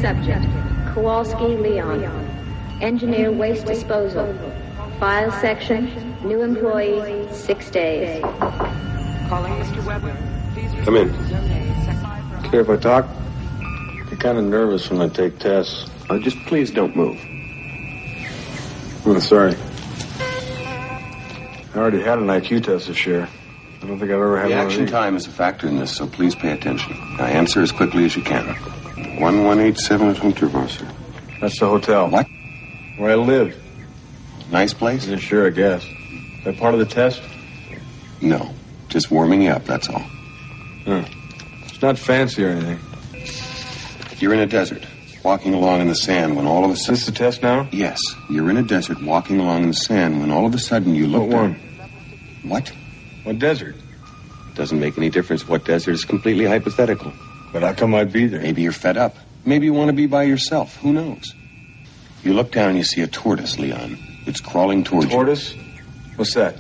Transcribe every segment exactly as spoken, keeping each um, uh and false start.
subject, Kowalski Leon. Engineer waste disposal. File section, new employee, six days. Calling Mister Weber. Come in. Care if I talk? I'm kind of nervous when I take tests. Uh, just please don't move. I'm sorry. I already had an I Q test this year. I don't think I've ever had The one action of these. time is a factor in this, so please pay attention. Now answer as quickly as you can. one one eight seven Winterwasser. That's the hotel. What? Where I live. Nice place? Yeah, sure, I guess. Is that part of the test? No. Just warming you up, that's all. Huh. It's not fancy or anything. You're in a desert, walking along in the sand when all of a Is sudden... this the test now? Yes. You're in a desert, walking along in the sand when all of a sudden you look What down. one? What? What desert? Doesn't make any difference what desert. Is completely hypothetical. But how come I'd be there? Maybe you're fed up. Maybe you want to be by yourself. Who knows? You look down and you see a tortoise, Leon. It's crawling towards Tortoise? What's that?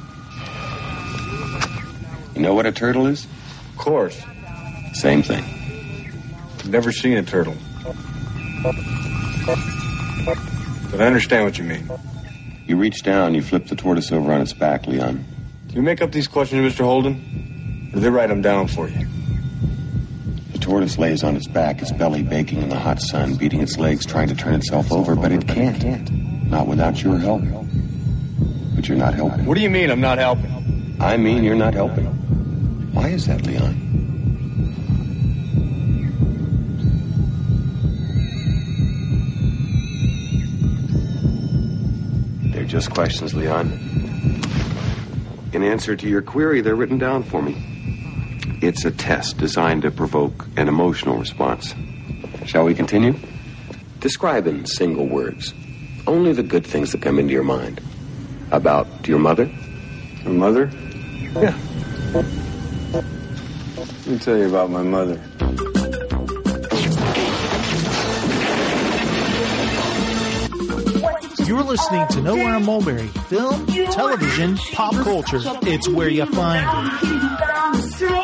you. You know what a turtle is? Of course. Same thing. I've never seen a turtle. But I understand what you mean. You reach down, you flip the tortoise over on its back, Leon. Do you make up these questions, Mister Holden? Or do they write them down for you? The tortoise lays on its back, its belly baking in the hot sun, beating its legs, trying to turn itself over, but it can't. Not without your help. But you're not helping. What do you mean I'm not helping? I mean you're not helping. Why is that, Leon? They're just questions, Leon. In answer to your query, they're written down for me. It's a test designed to provoke an emotional response. Shall we continue? Describe in single words only the good things that come into your mind. About your mother? My mother? Yeah. Let me tell you about my mother. You're listening to Nowhere in Mulberry. Film, television, pop culture. It's where you find it.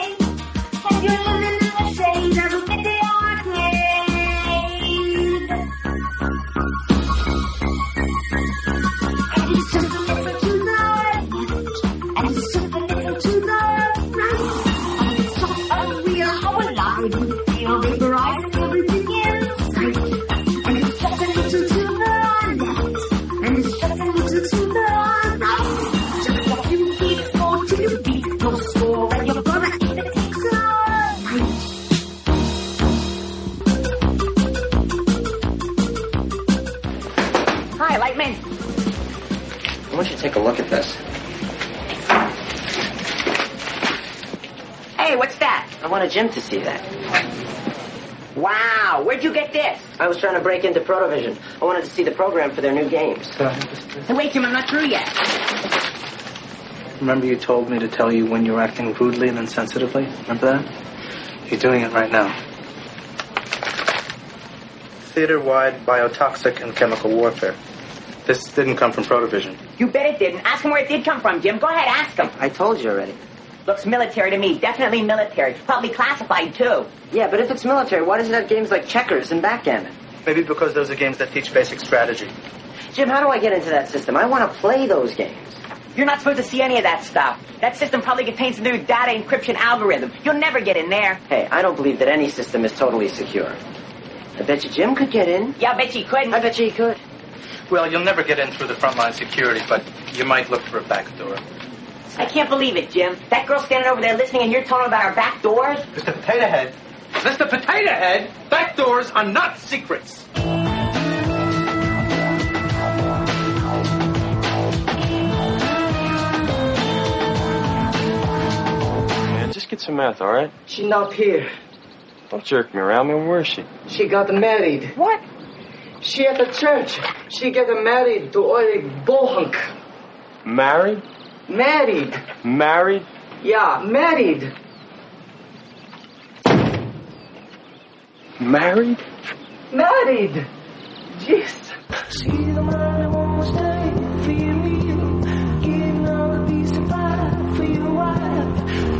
Why don't you take a look at this? Hey, what's that? I wanted Jim to see that. Wow, where'd you get this? I was trying to break into Protovision. I wanted to see the program for their new games. Hey, wait, Jim, I'm not through yet. Remember you told me to tell you when you were acting rudely and insensitively? Remember that? You're doing it right now. Theater-wide biotoxic and chemical warfare. This didn't come from Protovision. You bet it didn't. Ask him where it did come from, Jim. Go ahead, ask him. I told you already. Looks military to me. Definitely military. Probably classified, too. Yeah, but if it's military, why does it have games like checkers and backgammon? Maybe because those are games that teach basic strategy. Jim, how do I get into that system? I want to play those games. You're not supposed to see any of that stuff. That system probably contains a new data encryption algorithm. You'll never get in there. Hey, I don't believe that any system is totally secure. I bet you Jim could get in. Yeah, I bet you couldn't. I bet you he could. Well, you'll never get in through the frontline security, but you might look for a back door. I can't believe it, Jim. That girl's standing over there listening and you're talking about our back doors? Mister Potato Head. Mister Potato Head, back doors are not secrets. Man, just get some meth, all right? She's not here. Don't jerk me around, man. Where is she? She got married. What? She at the church. She get married to Oleg Bohunk. Married? Married. Married? Yeah, married. Married? Married. Jeez.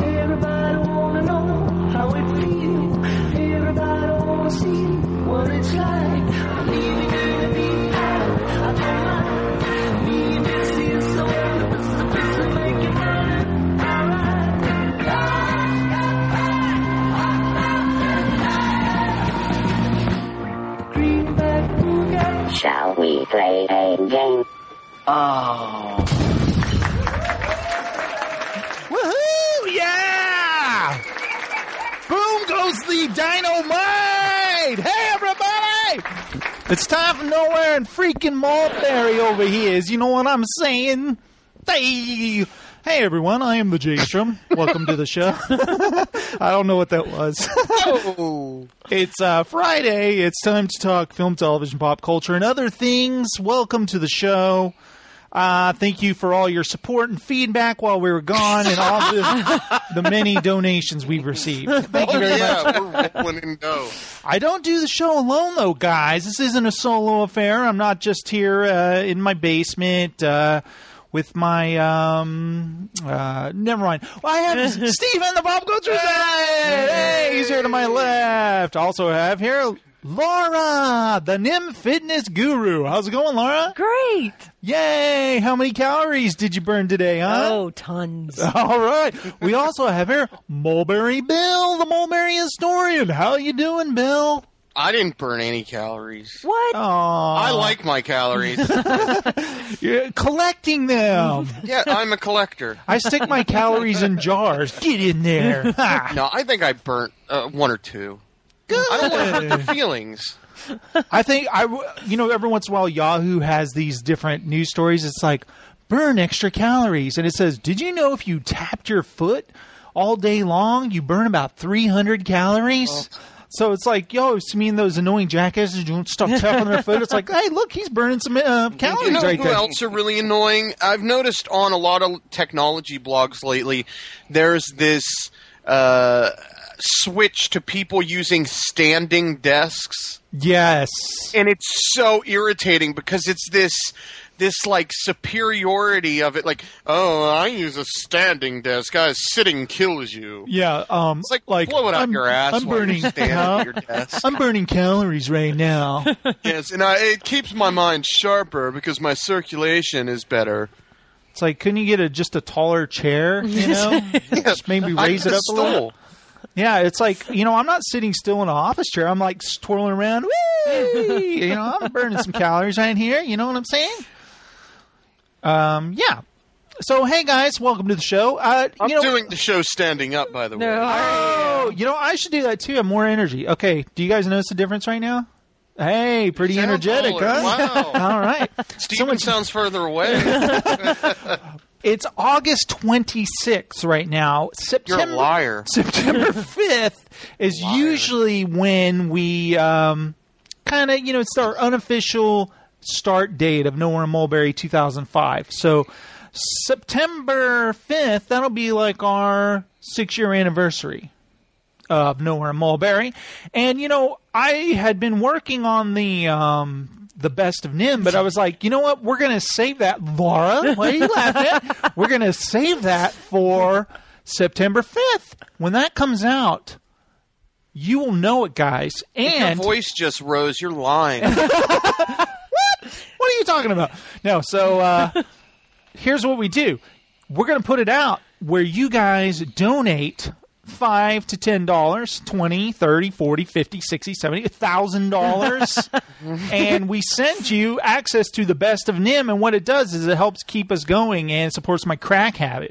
Everybody wanna know how it feels. Everybody wanna see what it's Oh. Woohoo! Yeah! Boom goes the dynamite! Hey, everybody! It's time for Nowhere and freaking Mulberry over here. You know what I'm saying? Hey! Hey, everyone. I am the J-Strom. Welcome to the show. I don't know what that was. Oh. It's uh, Friday. It's time to talk film, television, pop culture, and other things. Welcome to the show. Uh, thank you for all your support and feedback while we were gone and all the, the many donations we've received. Thank you very oh, yeah, much. We're rolling in dough. I don't do the show alone, though, guys. This isn't a solo affair. I'm not just here uh, in my basement uh, with my... Um, uh, never mind. Well, I have Steven, the Pop Culture Guy. Hey, he's here to my left. Also have here... Laura, the N I M Fitness Guru. How's it going, Laura? Great. Yay. How many calories did you burn today, huh? Oh, tons. All right. We also have here Mulberry Bill, the Mulberry historian. How you doing, Bill? I didn't burn any calories. What? Aww. I like my calories. You're collecting them. Yeah, I'm a collector. I stick my calories in jars. Get in there. No, I think I burnt uh, one or two. Good. I don't want to hurt their feelings. I think, I, you know, every once in a while, Yahoo has these different news stories. It's like, burn extra calories. And it says, did you know if you tapped your foot all day long, you burn about three hundred calories? Oh. So it's like, yo, it's me and those annoying jackasses who don't stop tapping their foot. It's like, hey, look, he's burning some uh, calories you know right who there. Who else are really annoying? I've noticed on a lot of technology blogs lately, there's this... Uh, switch to people using standing desks. Yes. And it's so irritating because it's this this like superiority of it, like, oh, I use a standing desk. Guys, sitting kills you. Yeah, um it's like, like blow it out I'm, your ass I'm while burning you're standing cal- at your desk. I'm burning calories right now. Yes, and I, it keeps my mind sharper because my circulation is better. It's like, couldn't you get a just a taller chair, you know? Yeah, just maybe raise it up a little. Yeah, it's like, you know, I'm not sitting still in an office chair. I'm like twirling around. Whee! You know, I'm burning some calories right here. You know what I'm saying? Um, yeah. So, hey, guys, welcome to the show. Uh, I'm you know, doing the show standing up, by the way. No, oh, you know, I should do that, too. I have more energy. Okay, do you guys notice the difference right now? Hey, pretty You sound energetic, taller. huh? Wow. All right. Steven Someone- sounds further away. It's August twenty-sixth right now. September, You're a liar. September fifth is Liar. usually when we um, kind of, you know, it's our unofficial start date of Nowhere in Mulberry two thousand five. So September fifth, that'll be like our six-year anniversary of Nowhere in Mulberry. And, you know, I had been working on the... Um, the best of N I M, but I was like, you know what? We're going to save that. Laura, why are you laughing at? We're going to save that for September fifth. When that comes out, you will know it, guys. And your voice just rose. You're lying. What? What are you talking about? No, so uh, here's what we do. We're going to put it out where you guys donate Five to ten dollars, twenty, thirty, forty, fifty, sixty, seventy, a thousand dollars, and we send you access to the best of N I M. And what it does is it helps keep us going and supports my crack habit.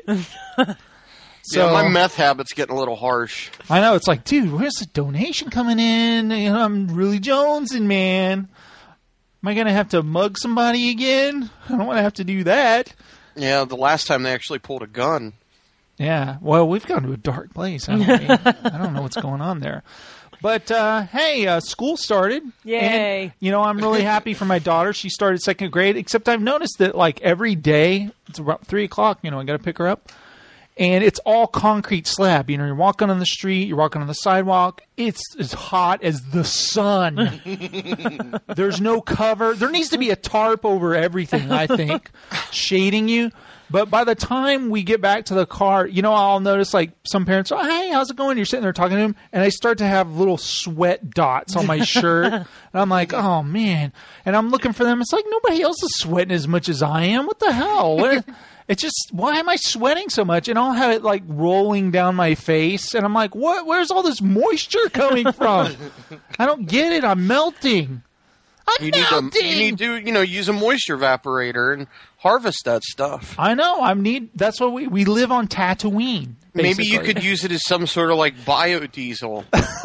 So yeah, my meth habit's getting a little harsh. I know, it's like, dude, where's the donation coming in? You know, I'm really jonesing, man. Am I gonna have to mug somebody again? I don't want to have to do that. Yeah, the last time they actually pulled a gun. Yeah, well, we've gone to a dark place, haven't we? I don't know what's going on there. But, uh, hey, uh, school started. Yay. And, you know, I'm really happy for my daughter. She started second grade, except I've noticed that, like, every day, it's about three o'clock, you know, I got to pick her up. And it's all concrete slab. You know, you're walking on the street, you're walking on the sidewalk. It's as hot as the sun. There's no cover. There needs to be a tarp over everything, I think, shading you. But by the time we get back to the car, you know, I'll notice, like, some parents, oh, hey, how's it going? You're sitting there talking to them, and I start to have little sweat dots on my shirt. And I'm like, oh, man. And I'm looking for them. It's like, nobody else is sweating as much as I am. What the hell? What? It's just, why am I sweating so much? And I'll have it, like, rolling down my face. And I'm like, what? Where's all this moisture coming from? I don't get it. I'm melting. I'm You need melting. to, you need to, you know, use a moisture evaporator and harvest that stuff. I know. I need. That's what we we live on Tatooine. Maybe you basically. could use it as some sort of like biodiesel.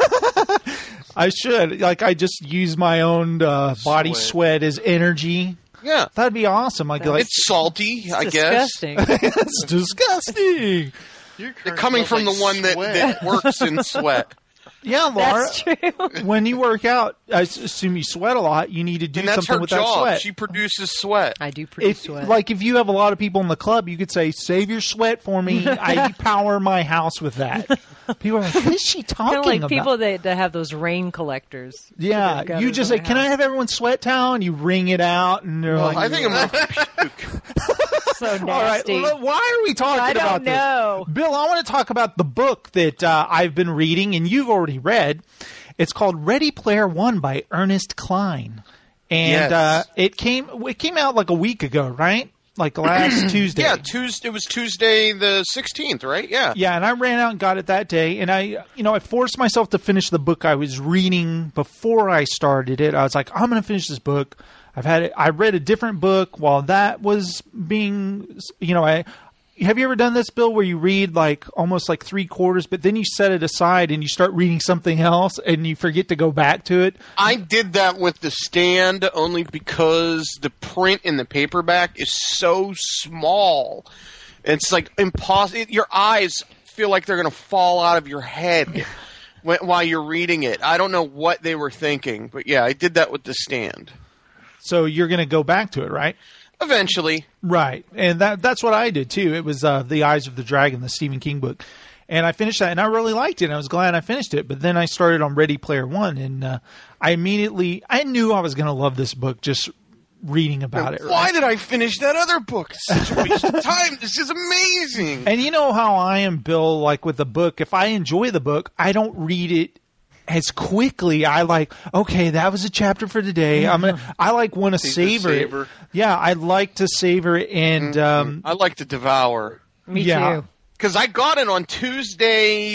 I should. Like, I just use my own uh, body Sweat. sweat as energy. Yeah, That'd be awesome. Like, like it's salty, I guess. Disgusting. it's disgusting. They're coming from the one that, that works in sweat. Yeah, Laura. That's true. When you work out, I s- assume you sweat a lot. You need to do And that's something her with that job. sweat. She produces sweat. I do produce If, sweat. like, if you have a lot of people in the club, you could say, "Save your sweat for me. I power my house with that." People are like, "What is she talking kind of like about?" people that, that have those rain collectors. for their Yeah, gutters you just in say, their "Can I house. have everyone's sweat towel?" And you wring it out, and they're Well, like, I think I'm gonna puke. So All right, nasty. well, why are we talking I don't about know. this? Bill, I want to talk about the book that uh, I've been reading, and you've already read. It's called Ready Player One by Ernest Cline, and Yes. uh, it came it came out like a week ago, right? Like last Tuesday. Yeah, Tuesday. It was Tuesday the sixteenth, right? Yeah. Yeah, and I ran out and got it that day, and I, you know, I forced myself to finish the book I was reading before I started it. I was like, I'm going to finish this book. I've had it. I read a different book while that was being, you know, I. Have you ever done this, Bill, where you read like almost like three quarters, but then you set it aside and you start reading something else and you forget to go back to it? I did that with The Stand only because the print in the paperback is so small. It's like impossible. Your eyes feel like they're going to fall out of your head when, while you're reading it. I don't know what they were thinking, but yeah, I did that with The Stand. So you're going to go back to it, right? Eventually. Right, and that that's what I did too. It was uh, The Eyes of the Dragon, the Stephen King book, and I finished that, and I really liked it. And I was glad I finished it. But then I started on Ready Player One, and uh, I immediately I knew I was going to love this book just reading about it. Why right? did I finish that other book? It's such a waste of time. This is amazing. And you know how I am, Bill. Like with the book, if I enjoy the book, I don't read it as quickly. I like, okay, that was a chapter for today. I'm gonna. I like want to savor, savor. it. Yeah, I like to savor it, and um, I like to devour. Me yeah. too. Because I got it on Tuesday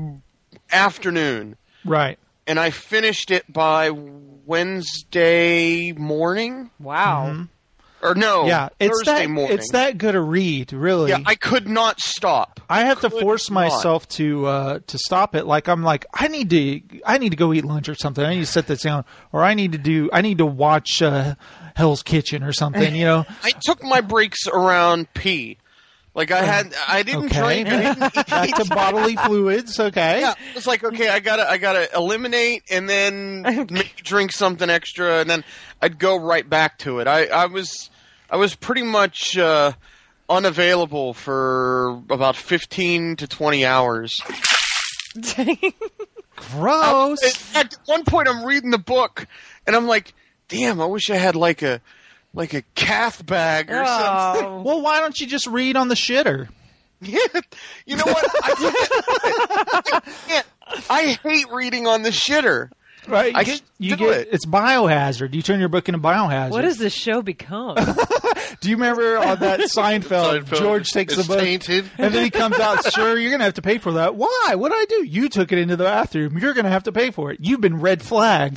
afternoon, right. and I finished it by Wednesday morning. Wow. Or no, Yeah, it's Thursday that morning. it's that good a read, really. Yeah, I could not stop. I have to Could force not. myself to uh, to stop it. Like I'm like I need to I need to go eat lunch or something. I need to set this down, or I need to do I need to watch uh, Hell's Kitchen or something. You know, I took my breaks around pee. Like I had, I didn't okay. drink. I didn't Back eat. to bodily fluids. Okay, Yeah, it's like okay, I gotta, I gotta eliminate and then maybe drink something extra, and then I'd go right back to it. I, I was, I was pretty much uh, unavailable for about fifteen to twenty hours. gross. In fact, at one point, I'm reading the book, and I'm like, "Damn, I wish I had like a, like a cath bag or something." Oh. Well, why don't you just read on the shitter? Yeah, you know what? I, I can't. I hate reading on the shitter. Right, I you get, should you do get it. it's biohazard. You turn your book into biohazard. What does this show become? Do you remember on that Seinfeld? Seinfeld. George takes It's the book, tainted. and then he comes out. Sure, you're gonna have to pay for that. Why? What did I do? You took it into the bathroom. You're gonna have to pay for it. You've been red flagged.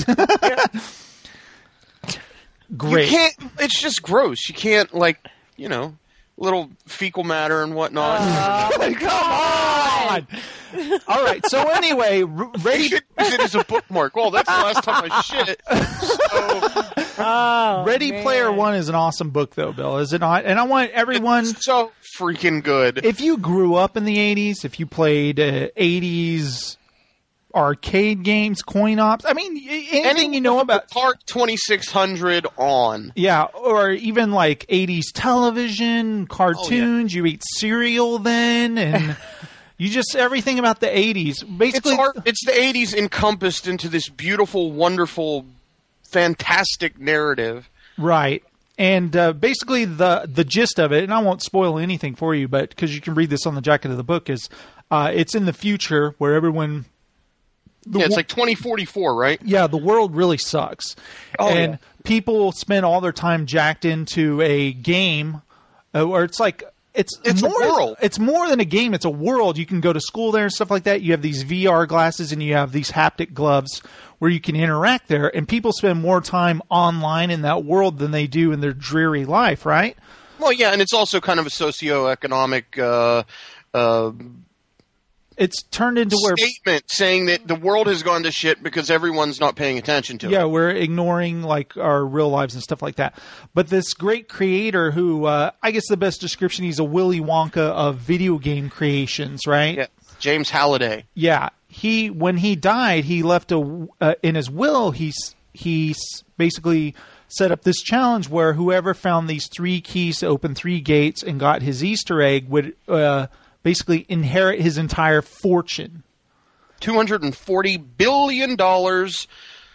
Great. You can't. It's just gross. You can't like, you know, little fecal matter and whatnot. Oh, come on! All right. So anyway, r- You ready, should use it as a bookmark. Well, that's the last time I shit. So, Oh, Ready man. Player One is an awesome book, though, Bill, is it not? And I want everyone. it's so freaking good. If you grew up in the eighties, if you played uh, eighties arcade games, coin ops, I mean, y- anything you know about. Part twenty-six hundred on. Yeah, or even like eighties television, cartoons. You eat cereal then, and you just everything about the eighties. Basically, It's art. It's the eighties encompassed into this beautiful, wonderful, fantastic narrative. right. And uh, basically, the the gist of it, and I won't spoil anything for you, but because you can read this on the jacket of the book, is uh, it's in the future where everyone. the Yeah, it's wo- like twenty forty-four, right? Yeah, the world really sucks. Oh, and yeah. people spend all their time jacked into a game uh, where it's like it's It's a more, world. It's more than a game. It's a world. You can go to school there and stuff like that. You have these V R glasses and you have these haptic gloves where you can interact there. And people spend more time online in that world than they do in their dreary life, right? Well, yeah, and it's also kind of a socioeconomic uh, uh, it's turned into where statement saying that the world has gone to shit because everyone's not paying attention to yeah, it. we're ignoring like our real lives and stuff like that. But this great creator who, uh, I guess the best description, he's a Willy Wonka of video game creations, right? Yeah, James Halliday. Yeah, he when he died, he left a uh, in his will. He's he's basically set up this challenge where whoever found these three keys to open three gates and got his Easter egg would uh, basically inherit his entire fortune. two hundred forty billion dollars.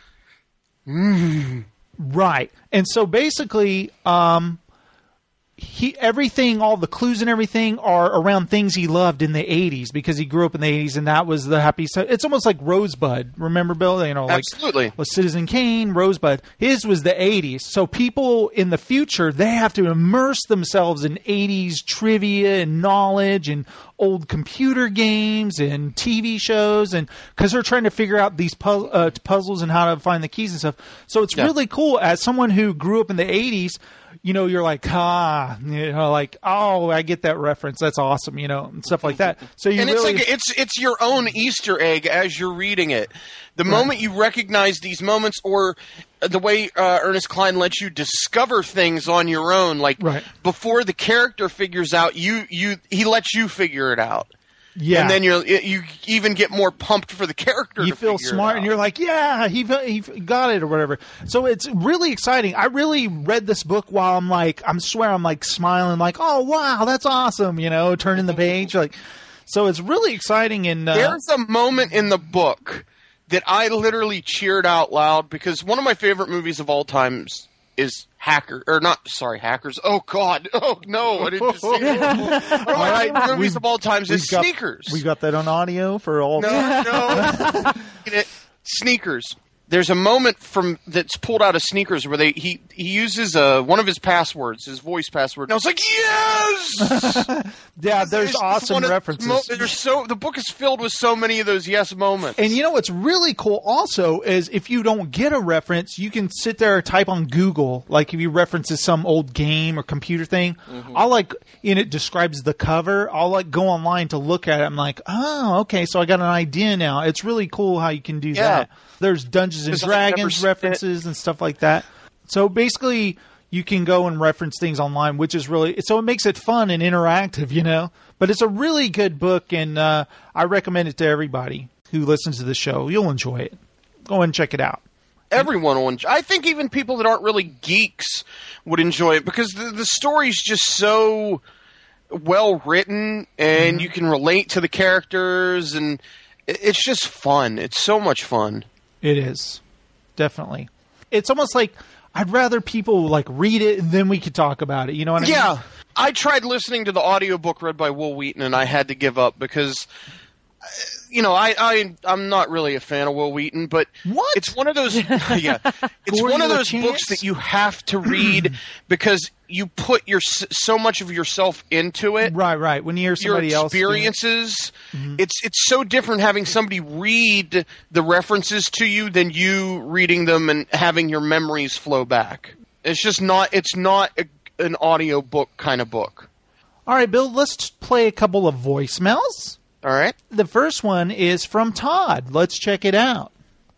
Mm. Right. And so basically, um, he everything, all the clues and everything are around things he loved in the eighties because he grew up in the eighties and that was the happy side. It's almost like Rosebud. Remember, Bill? You know, like Absolutely. Well, Citizen Kane, Rosebud. His was the eighties. So people in the future, they have to immerse themselves in eighties trivia and knowledge and old computer games and T V shows, and because they're trying to figure out these pu- uh, puzzles and how to find the keys and stuff. So it's Yeah. really cool as someone who grew up in the eighties. You know, you're like, ah, you know, like, oh, I get that reference. That's awesome, you know, and stuff like that. So you and really, it's like it's it's your own Easter egg as you're reading it. The Right. moment you recognize these moments, or the way uh, Ernest Cline lets you discover things on your own, like Right. before the character figures out, you you he lets you figure it out. yeah, And then you you even get more pumped for the character. you to feel figure it smart, out. and you're like, yeah, he he got it or whatever. So it's really exciting. I really read this book while I'm like, I'm swear I'm like smiling, like, oh wow, that's awesome, you know, turning the page, like, so it's really exciting. And uh, There's a moment in the book that I literally cheered out loud because one of my favorite movies of all times is Hacker, or not, sorry, Hackers. Oh, God. Oh, no, I didn't just see it. One of my favorite movies of all times is got, Sneakers. We got that on audio for all. No, no. Sneakers. There's a moment from that's pulled out of Sneakers where they he he uses uh, one of his passwords, his voice password. And I was like, yes. Yeah, there's It's awesome one of- references. mo- There's so the book is filled with so many of those yes moments. And you know what's really cool also is if you don't get a reference, you can sit there and type on Google, like if you references some old game or computer thing, Mm-hmm. I'll like, and it describes the cover, I'll like go online to look at it. I'm like, oh, okay, so I got an idea now. It's really cool how you can do Yeah. that. There's Dungeons and 'Cause I've never Dragons seen it. references and stuff like that. So basically, you can go and reference things online, which is really, so it makes it fun and interactive, you know? But it's a really good book, and uh, I recommend it to everybody who listens to the show. You'll enjoy it. Go and check it out. Everyone will enjoy. I think even people that aren't really geeks would enjoy it because the, the story's just so well written, and you can relate to the characters, and it- it's just fun. It's so much fun. It is. Definitely. It's almost like I'd rather people like read it and then we could talk about it. You know what I mean? Yeah. I tried listening to the audiobook read by Will Wheaton, and I had to give up because, uh, you know, I, I, I'm not really a fan of Will Wheaton, but What? it's one of those, yeah, it's Gore one of you a those chance? books that you have to read because you put your so much of yourself into it. Right, right. When you hear Your somebody else. do it. experiences, it's it's so different having somebody read the references to you than you reading them and having your memories flow back. It's just not. It's not a, an audio book kind of book. All right, Bill, let's play a couple of voicemails. All right. The first one is from Todd. Let's check it out.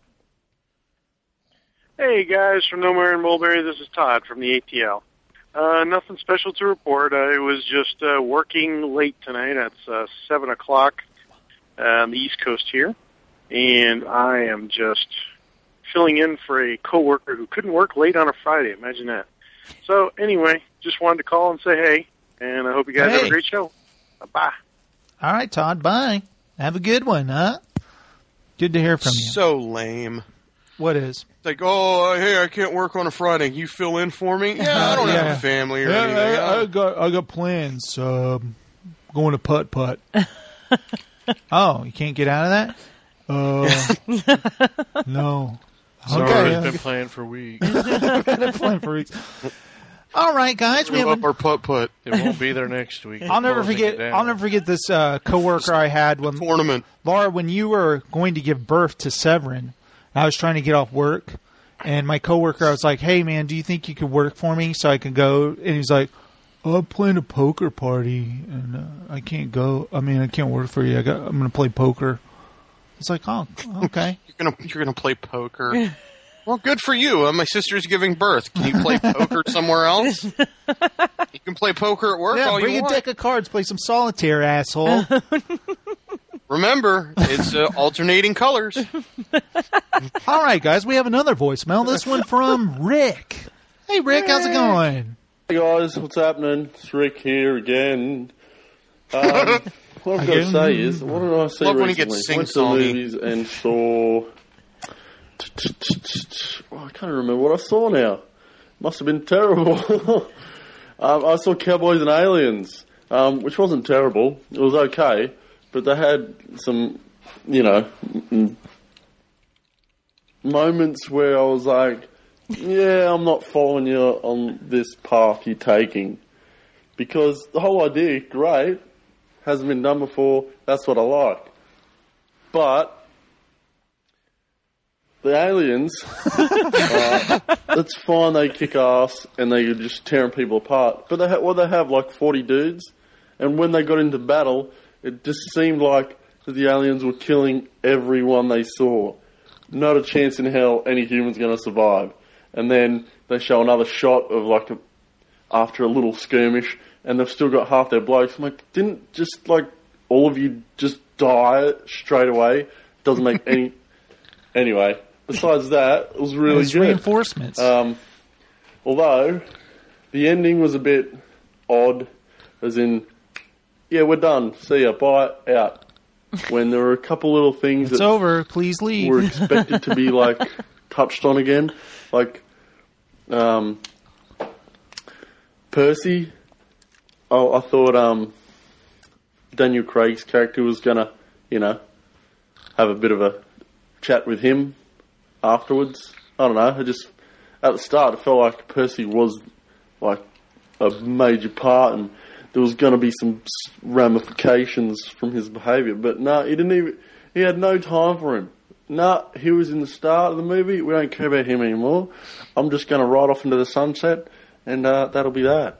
Hey guys, from Nowhere in Mulberry, this is Todd from the A T L. Uh, nothing special to report. I was just uh, working late tonight. It's uh, seven o'clock on the East Coast here, and I am just filling in for a coworker who couldn't work late on a Friday. Imagine that. So anyway, just wanted to call and say hey, and I hope you guys have Hey. a great show. Bye. All right, Todd, bye. Have a good one, huh? Good to hear from you. So lame. What is? Like, oh, hey, I can't work on a Friday. You fill in for me? Yeah, I don't Yeah. have a family or Yeah, anything. I, I got I got plans. Uh, going to putt putt. Oh, you can't get out of that? Uh, no. Sorry, Okay. it's been planned for weeks. Been planned for weeks. All right, guys, we have up a, our putt putt. It won't be there next week. I'll never Closing forget. it down. I'll never forget this uh, coworker I had when tournament. Laura, when you were going to give birth to Severin, I was trying to get off work, and my coworker, I was like, "Hey, man, do you think you could work for me so I can go?" And he's like, oh, "I'm playing a poker party, and uh, I can't go. I mean, I can't work for you. I got. I'm going to play poker." It's like, "Oh, okay." You're gonna you're gonna play poker. Well, good for you. Uh, my sister's giving birth. Can you play poker somewhere else? You can play poker at work Yeah, all bring you a want. deck of cards, play some solitaire, asshole. Remember, it's uh, alternating colors. All right, guys, we have another voicemail. This one from Rick. Hey, Rick, how's it going? Hey, guys, what's happening? It's Rick here again. Um, what I've got to say is, what did I see Love recently? when he gets Went to the sing-songy. movies and saw... Oh, I can't remember what I saw now. Must have been terrible. um, I saw Cowboys and Aliens, um, which wasn't terrible. It was okay, but they had some, you know, m- moments where I was like, yeah, I'm not following you on this path you're taking. Because the whole idea, great, hasn't been done before, that's what I like. But the aliens, uh, that's fine, they kick ass and they just tearing people apart. But they ha- well, they have like forty dudes, and when they got into battle, it just seemed like that the aliens were killing everyone they saw. Not a chance in hell any human's going to survive. And then they show another shot of like a, after a little skirmish, and they've still got half their blokes. I'm like, didn't just like all of you just die straight away? Doesn't make any... Anyway, besides that, it was really It was good. reinforcements. Um, although, the ending was a bit odd, as in, yeah, we're done, see ya, bye, out. When there were a couple little things It's that over, please leave. were expected to be, like, touched on again. Like, um, Percy, oh, I thought um, Daniel Craig's character was going to, you know, have a bit of a chat with him afterwards. I don't know, I just, at the start, it felt like Percy was, like, a major part, and there was going to be some ramifications from his behaviour. But no, he didn't even, he had no time for him. No, he was in the start of the movie, we don't care about him anymore. I'm just going to ride off into the sunset, and uh, that'll be that.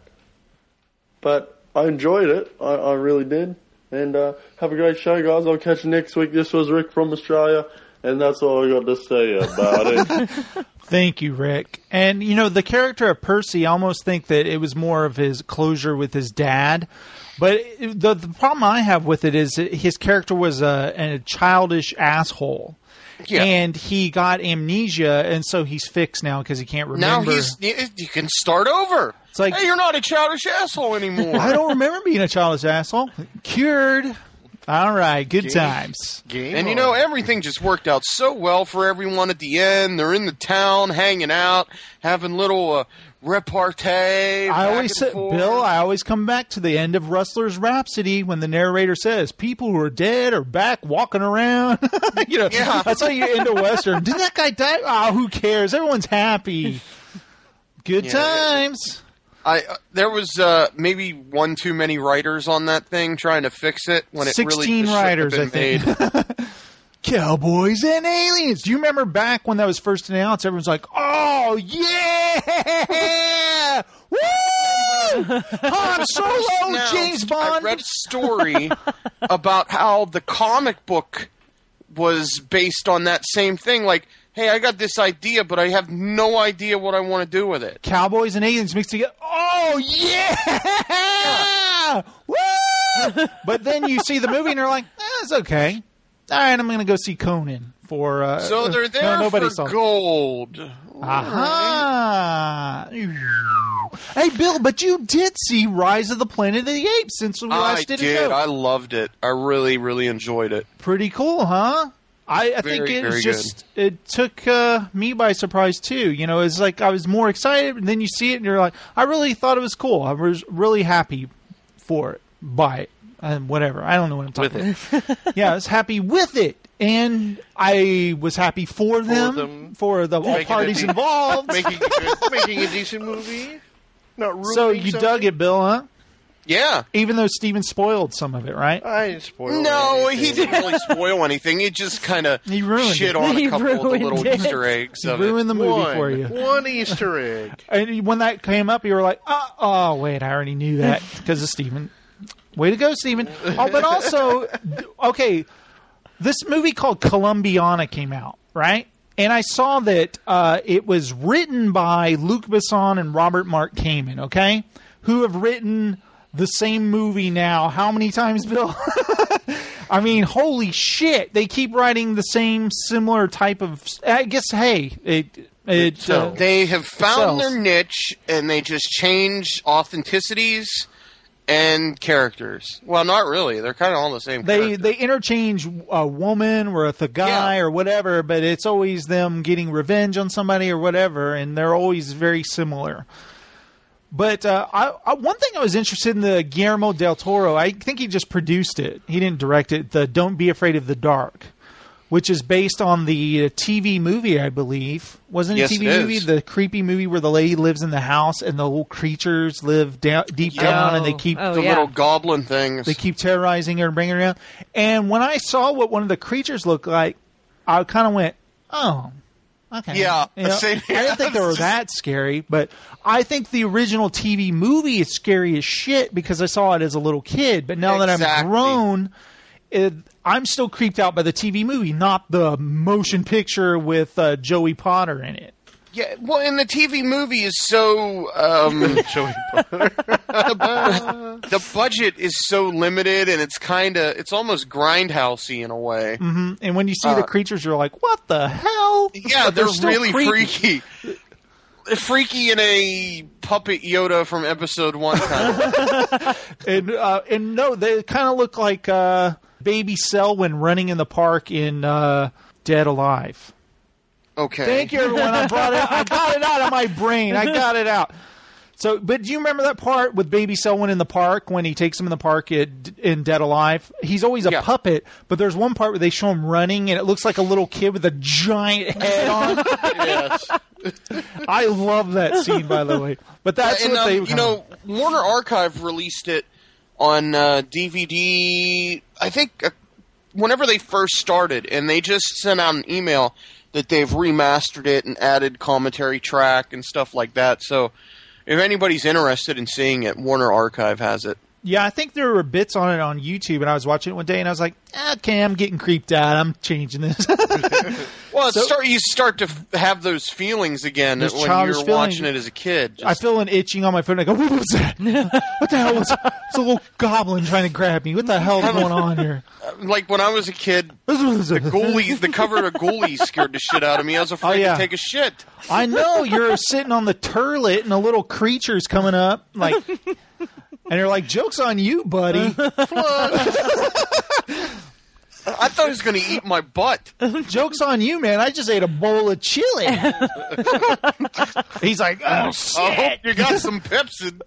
But I enjoyed it, I, I really did. And uh, have a great show, guys. I'll catch you next week. This was Rick from Australia, and that's all I got to say about it. Thank you, Rick. And, you know, the character of Percy, I almost think that it was more of his closure with his dad. But it, the, the problem I have with it is that his character was a, a childish asshole. Yeah. And he got amnesia, and so he's fixed now because he can't Now remember. he's you can start over. It's like, hey, you're not a childish asshole anymore. I don't remember being a childish asshole. Cured. All right, good Game- times. And you know, everything just worked out so well for everyone at the end. They're in the town, hanging out, having little uh, repartee. I always say, Bill, I always come back to the end of Rustler's Rhapsody when the narrator says, people who are dead are back walking around. you know, Yeah. that's how you end a Western. Didn't that guy die? Oh, who cares? Everyone's happy. Good Yeah. times. I uh, there was uh, maybe one too many writers on that thing trying to fix it when it really Sixteen just shouldn't have writers, I been think. made. Cowboys and Aliens. Do you remember back when that was first announced? Everyone's like, "Oh yeah, woo! Han Solo, Now, James I Bond." read a story about how the comic book was based on that same thing. Like, hey, I got this idea, but I have no idea what I want to do with it. Cowboys and Aliens mixed together. Oh yeah, woo! But then you see the movie and you're like, eh, "It's okay." All right, I'm going to go see Conan for. Uh, So they're there no, nobody for saw it. gold. Aha! Hey, Bill, but you did see Rise of the Planet of the Apes since we I last did, did. a show. I loved it. I really, really enjoyed it. Pretty cool, huh? I, I think Very, it was very just it took uh, me by surprise too. You know, it's like I was more excited, and then you see it, and you're like, I really thought it was cool. I was really happy for it, by it, and whatever. I don't know what I'm talking about. Yeah, I was happy with it, and I was happy for them, for, them. the all Making a parties de- involved. making, a good, making a decent movie. Not ruining So you something? dug it, Bill, huh? Yeah. Even though Steven spoiled some of it, right? I didn't spoil No, anything. he didn't really spoil anything. He just kind of ruined shit it. on He a couple of the ruined little it. Easter eggs He of ruined it. the movie One. for you. One Easter egg. And when that came up, you were like, oh, oh wait, I already knew that because of Steven. Way to go, Steven. Oh, but also, okay, this movie called Columbiana came out, right? And I saw that uh, it was written by Luc Besson and Robert Mark Kamen, okay? Who have written the same movie now how many times, Bill? I mean, holy shit. They keep writing the same similar type of... I guess, hey, it... it So uh, they have found sells. their niche, and they just change authenticities and characters. Well, not really. They're kind of all the same. They characters. they interchange a woman with a guy or whatever, but it's always them getting revenge on somebody or whatever, and they're always very similar. But uh, I, I, one thing I was interested in the Guillermo del Toro. I think he just produced it. He didn't direct it. The Don't Be Afraid of the Dark, which is based on the uh, T V movie, I believe. Wasn't it Yes, a T V it movie? is. The creepy movie where the lady lives in the house and the little creatures live down, deep Yeah. down, and they keep Oh, the yeah. little goblin things. they keep terrorizing her and bringing her around. And when I saw what one of the creatures looked like, I kind of went, "Oh, okay." Yeah, You know, same I didn't think they were that scary, but I think the original T V movie is scary as shit because I saw it as a little kid. But now that I'm Exactly. grown, it, I'm still creeped out by the T V movie, not the motion picture with uh, Joey Potter in it. Yeah, well, and the T V movie is so um, the budget is so limited, and it's kind of it's almost grindhousey in a way. hmm And when you see Uh, the creatures, you're like, "What the hell?" Yeah, But they're, still really creepy. freaky. Freaky in a puppet Yoda from episode one kind of. and uh, and no, they kind of look like uh, baby Selwyn running in the park in uh, Dead Alive. Okay. Thank you, everyone. I brought it. I got it out of my brain. I got it out. So, but do you remember that part with Baby Selwyn in the park when he takes him in the park at, in Dead Alive? He's always a Yeah. puppet, but there's one part where they show him running, and it looks like a little kid with a giant head on. Yes. I love that scene, by the way. But that's and, what um, they. you know, Warner Archive released it on uh, D V D. I think uh, whenever they first started, and they just sent out an email that they've remastered it and added commentary track and stuff like that. So, if anybody's interested in seeing it, Warner Archive has it. Yeah, I think there were bits on it on YouTube, and I was watching it one day, and I was like, okay, I'm getting creeped out. I'm changing this. Well, it So- start, you start to f- have those feelings again Those when childish you're feelings. watching it as a kid. I feel an itching on my foot, and I go, what was that? What the hell was that? It's a little goblin trying to grab me. What the hell's going on here? Like when I was a kid, the ghoulies, the cover of ghoulies scared the shit out of me. I was afraid Oh, yeah. to take a shit. I know, you're sitting on the turlet, and a little creature's coming up, like... And you're like, joke's on you, buddy. I thought he was going to eat my butt. Joke's on you, man. I just ate a bowl of chili. He's like, oh, shit. I hope you got some Pepsi.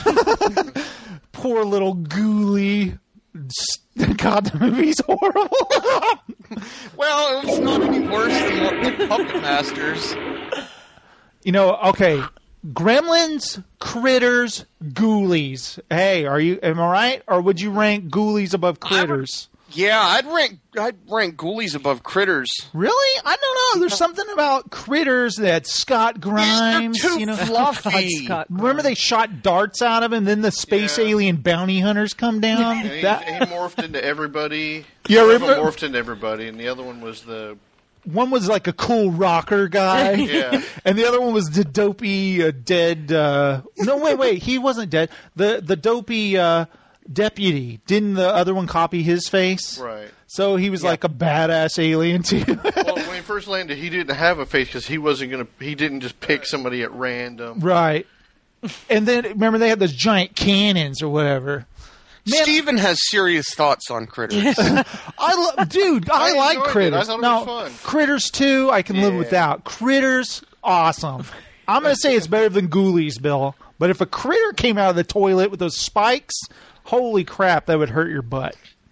Poor little ghoulie. God, the movie's horrible. Well, it's not any worse than what the Puppet Masters. You know, okay. Gremlins, Critters, Ghoulies. Hey, are you? Am I right? Or would you rank Ghoulies above Critters? Yeah, I'd rank I'd rank Ghoulies above Critters. Really? I don't know. There's something about Critters that Scott Grimes. They're too you know, fluffy. Remember they shot darts out of him, and then the space alien bounty hunters come down. And he, That- he morphed into everybody. Yeah, One of them remember- morphed into everybody, and the other one was the One was like a cool rocker guy, Yeah. and the other one was the dopey uh, dead. Uh, no, wait, wait, he wasn't dead. The the dopey uh, deputy. Didn't the other one copy his face? right. So he was like a badass alien too. Well, when he first landed, he didn't have a face because he wasn't gonna. He didn't just pick somebody at random. Right. And then remember they had those giant cannons or whatever. Man, Steven has serious thoughts on Critters. I love, dude. I, I like enjoyed it. Critters. I thought it now, was fun. Critters two, I can live Yeah. without. Critters, awesome. I'm gonna say it's better than Ghoulies, Bill. But if a critter came out of the toilet with those spikes, holy crap, that would hurt your butt.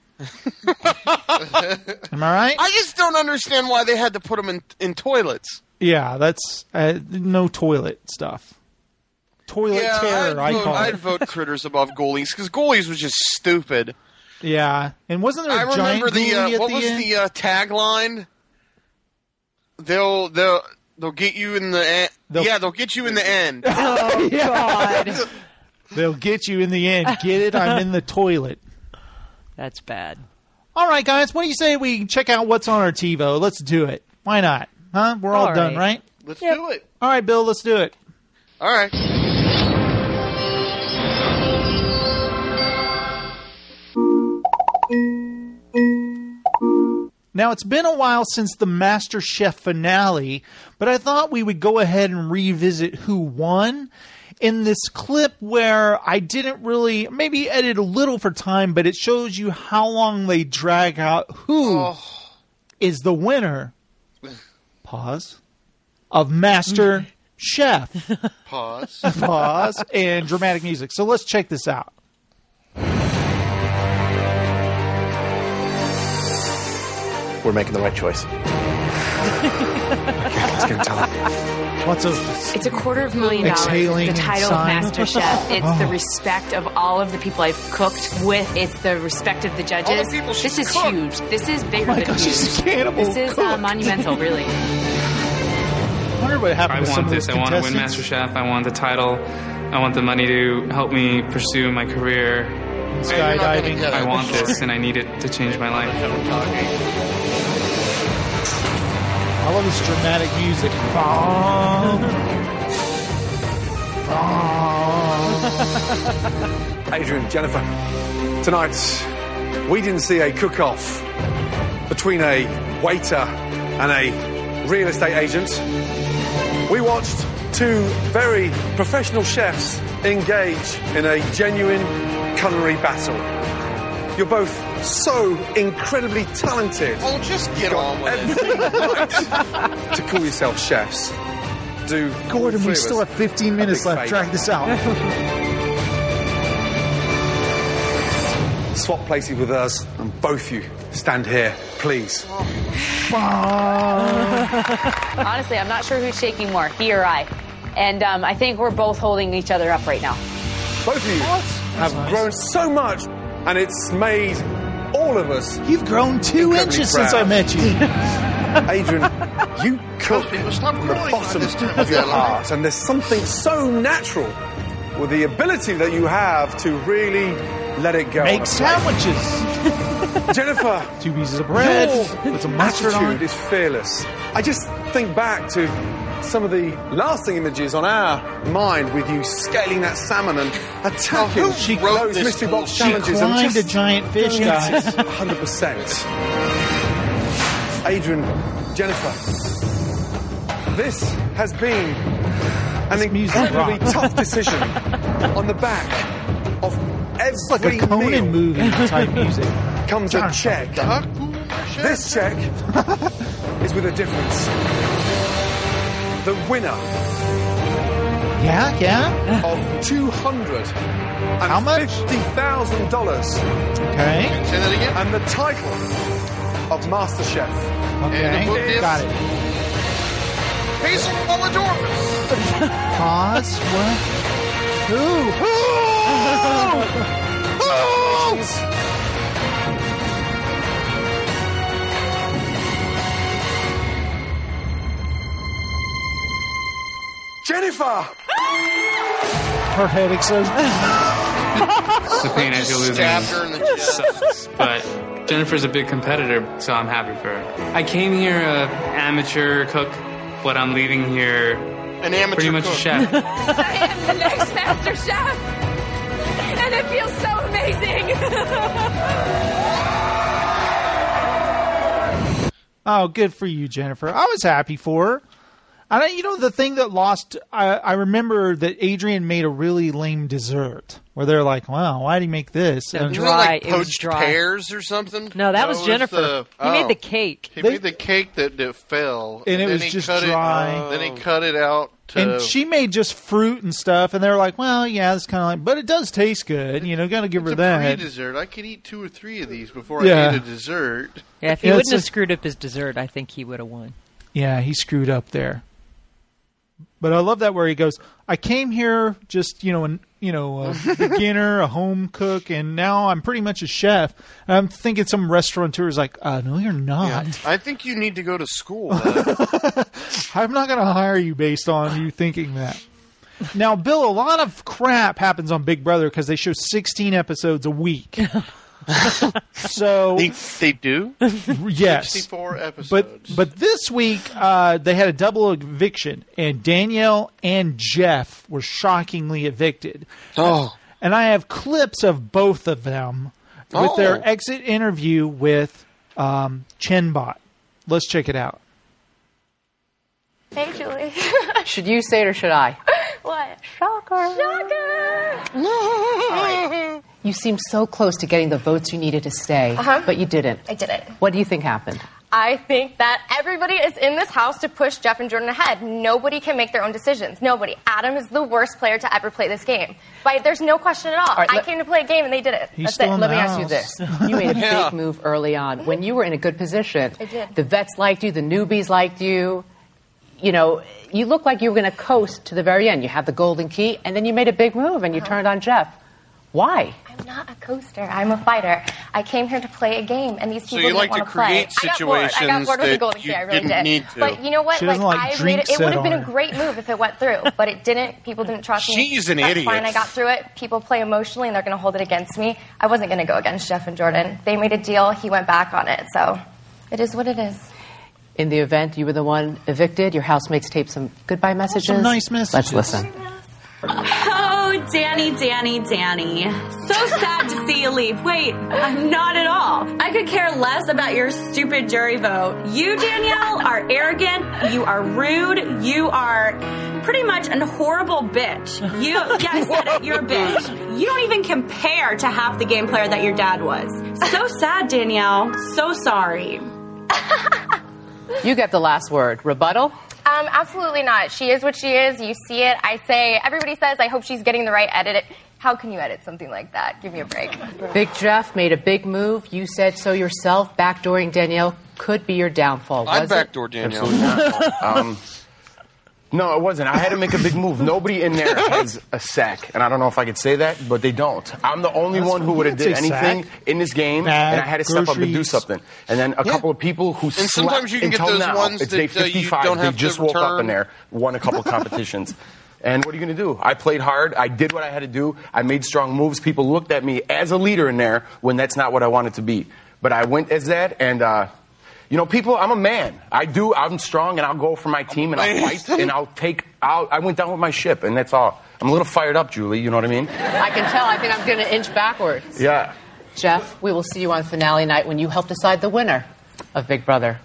Am I right? I just don't understand why they had to put them in in toilets. Yeah, that's uh, no toilet stuff. toilet yeah, terror. I I'd vote, call I'd it. vote Critters above Ghoulies because Ghoulies was just stupid. Yeah, and wasn't there a I remember giant the ghoulie uh, at what the was end? the uh, tagline? They'll they'll they'll get you in the end. They'll- Yeah, they'll get you in the end. Oh, God. They'll get you in the end. Get it? I'm in the toilet. That's bad. All right, guys. What do you say we check out what's on our TiVo? Let's do it. Why not? Huh? We're all, All done, right. right? Let's do it. All right, Bill. Let's do it. All right. Now, it's been a while since the Master Chef finale, but I thought we would go ahead and revisit who won in this clip where I didn't really, maybe edit a little for time, but it shows you how long they drag out who is the winner, pause, of Master Chef. Pause. Pause, and dramatic music. So let's check this out. We're making the right choice. Okay, let's get time. What's a It's a quarter of a million dollars. Exhaling It's the title of inside. Master Chef. It's Oh. the respect of all of the people I've cooked with. It's the respect of the judges. All the people she This is cooked. huge. This is bigger Oh my than gosh, huge. she's a cannibal This is uh, cook. monumental, really. I wonder what happened I to some want of this. those I want to win contestants. Master Chef. I want the title. I want the money to help me pursue my career. Skydiving. I want this, and I need it to change my life. I love this dramatic music. Bong. Bong. Adrian, Jennifer, tonight we didn't see a cook-off between a waiter and a real estate agent. We watched two very professional chefs engage in a genuine culinary battle. You're both so incredibly talented. Oh, just get on with it. Everything right to call yourself chefs. Do all Gordon, three we of still us have fifteen a minutes big left. favour. Drag this out. Swap places with us, and both you stand here, please. Honestly, I'm not sure who's shaking more, he or I. And um, I think we're both holding each other up right now. Both of you have grown so much, and it's made all of us. You've grown two incredibly inches since I proud. met you. Adrian, you cook from the bottom of your heart, and there's something so natural with the ability that you have to really let it go. on a Make plate. sandwiches. Jennifer, Two pieces of bread your with some mustard on attitude it. is fearless. I just think back to some of the lasting images on our mind with you scaling that salmon and attacking Oh, who wrote those this mystery box She challenges. and climbed just a giant fish, guys. one hundred percent. Adrian, Jennifer, this has been an music incredibly rocks. tough decision on the back of every It's like a Conan meal movie type music. comes a check. This check is with a difference. The winner Yeah, yeah. of two hundred How much? fifty thousand dollars, Okay. Say that again. and the title of Master Chef. Okay. book is- Got it. Hazel Polidorus. Pause. What? Who? Jennifer! Her head explodes. The pain I feel losing Stabbed her in the chest. sucks, but Jennifer's a big competitor, so I'm happy for her. I came here a amateur cook, but I'm leaving here An amateur pretty much cook. a chef. I am the next Master Chef! And it feels so amazing! Oh, good for you, Jennifer. I was happy for her. And I, you know, the thing that lost, I, I remember that Adrian made a really lame dessert where they're like, wow, why did he make this? So And- dry. Like It was poached dry. pears or something? No, that No, was it was Jennifer. the- he made oh. the cake. He They- made the cake that, that fell, And it then was he just cut it- dry. then he cut it out to. And she made just fruit and stuff, and they were like, well, yeah, it's kind of like, but it does taste good. You know, got to give her it's a that. pre-dessert. I could eat two or three of these before Yeah. I ate a dessert. Yeah, if he Yeah, wouldn't it's have a- screwed up his dessert, I think he would have won. Yeah, he screwed up there. But I love that where he goes, I came here just, you know, an, you know, a beginner, a home cook, and now I'm pretty much a chef. And I'm thinking some restaurateur is like, uh, no, you're not. Yeah, I think you need to go to school. I'm not going to hire you based on you thinking that. Now, Bill, a lot of crap happens on Big Brother because they show sixteen episodes a week. So they, they do? Yes. sixty-four episodes. But but this week uh, they had a double eviction, and Danielle and Jeff were shockingly evicted. Oh. And I have clips of both of them with Oh. their exit interview with um, Chenbot. Let's check it out. Hey, Julie. Should you say it or should I? What? Shocker. Shocker. All right. You seem so close to getting the votes you needed to stay, Uh-huh. but you didn't. I did it. What do you think happened? I think that everybody is in this house to push Jeff and Jordan ahead. Nobody can make their own decisions. Nobody. Adam is the worst player to ever play this game. But there's no question at all. All right, I let- came to play a game and they did it. He's That's still it. in Let the me house. ask you this. You made a Yeah. big move early on. When you were in a good position, I did. the vets liked you, the newbies liked you. You know, you looked like you were going to coast to the very end. You had the golden key, and then you made a big move, and you Uh-huh. turned on Jeff. Why? I'm not a coaster. I'm a fighter. I came here to play a game, and these So people you didn't like to want to play. create I got bored. I got situations bored with the that golden you key. I really didn't did. need to. But you know what? She doesn't like I made drink it. It set would have on been a her. great move if it went through, but it didn't. People didn't trust me. She's an That's idiot. Fine. I got through it. People play emotionally, and they're going to hold it against me. I wasn't going to go against Jeff and Jordan. They made a deal. He went back on it. So it is what it is. In the event you were the one evicted, your housemates taped some goodbye messages. Some nice messages. Let's listen. Oh, Danny, Danny, Danny. So sad to see you leave. Wait, I'm not at all. I could care less about your stupid jury vote. You, Danielle, are arrogant. You are rude. You are pretty much a horrible bitch. You, yeah, I said it. You're a bitch. You don't even compare to half the game player that your dad was. So sad, Danielle. So sorry. You get the last word. Rebuttal? Um, absolutely not. She is what she is. You see it. I say, everybody says, I hope she's getting the right edit. How can you edit something like that? Give me a break. Big Jeff made a big move. You said so yourself. Backdooring Danielle could be your downfall. I Was it? backdoor Danielle. Absolutely not. um, no, it wasn't. I had to make a big move. Nobody in there has a sack, and I don't know if I could say that, but they don't. I'm the only That's one who would have weird. did Say anything sack. in this game, Bag, and I had to step up and do groceries. something. And then a Yeah. couple of people who And slept sometimes you can get until those now. ones It's day that, uh, you fifty-five. don't They have to just woke up return. in there, won a couple competitions. And what are you going to do? I played hard. I did what I had to do. I made strong moves. People looked at me as a leader in there when that's not what I wanted to be. But I went as that, and uh, you know, people, I'm a man. I do. I'm strong, and I'll go for my team, and I'll fight, and I'll take. I'll, I went down with my ship, and that's all. I'm a little fired up, Julie. You know what I mean? I can tell. I think I'm going to inch backwards. Yeah. Jeff, we will see you on finale night when you help decide the winner of Big Brother.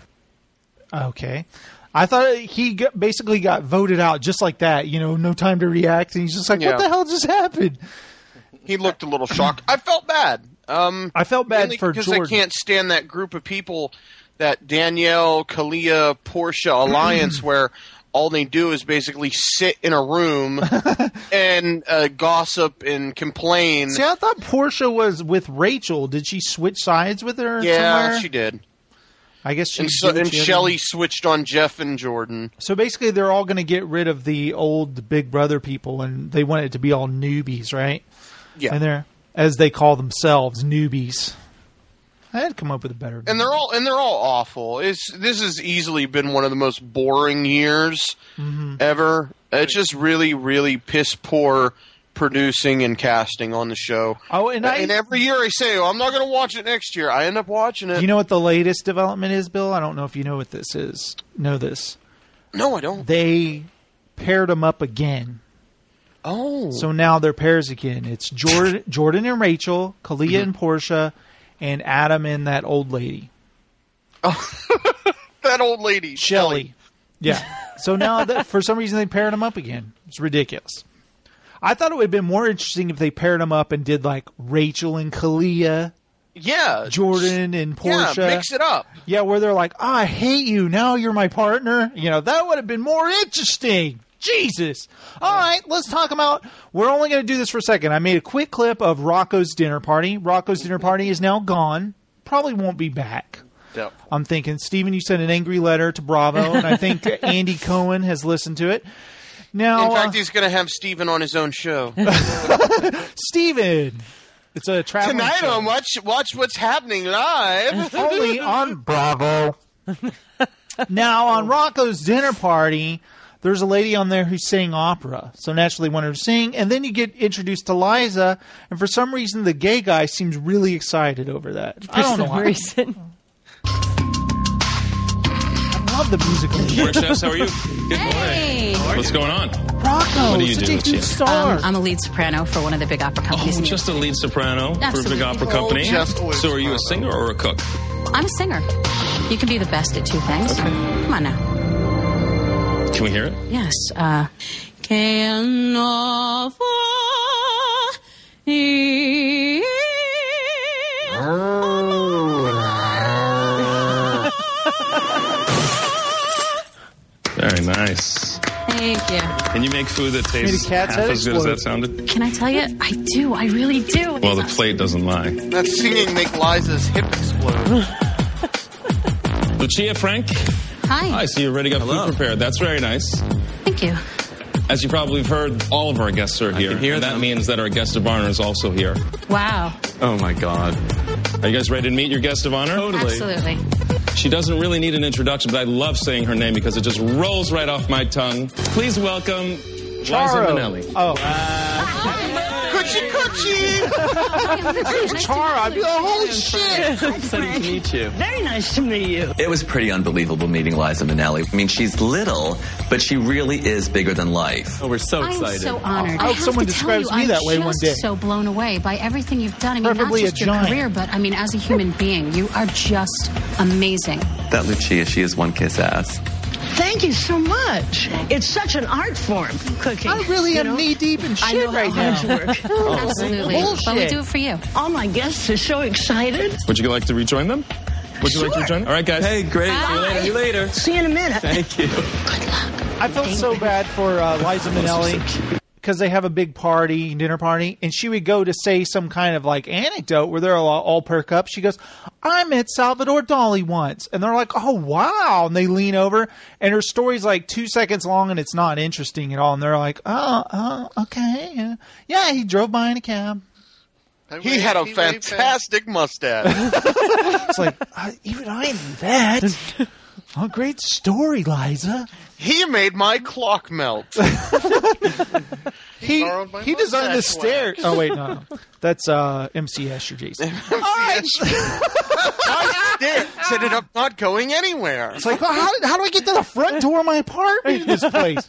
Okay. I thought he got, basically got voted out just like that. You know, no time to react. And he's just like, Yeah. what the hell just happened? He looked a little shocked. I felt bad. Um, I felt bad mainly for because Jordan. I can't stand that group of people, that Danielle, Kalia, Portia alliance, where all they do is basically sit in a room and uh, gossip and complain. See, I thought Portia was with Rachel. Did she switch sides with her yeah, somewhere? she did. I guess she And, did so, what and she had to Shelley do. switched on Jeff and Jordan. So basically, they're all going to get rid of the old Big Brother people, and they want it to be all newbies, right? Yeah. And they're, as they call themselves, newbies. I had to come up with a better. And they're all and they're all awful. It's this has easily been one of the most boring years Mhm. ever. It's just really, really piss poor producing and casting on the show. Oh, and I- and every year I say, oh, I'm not going to watch it next year. I end up watching it. Do you know what the latest development is, Bill? I don't know if you know what this is. Know this? No, I don't. They paired them up again. Oh. So now they're pairs again. It's Jordan, Jordan and Rachel, Kalia Mm-hmm. and Portia, and Adam and that old lady. That old lady, Shelley. Yeah. So now, that, for some reason, they paired them up again. It's ridiculous. I thought it would have been more interesting if they paired them up and did like Rachel and Kalia, Yeah. Jordan and Portia. Yeah, mix it up. Yeah, where they're like, oh, I hate you. Now you're my partner. You know, that would have been more interesting. Jesus. All right, let's talk about. We're only going to do this for a second. I made a quick clip of Rocco's dinner party. Rocco's dinner party is now gone. Probably won't be back. Yep. I'm thinking, Steven, you sent an angry letter to Bravo, and I think Andy Cohen has listened to it. Now, in fact, uh, he's going to have Steven on his own show. Steven! It's a traveling Tonight show. on Watch, Watch What's Happening Live. Only on Bravo. Now, on Rocco's dinner party, there's a lady on there who's singing opera. So naturally wanted her to sing. And then you get introduced to Liza. And for some reason, the gay guy seems really excited over that. I don't know why. reason. I love the musical. Morning, chefs. How are you? Good Hey. morning. What's going on? Rocco, What do you such do, a huge Lucia? star. Um, I'm a lead soprano for one of the big opera companies. Oh, in New just a lead soprano for a big Absolutely. opera company. Oh, just a So are you a singer or a cook? York. I'm a singer. You can be the best at two things. Come on now. Can we hear it? Yes. Uh, que no Very nice. Thank you. And you make food that Made a tastes cat's half head as good as that explode. sounded? Can I tell you? I do. I really do. Well, the plate doesn't lie. That singing make Liza's hip explode. Lucia, Frank? Hi. I see you already got food prepared. That's very nice. Thank you. As you probably have heard, all of our guests are here. And that means that our guest of honor is also here. Wow. Oh, my God. Are you guys ready to meet your guest of honor? Absolutely. She doesn't really need an introduction, but I love saying her name because it just rolls right off my tongue. Please welcome Liza Charo. Minnelli. Oh. Coochie coochie! Who's Charo? I'd be like, holy shit! Excited to meet you. Very nice to meet you. It was pretty unbelievable meeting Liza Minnelli. I mean, she's little, but she really is bigger than life. Oh, we're so I'm excited. so honored. I hope have someone to tell describes you, me I'm that way one just day. so blown away by everything you've done. I mean, Preferably not a just your giant. career, but I mean, as a human being, you are just amazing. That Lucia, she is one kiss ass. Thank you so much. It's such an art form, cooking. I really you am know? knee deep in I shit know right how hard now. you work. Absolutely. Bullshit. But we do it for you. All my guests are so excited. Would you like to rejoin them? Would you like to Sure. rejoin? All right, guys. Hey, great. Bye. See you later. See you later. See you in a minute. Thank you. I felt so bad for uh, Liza Minnelli because they have a big party, dinner party, and she would go to say some kind of like anecdote where they're all, all perk up. She goes, I met Salvador Dali once. And they're like, oh, wow. And they lean over, and her story's like two seconds long, and it's not interesting at all. And they're like, oh, oh okay. Yeah, yeah he drove by in a cab. He had a fantastic mustache. It's like, uh, even I knew that. Oh, great story, Liza. He made my clock melt. He borrowed my he designed the mustache stairs. wax. Oh wait, no, no, that's uh, M C S or Jason. I did. Set it up not going anywhere. It's like, well, how, did, how do I get to the front door of my apartment in this place?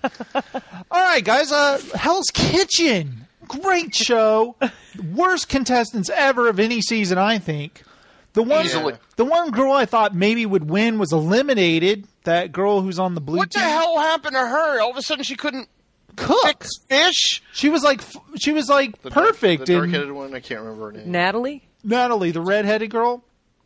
All right, guys. Uh, Hell's Kitchen, great show. Worst contestants ever of any season, I think. The one, Easily. the one girl I thought maybe would win was eliminated. That girl who's on the blue What the team. hell happened to her? All of a sudden, she couldn't cook fix fish. She was like, f- she was like The dark- perfect. The in- dark-headed one, I can't remember her name. Natalie? Natalie, the redheaded girl.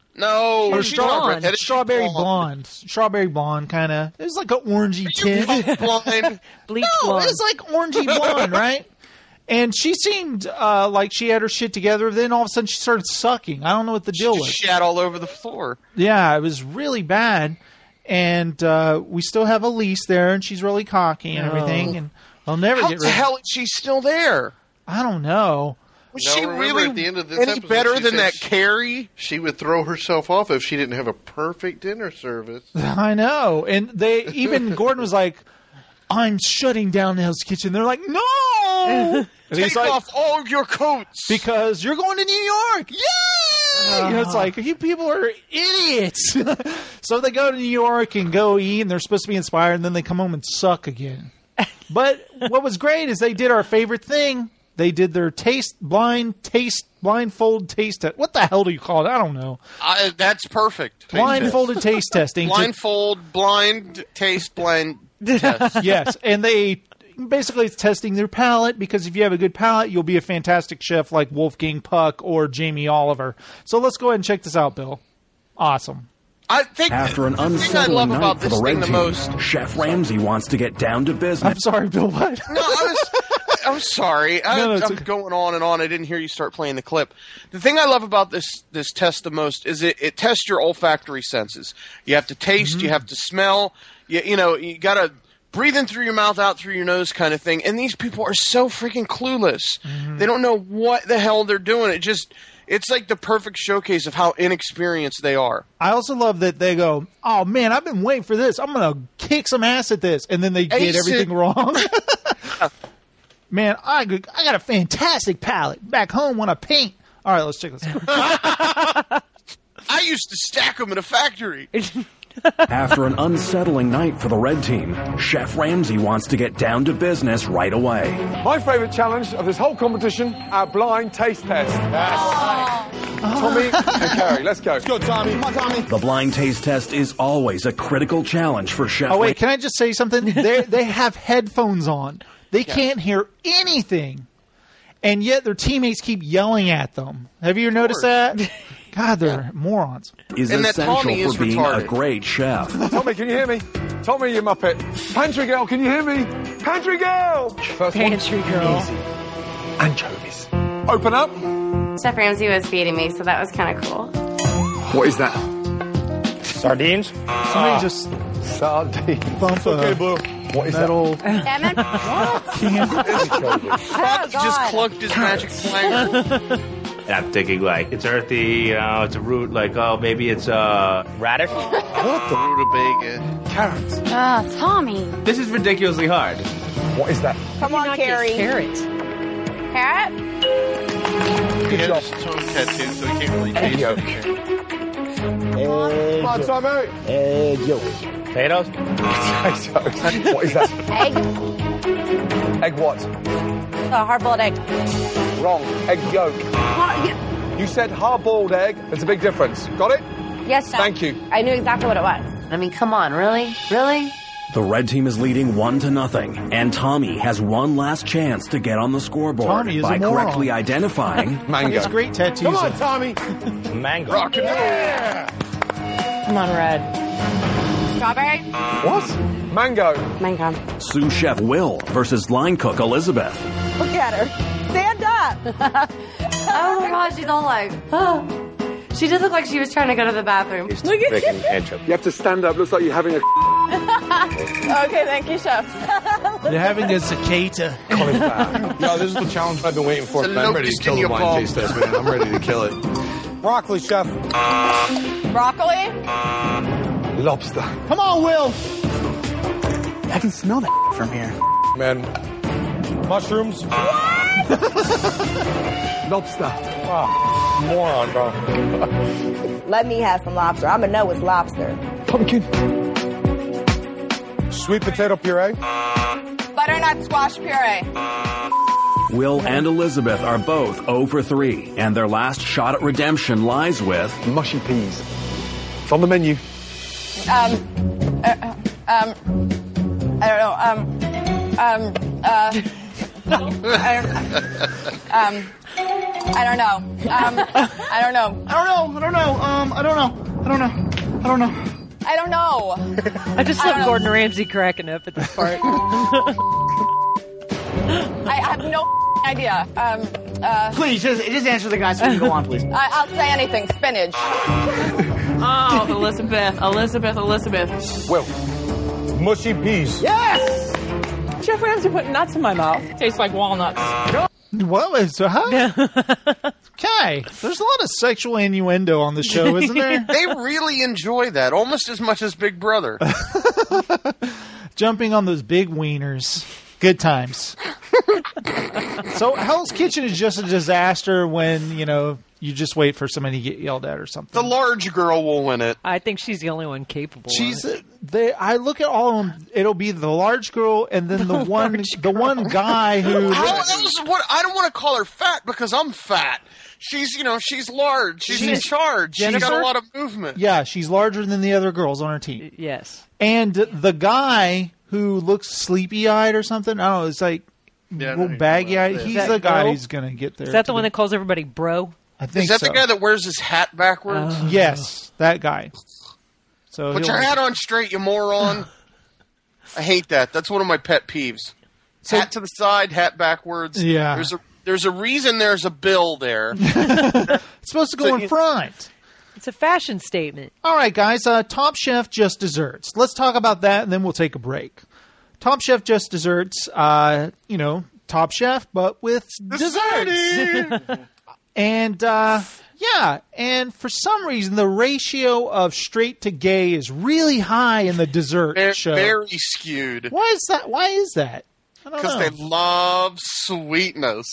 No, Or she's straw- not redheaded, she's strawberry blonde. blonde. Strawberry blonde, kind of. It was like an orangey tint. Blind. Bleach No, blonde. it was like orangey blonde, right? And she seemed uh, like she had her shit together. Then all of a sudden she started sucking. I don't know what the deal was. Shat all over the floor. Yeah, it was really bad. And uh, we still have Elise there, and she's really cocky and No. everything. And I'll never How get the rid of hell is she still there? I don't know. Was No, she remember really at the end of this any episode, better she than said that she- Carrie? She would throw herself off if she didn't have a perfect dinner service. I know. And they even Gordon was like, I'm shutting down Hell's Kitchen. They're like, no! And he's Take like, off all your coats. because you're going to New York. Yay! You know, it's like, you people are idiots. So they go to New York and go eat, and they're supposed to be inspired, and then they come home and suck again. But what was great is they did our favorite thing. They did their taste, blind taste, blindfold taste test. What the hell do you call it? I don't know. Uh, that's perfect. Blindfolded taste testing. to- Blindfold, blind, taste, blind test. Yes, and they basically it's testing their palate, because if you have a good palate, you'll be a fantastic chef like Wolfgang Puck or Jamie Oliver. So let's go ahead and check this out, Bill. Awesome. I think After an the thing I unsettling love night about for this the red thing the team, most. Chef Ramsay wants to get down to business. I'm sorry, Bill. What? No, I was. I'm sorry. I, No, no, it's I'm okay. going on and on. I didn't hear you start playing the clip. The thing I love about this this test the most is it, it tests your olfactory senses. You have to taste. Mm-hmm. You have to smell. You, you know, you got to breathe in through your mouth, out through your nose kind of thing. And these people are so freaking clueless. Mm-hmm. They don't know what the hell they're doing. It just, it's like the perfect showcase of how inexperienced they are. I also love that they go, oh, man, I've been waiting for this. I'm going to kick some ass at this. And then they get Ace everything it. wrong. Man, I, I got a fantastic palette. Back home when I paint. All right, let's check this out. I used to stack them in a factory. After an unsettling night for the red team, Chef Ramsay wants to get down to business right away. My favourite challenge of this whole competition, our blind taste test. Tommy and Carrie, let's go. Let's go, Tommy. Come on, Tommy. The blind taste test is always a critical challenge for Chef Oh, wait, Ramsay. can I just say something? They they have headphones on. They can't hear anything. And yet their teammates keep yelling at them. Have you noticed that? God, they're yeah. morons. Is and essential for is being retarded. a great chef. Tommy, can you hear me? Tommy, you muppet. Pantry girl, can you hear me? Pantry girl! First Pantry one. girl. Easy. Anchovies. Open up. Chef Ramsay was feeding me, so that was kind of cool. What is that? Sardines? Somebody Ah. just Sardines. bump Okay, a Blue. What is metal Salmon? can. Fuck, just clunked his magic flanger. I'm thinking like it's earthy, you know, it's a root, like oh maybe it's uh radish. What the rutabaga? Carrots. Ah, Tommy. This is ridiculously hard. What is that? Come on, Carrie. Carrot. Carrot? Good job. Tongue tattoo, so he can't really taste yolk. Come on, Tommy. Egg yolk. Potatoes? Potatoes. What is that? Egg? Egg what? A hard-boiled egg. Wrong. Egg yolk. You said hard-boiled egg. There's a big difference. Got it? Yes, Chef. Thank you. I knew exactly what it was. I mean, come on, really? Really? The red team is leading one to nothing, and Tommy has one last chance to get on the scoreboard Tommy is by a moron. correctly identifying Mango. It's great tattoos. Come on, Tommy. Mango. Rock and roll. Yeah. Come on, Red. Strawberry? What? Mango. Mango. sous chef Will versus line cook Elizabeth. Look at her. Stand up. Oh my God, she's all like, oh. She did look like she was trying to go to the bathroom. Look at you. You have to stand up. Looks like you're having a Okay, thank you, Chef. They're having a cicada. cauliflower. Yo, this is the challenge I've been waiting for. It's a Man, I'm ready to locust kill in the your blind palm. taste test, man. I'm ready to kill it. Broccoli, chef. Broccoli? Lobster. Come on, Will. I can smell that from here. Man. Mushrooms. Lobster. Oh, moron, bro. Let me have some lobster. I'm going to know it's lobster. Pumpkin. Sweet potato puree. Butternut squash puree. Will and Elizabeth are both zero for three, and their last shot at redemption lies with mushy peas. It's on the menu. Um, uh, um, I don't know. Um, um, uh, I don't, um, I don't know. Um, I don't know. I don't know. I don't know. Um, I don't know. I don't know. I don't know. I don't know. I just I love don't know. Gordon Ramsay cracking up at this part. I have no idea. Um, uh, Please, just, just answer the guy so we can go on, please. I, I'll say anything. Spinach. Oh, Elizabeth, Elizabeth, Elizabeth. Well, mushy peas. Yes! Chef Ramsay put nuts in my mouth. Tastes like walnuts. What was that? Okay. There's a lot of sexual innuendo on the show, isn't there? They really enjoy that, almost as much as Big Brother. Jumping on those big wieners. Good times. So Hell's Kitchen is just a disaster when, you know, you just wait for somebody to get yelled at or something. The large girl will win it. I think she's the only one capable. She's of it. they. I look at all of them. It'll be the large girl and then the, the one, the one guy who. I, that was what, I don't want to call her fat because I'm fat. She's, you know, she's large. She's, She's in charge. Jennifer? She's got a lot of movement. Yeah, she's larger than the other girls on her team. Yes. And the guy who looks sleepy-eyed or something, I don't know, it's like Yeah, real baggy-eyed. He's that the guy Bro? who's going to get there. Is that the to one that calls everybody bro? I think Is that so. the guy that wears his hat backwards? Uh, Yes, that guy. So Put he'll- your hat on straight, you moron. I hate that. That's one of my pet peeves. So- hat to the side, hat backwards. Yeah. There's a there's a reason there's a bill there. It's supposed to go So in you- front. It's a fashion statement. All right, guys. Uh, Top Chef Just Desserts. Let's talk about that, and then we'll take a break. Top Chef Just Desserts, uh, you know, Top Chef, but with desserts. And, uh, yeah, and for some reason, the ratio of straight to gay is really high in the dessert They're show. very skewed. Why is that? Why is that? I don't Because know. they love sweetness.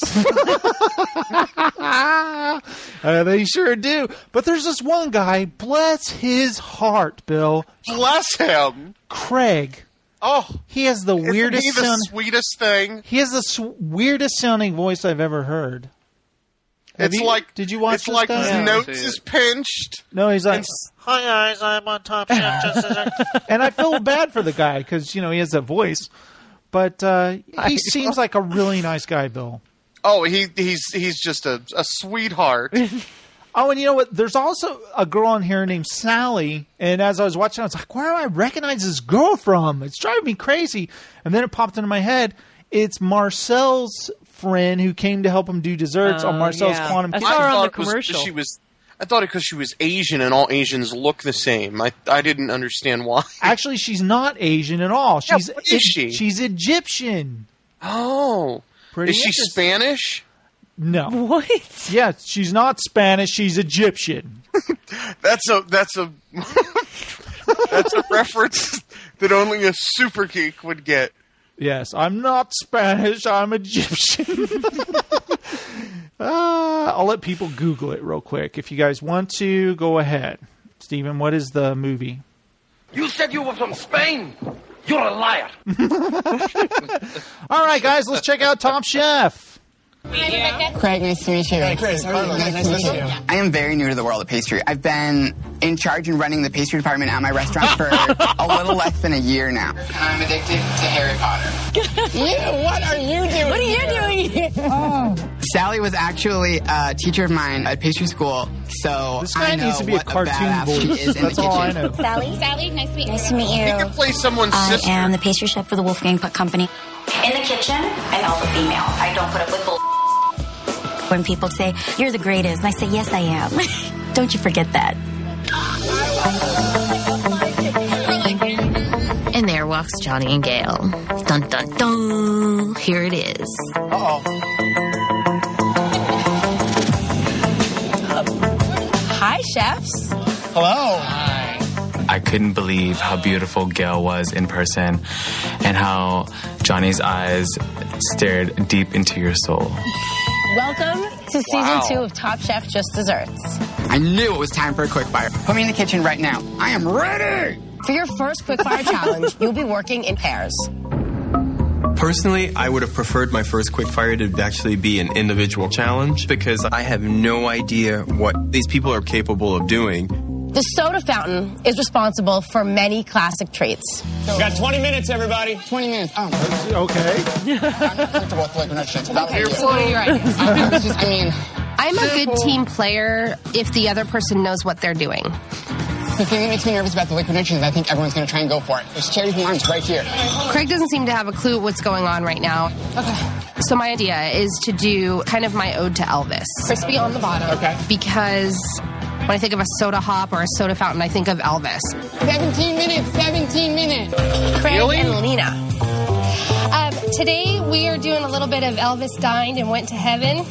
uh, they sure do. But there's this one guy, bless his heart, Bill. Bless him. Craig. Oh, he has the isn't weirdest he the sound- sweetest thing? He has the sw- weirdest sounding voice I've ever heard. Have It's you- like did you watch It's this like guy? his Yeah. notes is pinched. No, he's like, It's- "Hi guys, I'm on Top Chef." Just and I feel bad for the guy because you know he has that voice, but uh, he seems like a really nice guy, Bill. Oh, he he's he's just a, a sweetheart. Oh, and you know what? There's also a girl on here named Sally, and as I was watching, I was like, "Where do I recognize this girl from?" It's driving me crazy. And then it popped into my head. It's Marcel's friend who came to help him do desserts Oh, on Marcel's yeah. Quantum I Kitchen. saw her on thought the it was commercial. She was. I thought it because she was Asian and all Asians look the same. I I didn't understand why. Actually, she's not Asian at all. Yeah, She's what is she? She's Egyptian. Oh, Pretty is she interesting. Spanish? No. What? Yeah, she's not Spanish. She's Egyptian. That's a that's a that's a reference that only a super geek would get. Yes, I'm not Spanish. I'm Egyptian. uh, I'll let people Google it real quick. If you guys want to, go ahead. Steven, what is the movie? You said you were from Spain. You're a liar. All right, guys, let's check out Top Chef. Craig, nice to meet you. Hey, Craig, Carlos, nice to meet you. I am very new to the world of pastry. I've been in charge and running the pastry department at my restaurant for a little less than a year now. I'm addicted to Harry Potter. You, what are you doing? What are you doing? Oh. Sally was actually a teacher of mine at pastry school, so This guy I know needs to be a what cartoon badass she voice. is in That's the all I kitchen. know. Sally? Sally, nice to meet you. Nice to meet you. You can play someone's I sister. am the pastry chef for the Wolfgang Puck Company. In the kitchen, I'm alpha female. I don't put up with bull. When people say, "You're the greatest," and I say, "Yes, I am." Don't you forget that. And there walks Johnny and Gail. Dun dun dun. Here it is. Uh-oh. Hi, chefs. Hello. I couldn't believe how beautiful Gail was in person and how Johnny's eyes stared deep into your soul. Welcome to season Wow. two of Top Chef Just Desserts. I knew it was time for a quick fire. Put me in the kitchen right now. I am ready. For your first quick fire challenge, you'll be working in pairs. Personally, I would have preferred my first quickfire to actually be an individual challenge because I have no idea what these people are capable of doing. The soda fountain is responsible for many classic treats. We got twenty minutes, everybody. twenty minutes. Oh, okay. I'm not comfortable with liquid nitrogen. Okay, so what are your ideas? I was just, I mean, I'm a good team player if the other person knows what they're doing. the thing that makes me nervous about the liquid nitrogen is I think everyone's going to try and go for it. There's charities and limes right here. Craig doesn't seem to have a clue what's going on right now. Okay. So my idea is to do kind of my ode to Elvis. Crispy on the bottom. Okay. Because when I think of a soda hop or a soda fountain, I think of Elvis. seventeen minutes, seventeen minutes. Craig Really? and Lena. Um, today we are doing a little bit of Elvis dined and went to heaven.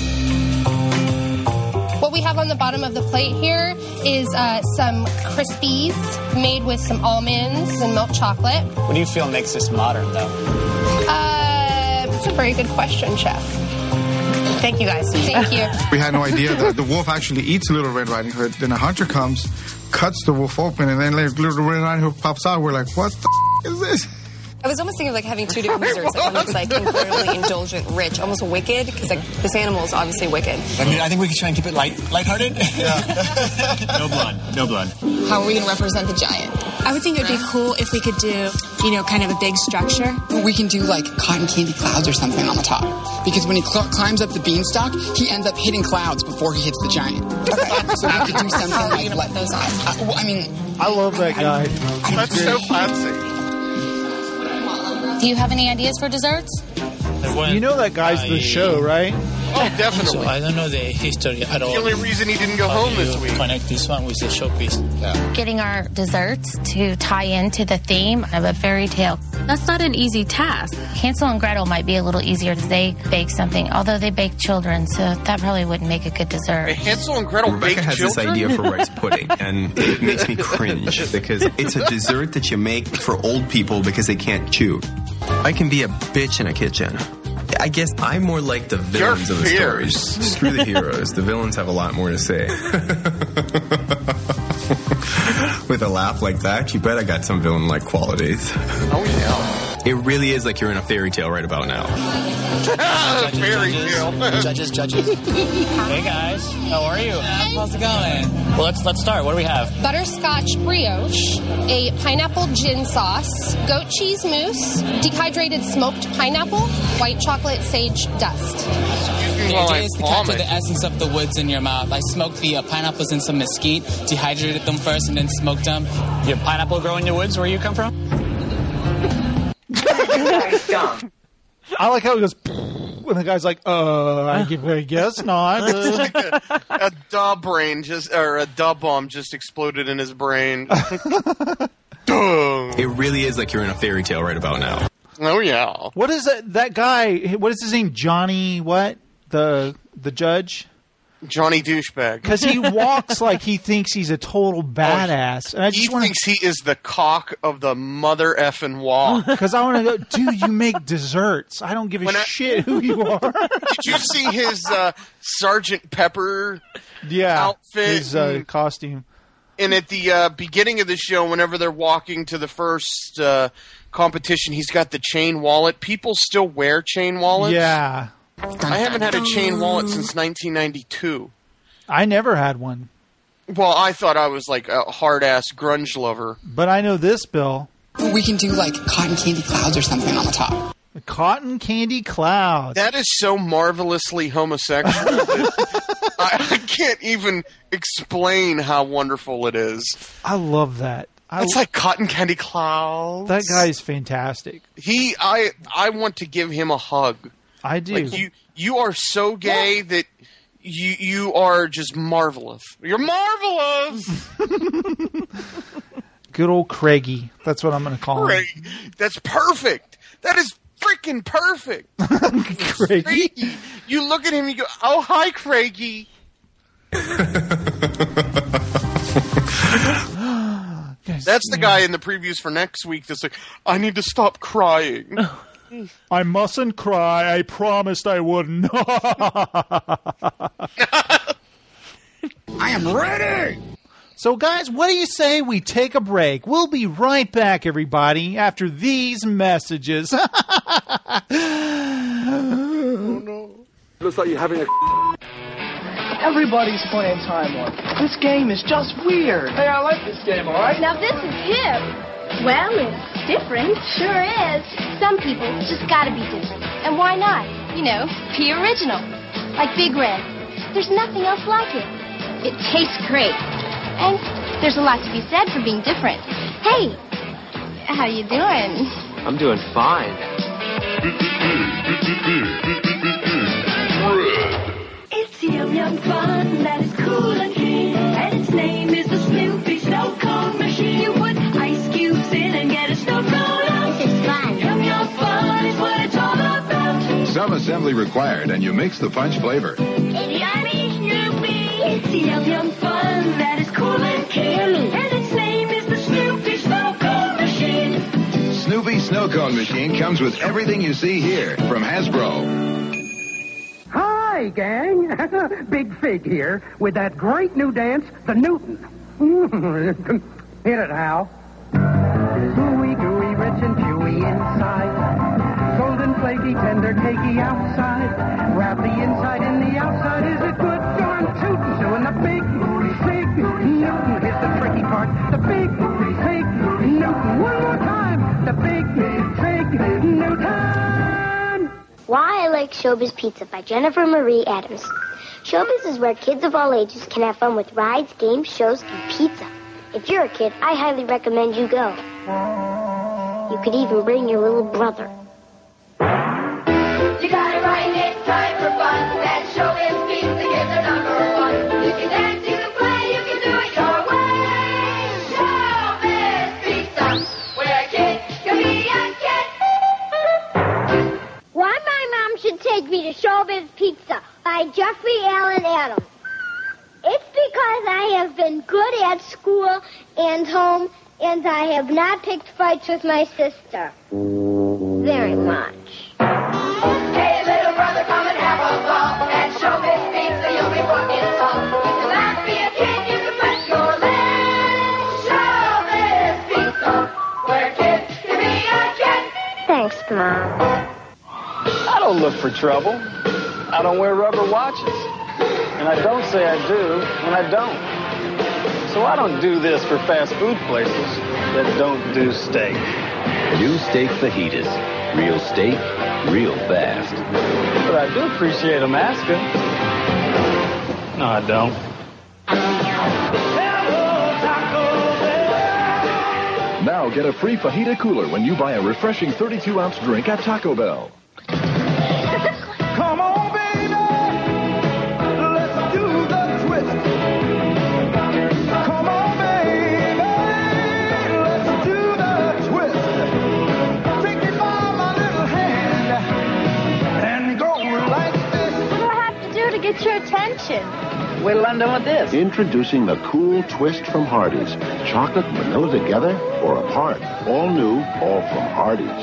What we have on the bottom of the plate here is uh, some Crispies made with some almonds and milk chocolate. What do you feel makes this modern, though? Uh, that's a very good question, Chef. Thank you, guys. Thank you. We had no idea that the wolf actually eats Little Red Riding Hood. Then a hunter comes, cuts the wolf open, and then like, Little Red Riding Hood pops out. We're like, what the f- is this? I was almost thinking of like having two different desserts. Like one that's like incredibly indulgent, rich, almost wicked, because like this animal is obviously wicked. I mean, I think we can try and keep it light, lighthearted. No blood. No blood. How are we going to represent the giant? I would think it would be cool if we could do, you know, kind of a big structure. We can do like cotton candy clouds or something on the top. Because when he cl- climbs up the beanstalk, he ends up hitting clouds before he hits the giant. Okay. So we could do something How are we like, going to like put those on? Uh, well, I mean, I love that guy. That's so fancy. Do you have any ideas for desserts? You know that guy's the show, right? Oh, definitely. So I don't know the history at all. The only reason he didn't go How home do this you week. Connect this one with the showpiece. Yeah. Getting our desserts to tie into the theme of a fairy tale. That's not an easy task. Hansel and Gretel might be a little easier because they bake something, although they bake children, so that probably wouldn't make a good dessert. Hey, Hansel and Gretel Rebecca bake has children? this idea for rice pudding, and it makes me cringe because it's a dessert that you make for old people because they can't chew. I can be a bitch in a kitchen. I guess I'm more like the villains of the stories. Screw the heroes. The villains have a lot more to say. With a laugh like that, you bet I got some villain-like qualities. Oh, yeah. It really is like you're in a fairy tale right about now. Judges, fairy tale. Judges, judges. Hey guys, how are you? How's it going? Well, let's let's start. What do we have? Butterscotch brioche, a pineapple gin sauce, goat cheese mousse, dehydrated smoked pineapple, white chocolate sage dust. The idea is to capture the essence of the woods in your mouth. I smoked the uh, pineapples in some mesquite, dehydrated them first, and then smoked them. You have pineapple grow in your woods where you come from? I like how it goes, when the guy's like, uh, I give- I guess not. It's like a, a duh brain just, or a duh bomb just exploded in his brain. Duh. It really is like you're in a fairy tale right about now. Oh, yeah. What is that, that guy, what is his name? Johnny what? The the judge? Johnny Douchebag. Because he walks like he thinks he's a total badass. And I just he wanna, thinks he is the cock of the mother effing walk. Because I want to go, dude, you make desserts. I don't give a When I- shit who you are. Did you see his uh, Sergeant Pepper Yeah, outfit? his uh, and, costume. and at the uh, beginning of the show, whenever they're walking to the first uh, competition, he's got the chain wallet. People still wear chain wallets. Yeah. I haven't had a chain wallet since nineteen ninety-two. I never had one. Well, I thought I was like a hard-ass grunge lover. But I know this, Bill. We can do like cotton candy clouds or something on the top. Cotton candy clouds. That is so marvelously homosexual that I, I can't even explain how wonderful it is. I love that. I, It's like cotton candy clouds. that guy is fantastic. He, I, I want to give him a hug. I do. Like you, you are so gay that you, you are just marvelous. You're marvelous. Good old Craigie. That's what I'm going to call him. Craig, that's perfect. That is freaking perfect. Craigie. Craigie. You look at him, and you go, "Oh, hi, Craigie." That's the guy in the previews for next week that's like, I need to stop crying. I mustn't cry. I promised I wouldn't. I am ready! So, guys, what do you say we take a break? We'll be right back, everybody, after these messages. Oh, no. Looks like you're having a... Everybody's playing Time Warp. This game is just weird. Hey, I like this game, all right? Now this is hip. Well, it's different. Sure is. Some people just gotta be different. And why not? You know, be original. Like Big Red. There's nothing else like it. It tastes great. And there's a lot to be said for being different. Hey, how you doing? I'm doing fine. It's yum yum fun that is cool and keen, and its name is the Snoopy Snow Cone Machine. You put ice cubes in and get a snow cone out. This is fun. Yum yum fun is what it's all about. Some assembly required, and you mix the punch flavor. It's yummy Snoopy. It's yum yum fun that is cool and keen, and its name is the Snoopy Snow Cone Machine. Snoopy Snow Cone Machine comes with everything you see here from Hasbro. Hi, gang. Big Fig here with that great new dance, the Newton. Hit it, Hal. Gooey, gooey, rich and chewy inside. Golden, flaky, tender, cakey outside. Wrap the inside in the outside is a good darn tootin'. So in the big, big Newton, here's the tricky part. The big, big Newton. One more time. The big, big Newton. Why I Like Showbiz Pizza by Jennifer Marie Adams. Showbiz is where kids of all ages can have fun with rides, games, shows, and pizza. If you're a kid, I highly recommend you go. You could even bring your little brother. You got it right, it's time for fun. That's Jeffrey Allen Adams. It's because I have been good at school and home, and I have not picked fights with my sister. Very much. Hey, little brother, come and have a ball and show me speed so you'll be fucking tall. You can not be a kid, you can press your legs, show this beat song. Where kids can be a kid. Thanks, Mom. I don't look for trouble. I don't wear rubber watches. And I don't say I do when I don't. So I don't do this for fast food places that don't do steak. New steak fajitas. Real steak, real fast. But I do appreciate them asking. No, I don't. Now get a free fajita cooler when you buy a refreshing thirty-two ounce drink at Taco Bell. Come on, baby. Let's do the twist. Come on, baby. Let's do the twist. Take me by my little hand and go like this. What do I have to do to get your attention? Wait till I'm done with this. Introducing the cool twist from Hardee's. Chocolate and vanilla together or apart. All new, all from Hardee's.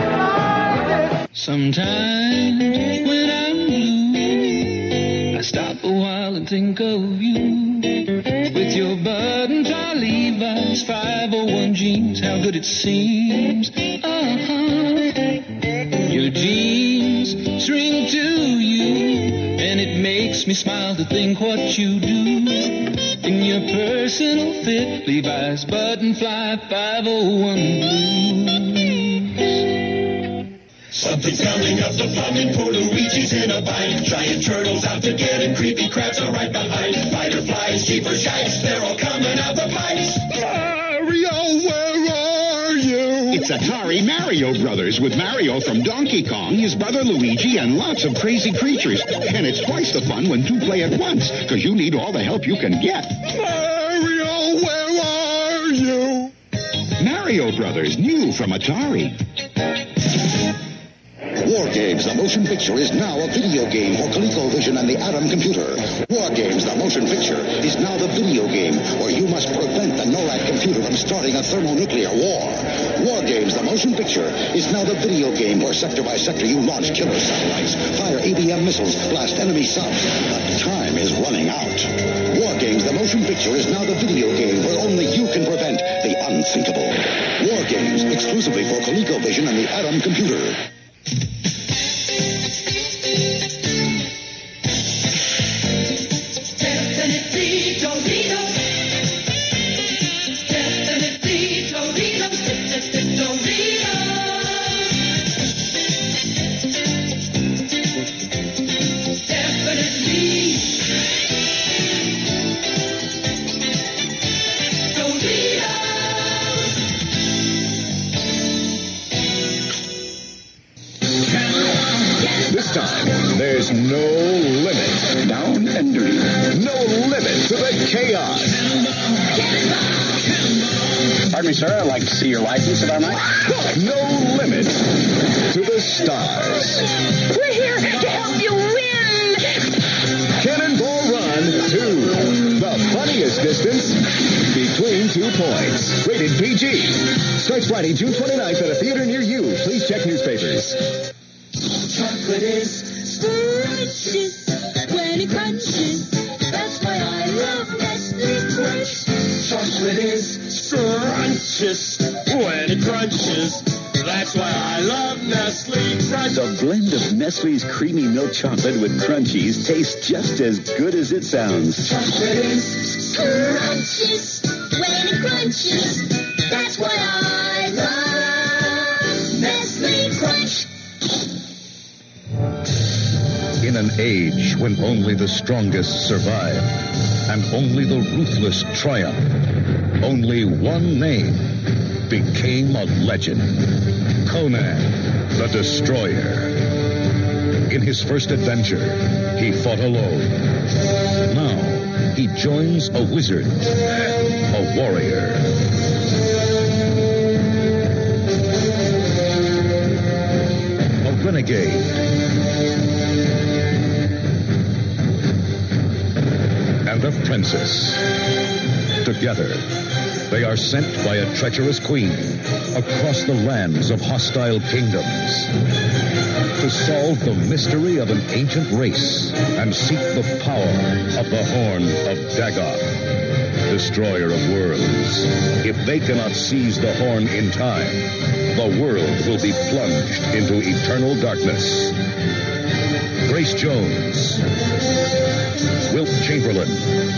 Sometimes when I'm blue, I stop a while and think of you. With your button-tie Levi's, five oh one jeans, how good it seems. Uh-huh. Your jeans string to you, and it makes me smile to think what you do. In your personal fit, Levi's button-fly five oh one blues. Something's coming up the plumbing, poor Luigi's in a bind. Giant turtles out to get him, creepy crabs are right behind. Spider flies, cheaper shikes, they're all coming out the pipes. Mario, where are you? It's Atari Mario Brothers with Mario from Donkey Kong, his brother Luigi, and lots of crazy creatures. And it's twice the fun when two play at once, because you need all the help you can get. Mario, where are you? Mario Brothers, new from Atari. War Games, the motion picture, is now a video game for ColecoVision and the Atom computer. War Games, the motion picture, is now the video game where you must prevent the NORAD computer from starting a thermonuclear war. War Games, the motion picture, is now the video game where sector by sector you launch killer satellites, fire A B M missiles, blast enemy subs. But time is running out. War Games, the motion picture, is now the video game where only you can prevent the unthinkable. War Games, exclusively for ColecoVision and the Atom computer. Definitely Doritos. Definitely Doritos. Doritos. Definitely This time, there's no limit. Down and dirty. No limit to the chaos. Pardon me, sir. I'd like to see your license, if I might. No limit to the stars. We're here to help you win. Cannonball Run two. The funniest distance between two points. Rated P G. Starts Friday, June twenty-ninth at a theater near you. Please check newspapers. Chocolate is scrumptious when it crunches. That's why I love Nestle Crunch. Chocolate is scrumptious when it crunches. That's why I love Nestle Crunch. The blend of Nestle's creamy milk chocolate with crunchies tastes just as good as it sounds. Chocolate is scrumptious when it crunches. That's why I love Nestle Crunch. In an age when only the strongest survive and only the ruthless triumph, only one name became a legend. Conan the Destroyer. In his first adventure, he fought alone. Now, he joins a wizard, a warrior. A renegade. princess. Together, they are sent by a treacherous queen across the lands of hostile kingdoms to solve the mystery of an ancient race and seek the power of the Horn of Dagoth, destroyer of worlds. If they cannot seize the horn in time, the world will be plunged into eternal darkness. Grace Jones, Wilt Chamberlain,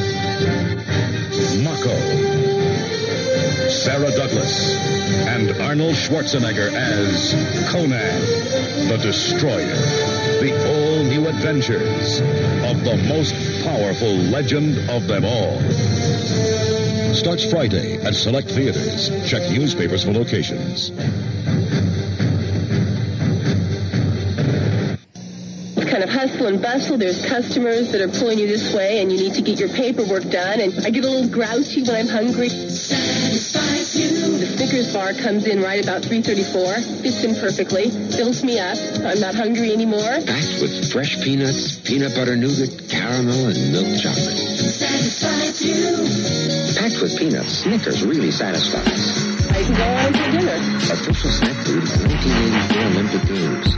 Mako, Sarah Douglas, and Arnold Schwarzenegger as Conan, the Destroyer. The all-new adventures of the most powerful legend of them all. Starts Friday at select theaters. Check newspapers for locations. Kind of hustle and bustle. There's customers that are pulling you this way, and you need to get your paperwork done. And I get a little grouchy when I'm hungry. Satisfies you. The Snickers bar comes in right about three thirty-four. Fits in perfectly. Fills me up. I'm not hungry anymore. Packed with fresh peanuts, peanut butter nougat, caramel, and milk chocolate. Satisfies you. Packed with peanuts, Snickers really satisfies. I can go on for dinner. Official snack food of the nineteen eighty-four Olympic Games.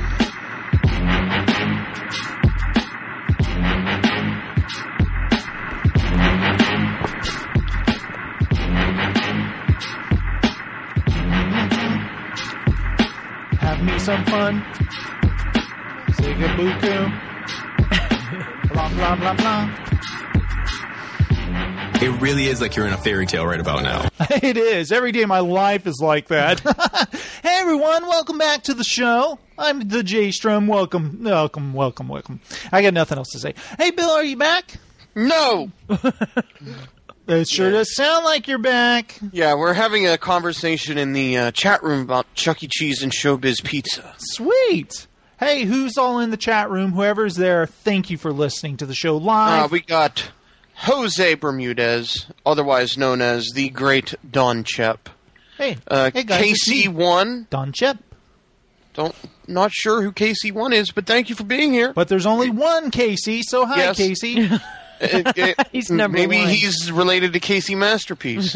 Me some fun. Zigabuku. Blah, blah, blah, blah. It really is like you're in a fairy tale right about now. It is. Every day of my life is like that. Hey, everyone. Welcome back to the show. I'm the J-Strom. Welcome, welcome, welcome, welcome. I got nothing else to say. Hey, Bill, are you back? No. It sure does sound like you're back. Yeah, we're having a conversation in the uh, chat room about Chuck E. Cheese and Showbiz Pizza. Sweet. Hey, who's all in the chat room? Whoever's there, thank you for listening to the show live. Uh, we got Jose Bermudez, otherwise known as the Great Don Chep. Hey, uh, hey guys, K C one. Don Chep. Don't, not sure who K C one is, but thank you for being here. But there's only one Casey, so hi, yes. Casey. It, it, he's number maybe one. he's related to Casey Masterpiece.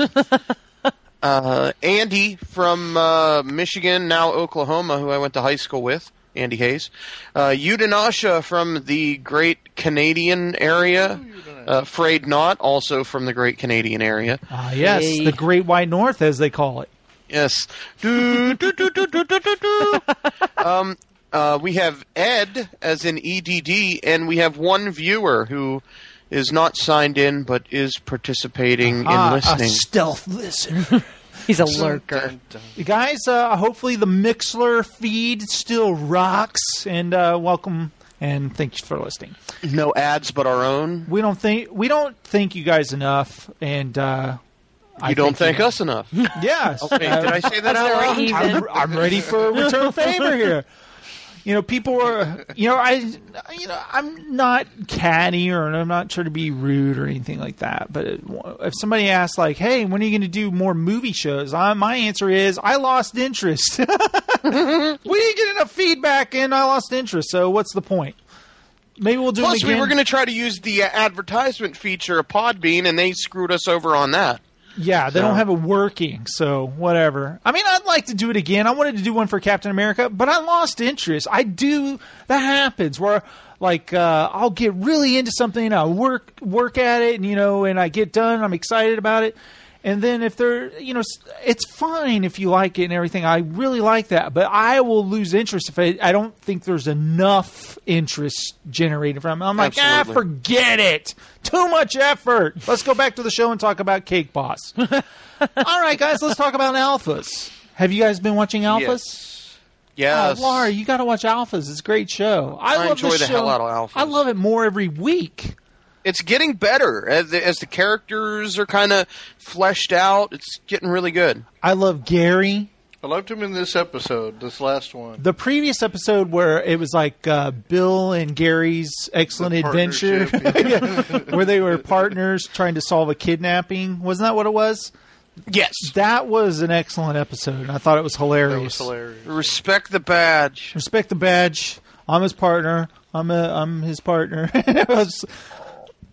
uh, Andy from uh, Michigan, now Oklahoma, who I went to high school with, Andy Hayes. Uh, Udinasha from the Great Canadian area. Uh, Frayed Not, also from the Great Canadian area. Ah, uh, yes, hey. The Great White North, as they call it. Yes. do, do, do, do, do, do, do. um, uh, we have Ed, as in E D D, and we have one viewer who is not signed in, but is participating uh, in listening. A stealth listener. He's a lurker. You guys, uh, hopefully the Mixler feed still rocks, and uh, welcome and thank you for listening. No ads but our own. We don't think we don't thank you guys enough, and uh, you I don't thank thank you. us enough. Yes. Okay, did I say that out loud? I'm, I'm ready for a return favor here. You know, people are, you know, I, you know, I'm not catty or I'm not trying to be rude or anything like that. But if somebody asks, like, hey, when are you going to do more movie shows? I, my answer is, I lost interest. We didn't get enough feedback and I lost interest. So what's the point? Maybe we'll do Plus, it again. we were going to try to use the advertisement feature of Podbean, and they screwed us over on that. Yeah, they so. don't have it working, so whatever. I mean, I'd like to do it again. I wanted to do one for Captain America, but I lost interest. I do. That happens where, like, uh, I'll get really into something, and I'll work work at it, and you know, and I get done. I'm excited about it, and then if they're, you know, it's fine if you like it and everything. I really like that, but I will lose interest if I, I don't think there's enough interest generated from it. I'm like, Absolutely. ah, forget it. Too much effort. Let's go back to the show and talk about Cake Boss. All right, guys, let's talk about Alphas. Have you guys been watching Alphas? Yes. yes. Oh, Laura, you got to watch Alphas. It's a great show. I, I love enjoy this the show. hell out of Alphas. I love it more every week. It's getting better as the, as the characters are kind of fleshed out. It's getting really good. I love Gary. I loved him in this episode, this last one. The previous episode where it was like uh, Bill and Gary's excellent adventure, yeah, where they were partners trying to solve a kidnapping. Wasn't that what it was? Yes. That was an excellent episode, and I thought it was hilarious. That was hilarious. Respect the badge. Respect the badge. I'm his partner. I'm a, I'm his partner. It was,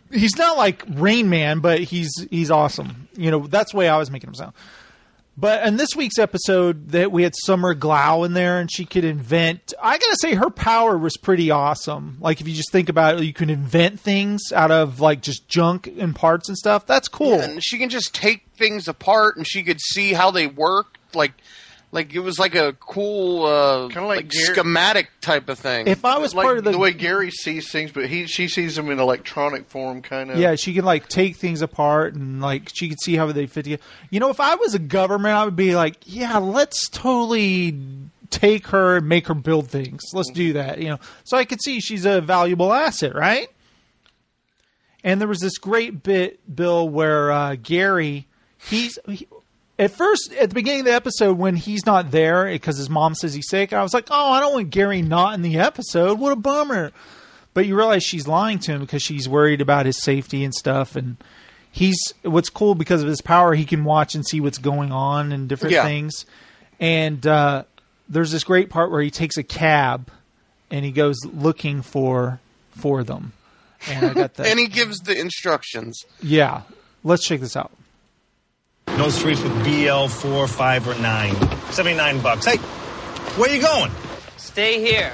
he's not like Rain Man, but he's he's awesome. You know, that's the way I was making him sound. But in this week's episode, that we had Summer Glau in there, and she could invent. I gotta say, her power was pretty awesome. Like if you just think about it, you can invent things out of like just junk and parts and stuff. That's cool. Yeah, and she can just take things apart, and she could see how they work. Like, like it was like a cool, uh, kind of like, like Gary, schematic type of thing. If I was like part of the, the way Gary sees things, but he she sees them in electronic form, kind of. Yeah, she can like take things apart and like she could see how they fit together. You know, if I was a government, I would be like, yeah, let's totally take her and make her build things. Let's do that. You know, so I could see she's a valuable asset, right? And there was this great bit, Bill, where uh, Gary, he's. He, At first, at the beginning of the episode, when he's not there because his mom says he's sick, I was like, oh, I don't want Gary not in the episode. What a bummer. But you realize she's lying to him because she's worried about his safety and stuff. And he's what's cool because of his power, he can watch and see what's going on and different yeah. things. And uh, there's this great part where he takes a cab and he goes looking for for them. And I got that. And he gives the instructions. Yeah. Let's check this out. No streets with B L four, five, or nine. seventy-nine bucks. Hey, where you going? Stay here.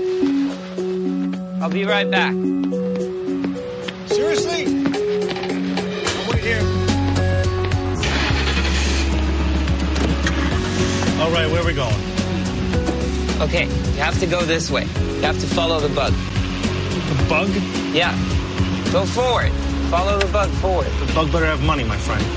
I'll be right back. Seriously? I'll wait here. All right, where are we going? Okay, you have to go this way. You have to follow the bug. The bug? Yeah. Go forward. Follow the bug forward. The bug better have money, my friend.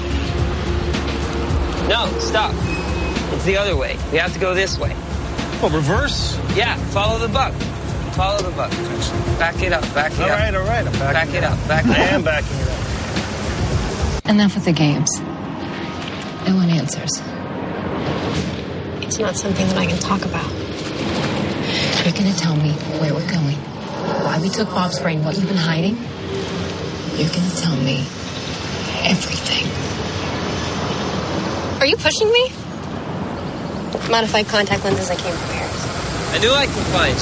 No, stop. It's the other way. We have to go this way. Oh, reverse? Yeah, follow the bug. Follow the bug. Back it up, back it all up. All right, all right, I'm backing back it up. up. Back it I up. I am backing it up. Enough with the games. I want answers. It's not something that I can talk about. You're going to tell me where we're going, why we took Bob's brain, what you've been hiding. You're going to tell me everything. Are you pushing me? Modified contact lenses I came prepared. I knew I could find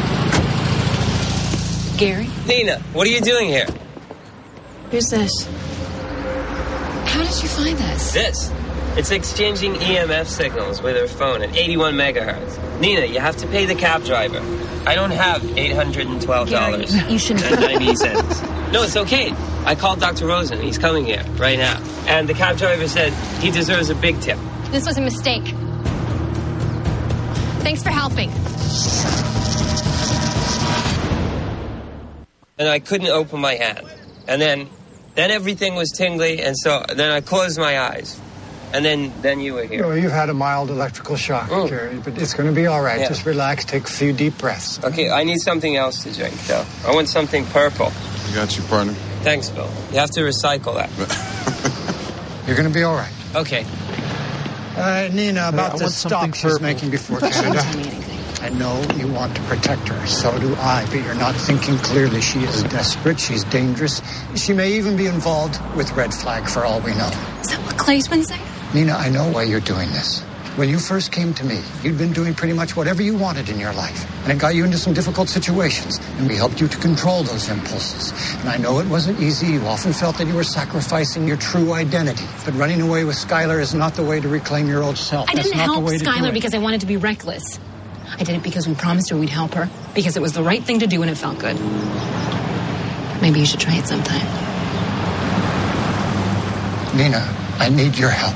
you. Gary? Nina, what are you doing here? Who's this? How did you find this? This? It's exchanging E M F signals with her phone at eighty-one megahertz. Nina, you have to pay the cab driver. I don't have eight hundred twelve dollars. Gary, you shouldn't. And ninety cents. No, it's okay. I called Doctor Rosen. He's coming here right now. And the cab driver said he deserves a big tip. This was a mistake. Thanks for helping. And I couldn't open my hand. And then then everything was tingly, and so then I closed my eyes. And then, then you were here. Well, you've had a mild electrical shock, mm. Gary, but it's going to be all right. Yeah. Just relax, take a few deep breaths. Okay, I need something else to drink, though. I want something purple. I got you, partner. Thanks, Bill. You have to recycle that. You're going to be all right. Okay. Uh, Nina, about the the stop she's making before Canada. I know you want to protect her. So do I. But you're not thinking clearly. She is desperate. She's dangerous. She may even be involved with Red Flag for all we know. Is that what Clay's been saying? Nina, I know why you're doing this. When you first came to me, you'd been doing pretty much whatever you wanted in your life. And it got you into some difficult situations. And we helped you to control those impulses. And I know it wasn't easy. You often felt that you were sacrificing your true identity. But running away with Skylar is not the way to reclaim your old self. I That's didn't not help the way to do Skylar it. because I wanted to be reckless. I did it because we promised her we'd help her. Because it was the right thing to do and it felt good. Maybe you should try it sometime. Nina, I need your help.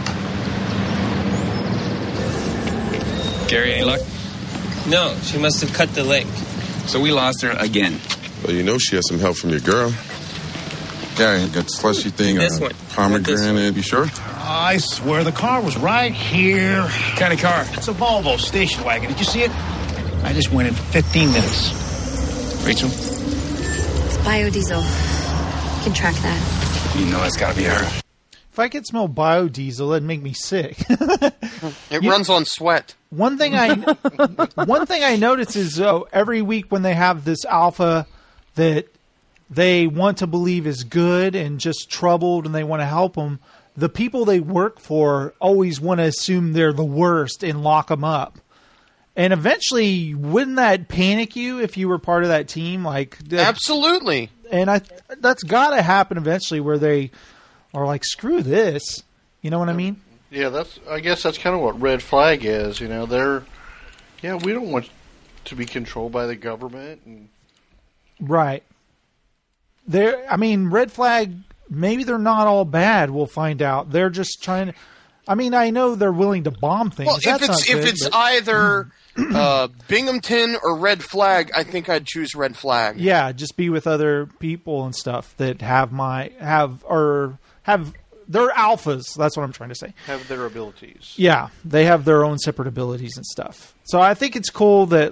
Gary, any luck? No, she must have cut the link. So we lost her again. Well, you know she has some help from your girl. Gary, got the slushy thing. This uh, one. Pomegranate. You sure? I swear the car was right here. What kind of car? It's a Volvo station wagon. Did you see it? I just went in fifteen minutes. Rachel? It's biodiesel. You can track that. You know it's got to be her. If I could smell biodiesel, it'd make me sick. It you, runs on sweat. One thing I one thing I notice is uh, every week when they have this alpha that they want to believe is good and just troubled and they want to help them, the people they work for always want to assume they're the worst and lock them up. And eventually, wouldn't that panic you if you were part of that team? Like, absolutely. and I that's got to happen eventually, where they are like, screw this. You know what I mean? Yeah, that's. I guess that's kind of what Red Flag is. You know, they're. Yeah, we don't want to be controlled by the government. And... Right. They're. I mean, Red Flag. Maybe they're not all bad. We'll find out. They're just trying to. I mean, I know they're willing to bomb things. Well, That's if it's not if good, it's but- either uh, Binghamton or Red Flag, I think I'd choose Red Flag. Yeah, just be with other people and stuff that have my have or have they're alphas. That's what I'm trying to say. Have their abilities. Yeah, they have their own separate abilities and stuff. So I think it's cool that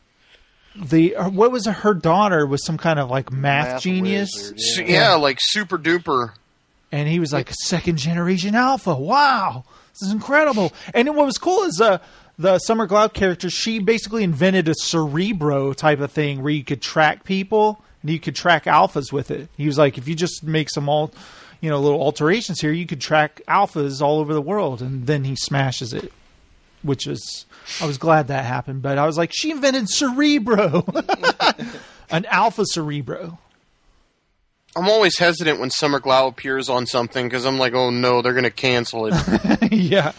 the what was it, her daughter was some kind of like math, Math genius. wizard, So, yeah, like super duper. And he was like a second generation alpha. Wow, this is incredible. And what was cool is uh, the Summer Glau character. She basically invented a Cerebro type of thing where you could track people and you could track alphas with it. He was like, if you just make some all, you know, little alterations here, you could track alphas all over the world. And then he smashes it, which is, I was glad that happened. But I was like, she invented Cerebro, an alpha Cerebro. I'm always hesitant when Summer Glau appears on something because I'm like, oh no, they're going to cancel it. Yeah.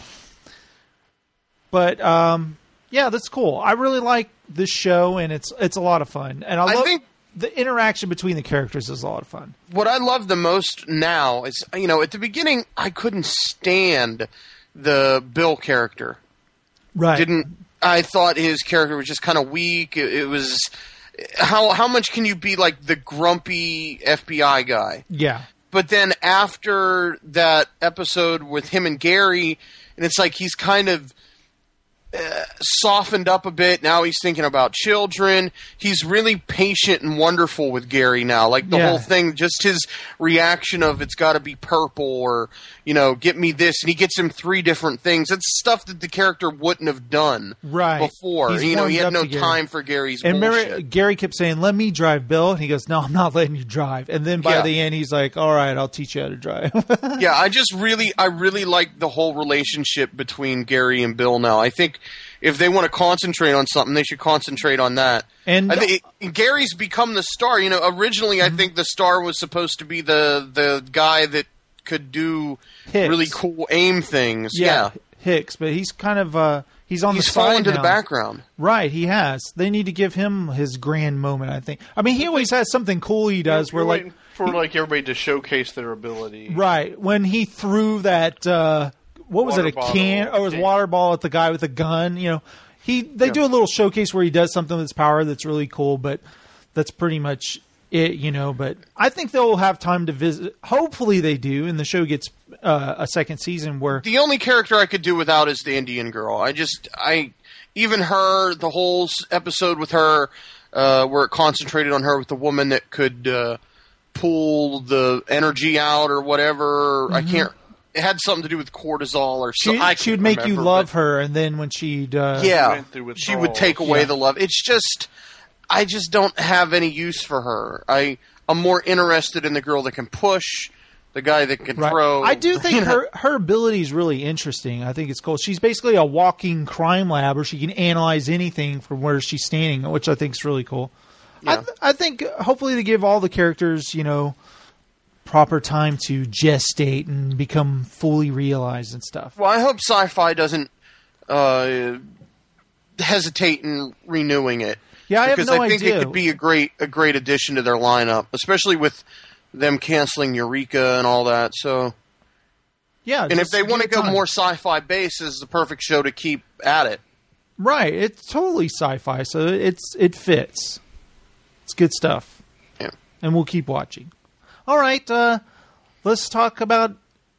But um, yeah, that's cool. I really like this show, and it's it's a lot of fun. And I, I love think the interaction between the characters is a lot of fun. What I love the most now is, you know, at the beginning I couldn't stand the Bill character. Right. Didn't I thought his character was just kind of weak. It, it was how how much can you be like the grumpy F B I guy? Yeah. But then after that episode with him and Gary, and it's like he's kind of uh, softened up a bit. Now he's thinking about children. He's really patient and wonderful with Gary now. Like the Yeah. whole thing, just his reaction of it's got to be purple or, you know, get me this. And he gets him three different things. It's stuff that the character wouldn't have done Right. before. He's you know, he warmed had up no to Gary. time for Gary's And bullshit. remember, Gary kept saying, let me drive, Bill. And he goes, no, I'm not letting you drive. And then by Yeah. the end, he's like, all right, I'll teach you how to drive. Yeah, I just really, I really like the whole relationship between Gary and Bill now. I think if they want to concentrate on something, they should concentrate on that. And I think it, Gary's become the star. You know, originally I think the star was supposed to be the the guy that could do Hicks. really cool aim things. Yeah, Hicks, but he's kind of uh, he's on he's the side fallen to now. the background. Right, he has. They need to give him his grand moment, I think. I mean, he always has something cool he does You're where, like, waiting for like everybody to showcase their ability. right, when he threw that, uh, what was Water it, a bottle. can, or his water ball at the guy with a gun, you know. He They Yeah. do a little showcase where he does something with his power that's really cool, but that's pretty much it, you know. But I think they'll have time to visit. Hopefully they do, and the show gets uh, a second season where... The only character I could do without is the Indian girl. I just, I, even her, the whole s- episode with her, uh, where it concentrated on her with the woman that could uh, pull the energy out or whatever. I Mhm. can't. It had something to do with cortisol or She, something. I she would can't make you remember, love her, and then when she'd... Uh, but- Yeah, went through she would withdrawals. take away Yeah. the love. It's just, I just don't have any use for her. I, I'm more interested in the girl that can push, the guy that can Right. throw. I do think you know. her her ability is really interesting. I think it's cool. She's basically a walking crime lab, where she can analyze anything from where she's standing, which I think is really cool. I, th- I think hopefully they give all the characters, you know, proper time to gestate and become fully realized and stuff. Well, I hope Sci-Fi doesn't uh, hesitate in renewing it. Yeah, I have because no I think idea. it could be a great a great addition to their lineup, especially with them canceling Eureka and all that. So, Yeah, and if just they want to give it go time. more sci-fi based, this is the perfect show to keep at it. Right, it's totally sci-fi, so it's it fits. It's good stuff. Yeah. And we'll keep watching. All right, uh, let's talk about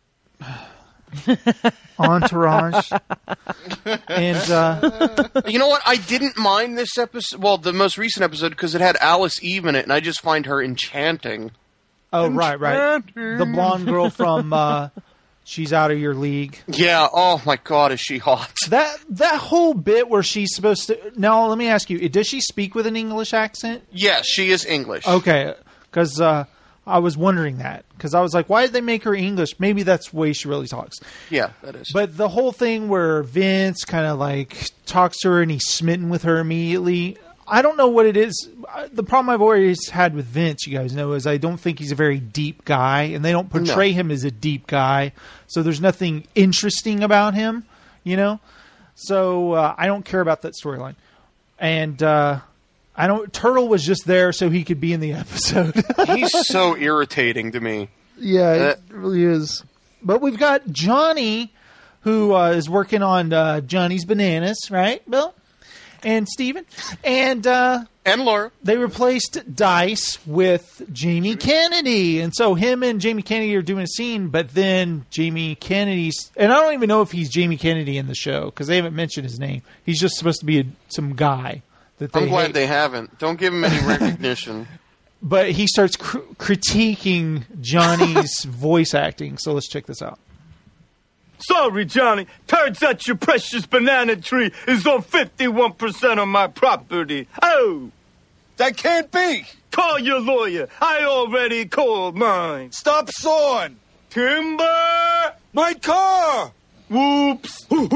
Entourage. and uh, You know what? I didn't mind this episode. Well, the most recent episode because it had Alice Eve in it, and I just find her enchanting. oh, right, right, the blonde girl from uh, She's Out of Your League. Yeah. Oh my God, is she hot? That that whole bit where she's supposed to. Now, let me ask you: does she speak with an English accent? Yes, she is English. Okay, because uh, I was wondering that because I was like, why did they make her English? Maybe that's the way she really talks. Yeah, that is. But the whole thing where Vince kind of like talks to her and he's smitten with her immediately, I don't know what it is. The problem I've always had with Vince, you guys know, is I don't think he's a very deep guy, and they don't portray no. him as a deep guy. So there's nothing interesting about him, you know. So uh, I don't care about that storyline. And uh, I don't. Turtle was just there so he could be in the episode. He's so irritating to me. Yeah, uh, it really is. But we've got Johnny, who uh, is working on uh, Johnny's Bananas, right, Bill? And Steven. And uh, and Laura. They replaced Dice with Jamie Kennedy. And so him and Jamie Kennedy are doing a scene, but then Jamie Kennedy's... And I don't even know if he's Jamie Kennedy in the show, because they haven't mentioned his name. He's just supposed to be a, some guy. That they I'm glad hate. they haven't. Don't give him any recognition. But he starts cr- critiquing Johnny's voice acting. So let's check this out. Sorry, Johnny. Turns out your precious banana tree is on fifty-one percent of my property. Oh! That can't be! Call your lawyer. I already called mine. Stop sawing! Timber! My car! Whoops! See,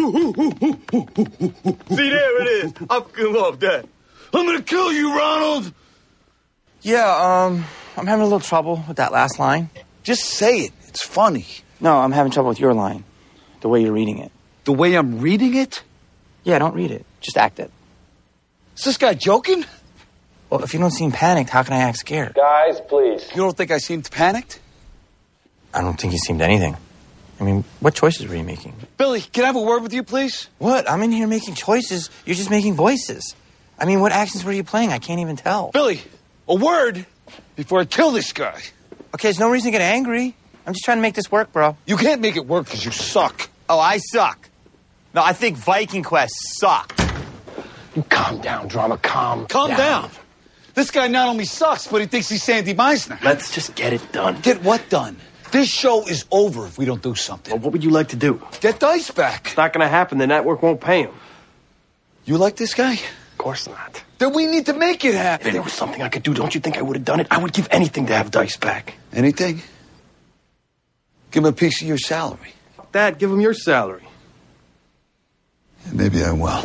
there it is. I fucking love that. I'm gonna kill you, Ronald! Yeah, um, I'm having a little trouble with that last line. Just say it. It's funny. No, I'm having trouble with your line. The way you're reading it. The way I'm reading it? Yeah, don't read it. Just act it. Is this guy joking? Well, if you don't seem panicked, how can I act scared? Guys, please. You don't think I seemed panicked? I don't think you seemed anything. I mean, what choices were you making? Billy, can I have a word with you, please? What? I'm in here making choices. You're just making voices. I mean, what accents were you playing? I can't even tell. Billy, a word before I kill this guy. Okay, there's no reason to get angry. I'm just trying to make this work, bro. You can't make it work because you suck. Oh, I suck. No, I think Viking Quest sucked. You calm down, drama. Calm, calm down. down. This guy not only sucks, but he thinks he's Sandy Meisner. Let's just get it done. Get what done? This show is over if we don't do something. Well, what would you like to do? Get Dice back. It's not going to happen. The network won't pay him. You like this guy? Of course not. Then we need to make it happen. If there was something I could do, don't you think I would have done it? I would give anything to have Dice back. Anything? Give him a piece of your salary. Fuck that. Give him your salary. Maybe I will.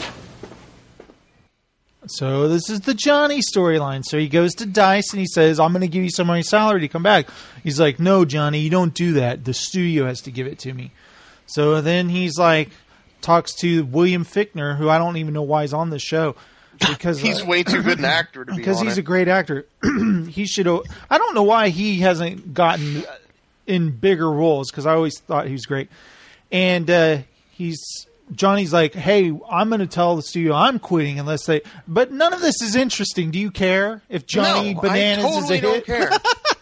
So this is the Johnny storyline. So he goes to Dice and he says, I'm going to give you some of my salary to come back. He's like, no, Johnny, you don't do that. The studio has to give it to me. So then he's like, talks to William Fichtner, who I don't even know why he's on this show. Because he's uh, way too good an actor to be Because on he's it. a great actor. He should. I don't know why he hasn't gotten in bigger roles, because I always thought he was great. And uh, he's Johnny's like, hey, I'm going to tell the studio I'm quitting unless they. But none of this is interesting. Do you care if Johnny no, Bananas I totally is a hit? don't care.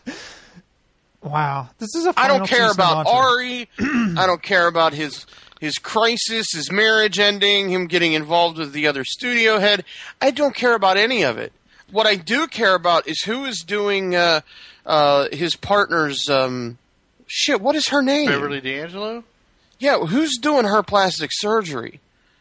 Wow, this is a. I don't Final care Season about mantra. Ari. I don't care about his his crisis, his marriage ending, him getting involved with the other studio head. I don't care about any of it. What I do care about is who is doing uh, uh, his partner's. Um, shit, what is her name? Beverly D'Angelo? Yeah, who's doing her plastic surgery?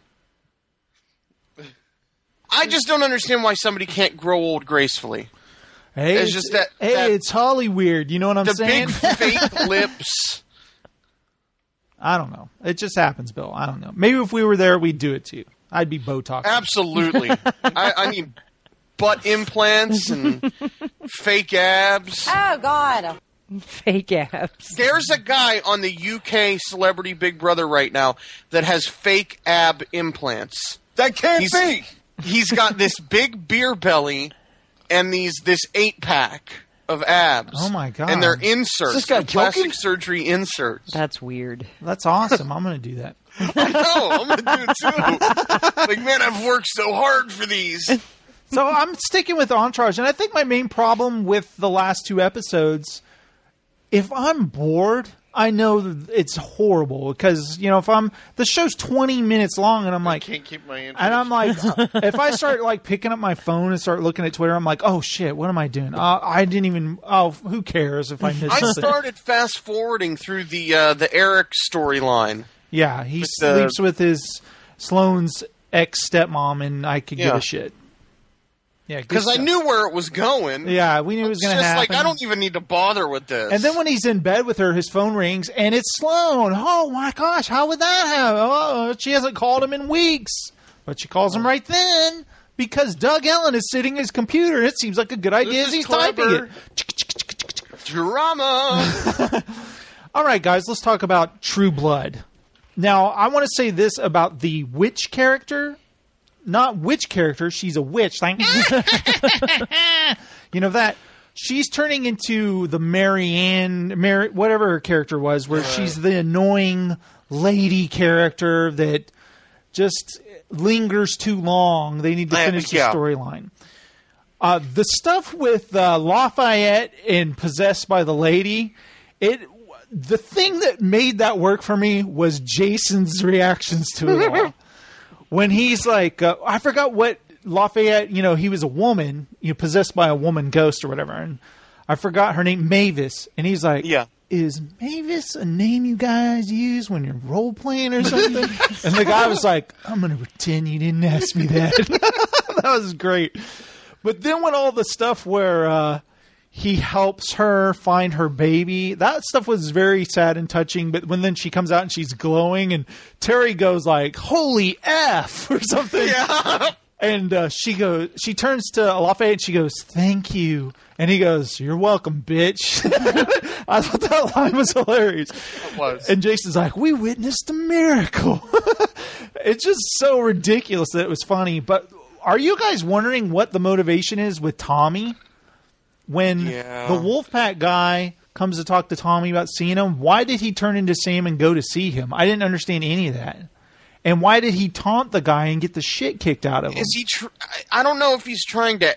I just don't understand why somebody can't grow old gracefully. Hey, it's it's, just that. hey, that, it's Holly weird. You know what I'm the saying? big fake lips. I don't know. It just happens, Bill. I don't know. Maybe if we were there, we'd do it to you. I'd be Botox. Absolutely. I, I need butt implants and fake abs. Oh, God. Fake abs. There's a guy on the U K Celebrity Big Brother right now that has fake ab implants. That can't he's, be. He's got this big beer belly and these this eight pack of abs. Oh my god! And they're inserts. Is this guy plastic joking? surgery inserts. That's weird. That's awesome. I'm going to do that. I know. I'm going to do it too. Like, man, I've worked so hard for these. So I'm sticking with Entourage, and I think my main problem with the last two episodes, if I'm bored, I know that it's horrible because, you know, if I'm the show's twenty minutes long and I'm like, I can't keep my interest. and I'm like, if I start like picking up my phone and start looking at Twitter, I'm like, oh shit, what am I doing? Uh, I didn't even. Oh, who cares if I miss I something? started fast forwarding through the uh, the Eric storyline. Yeah, he With sleeps the- with his Sloane's ex stepmom, and I could give Yeah. a shit. Yeah, good Because I stuff. knew where it was going. Yeah, we knew it was It's going to just happen. like, I don't even need to bother with this. And then when he's in bed with her, his phone rings, and it's Sloane. Oh, my gosh, how would that happen? Oh, she hasn't called him in weeks. But she calls him right then because Doug Ellen is sitting at his computer, and it seems like a good idea as he's typing it. Drama. All right, guys, let's talk about True Blood. Now, I want to say this about the witch character. Not witch character. She's a witch. Like, you know that. She's turning into the Marianne, Mary, whatever her character was, where right. she's the annoying lady character that just lingers too long. They need to finish yeah. the storyline. Uh, the stuff with uh, Lafayette and Possessed by the Lady, it the thing that made that work for me was Jason's reactions to it all. When he's like, uh, I forgot what Lafayette, you know, he was a woman, you know, possessed by a woman ghost or whatever, and I forgot her name, Mavis, and he's like, yeah. Is Mavis a name you guys use when you're role playing or something? And the guy was like, I'm going to pretend you didn't ask me that. That was great. But then when all the stuff where uh, he helps her find her baby, that stuff was very sad and touching. But when then she comes out and she's glowing and Terry goes like, holy F or something. Yeah. And uh, she goes, she turns to Lafayette and she goes, thank you. And he goes, you're welcome, bitch. I thought that line was hilarious. It was. And Jason's like, we witnessed a miracle. It's just so ridiculous that it was funny. But are you guys wondering what the motivation is with Tommy? When yeah. the Wolfpack guy comes to talk to Tommy about seeing him, why did he turn into Sam and go to see him? I didn't understand any of that. And why did he taunt the guy and get the shit kicked out of him? Is he? Tr- I don't know if he's trying to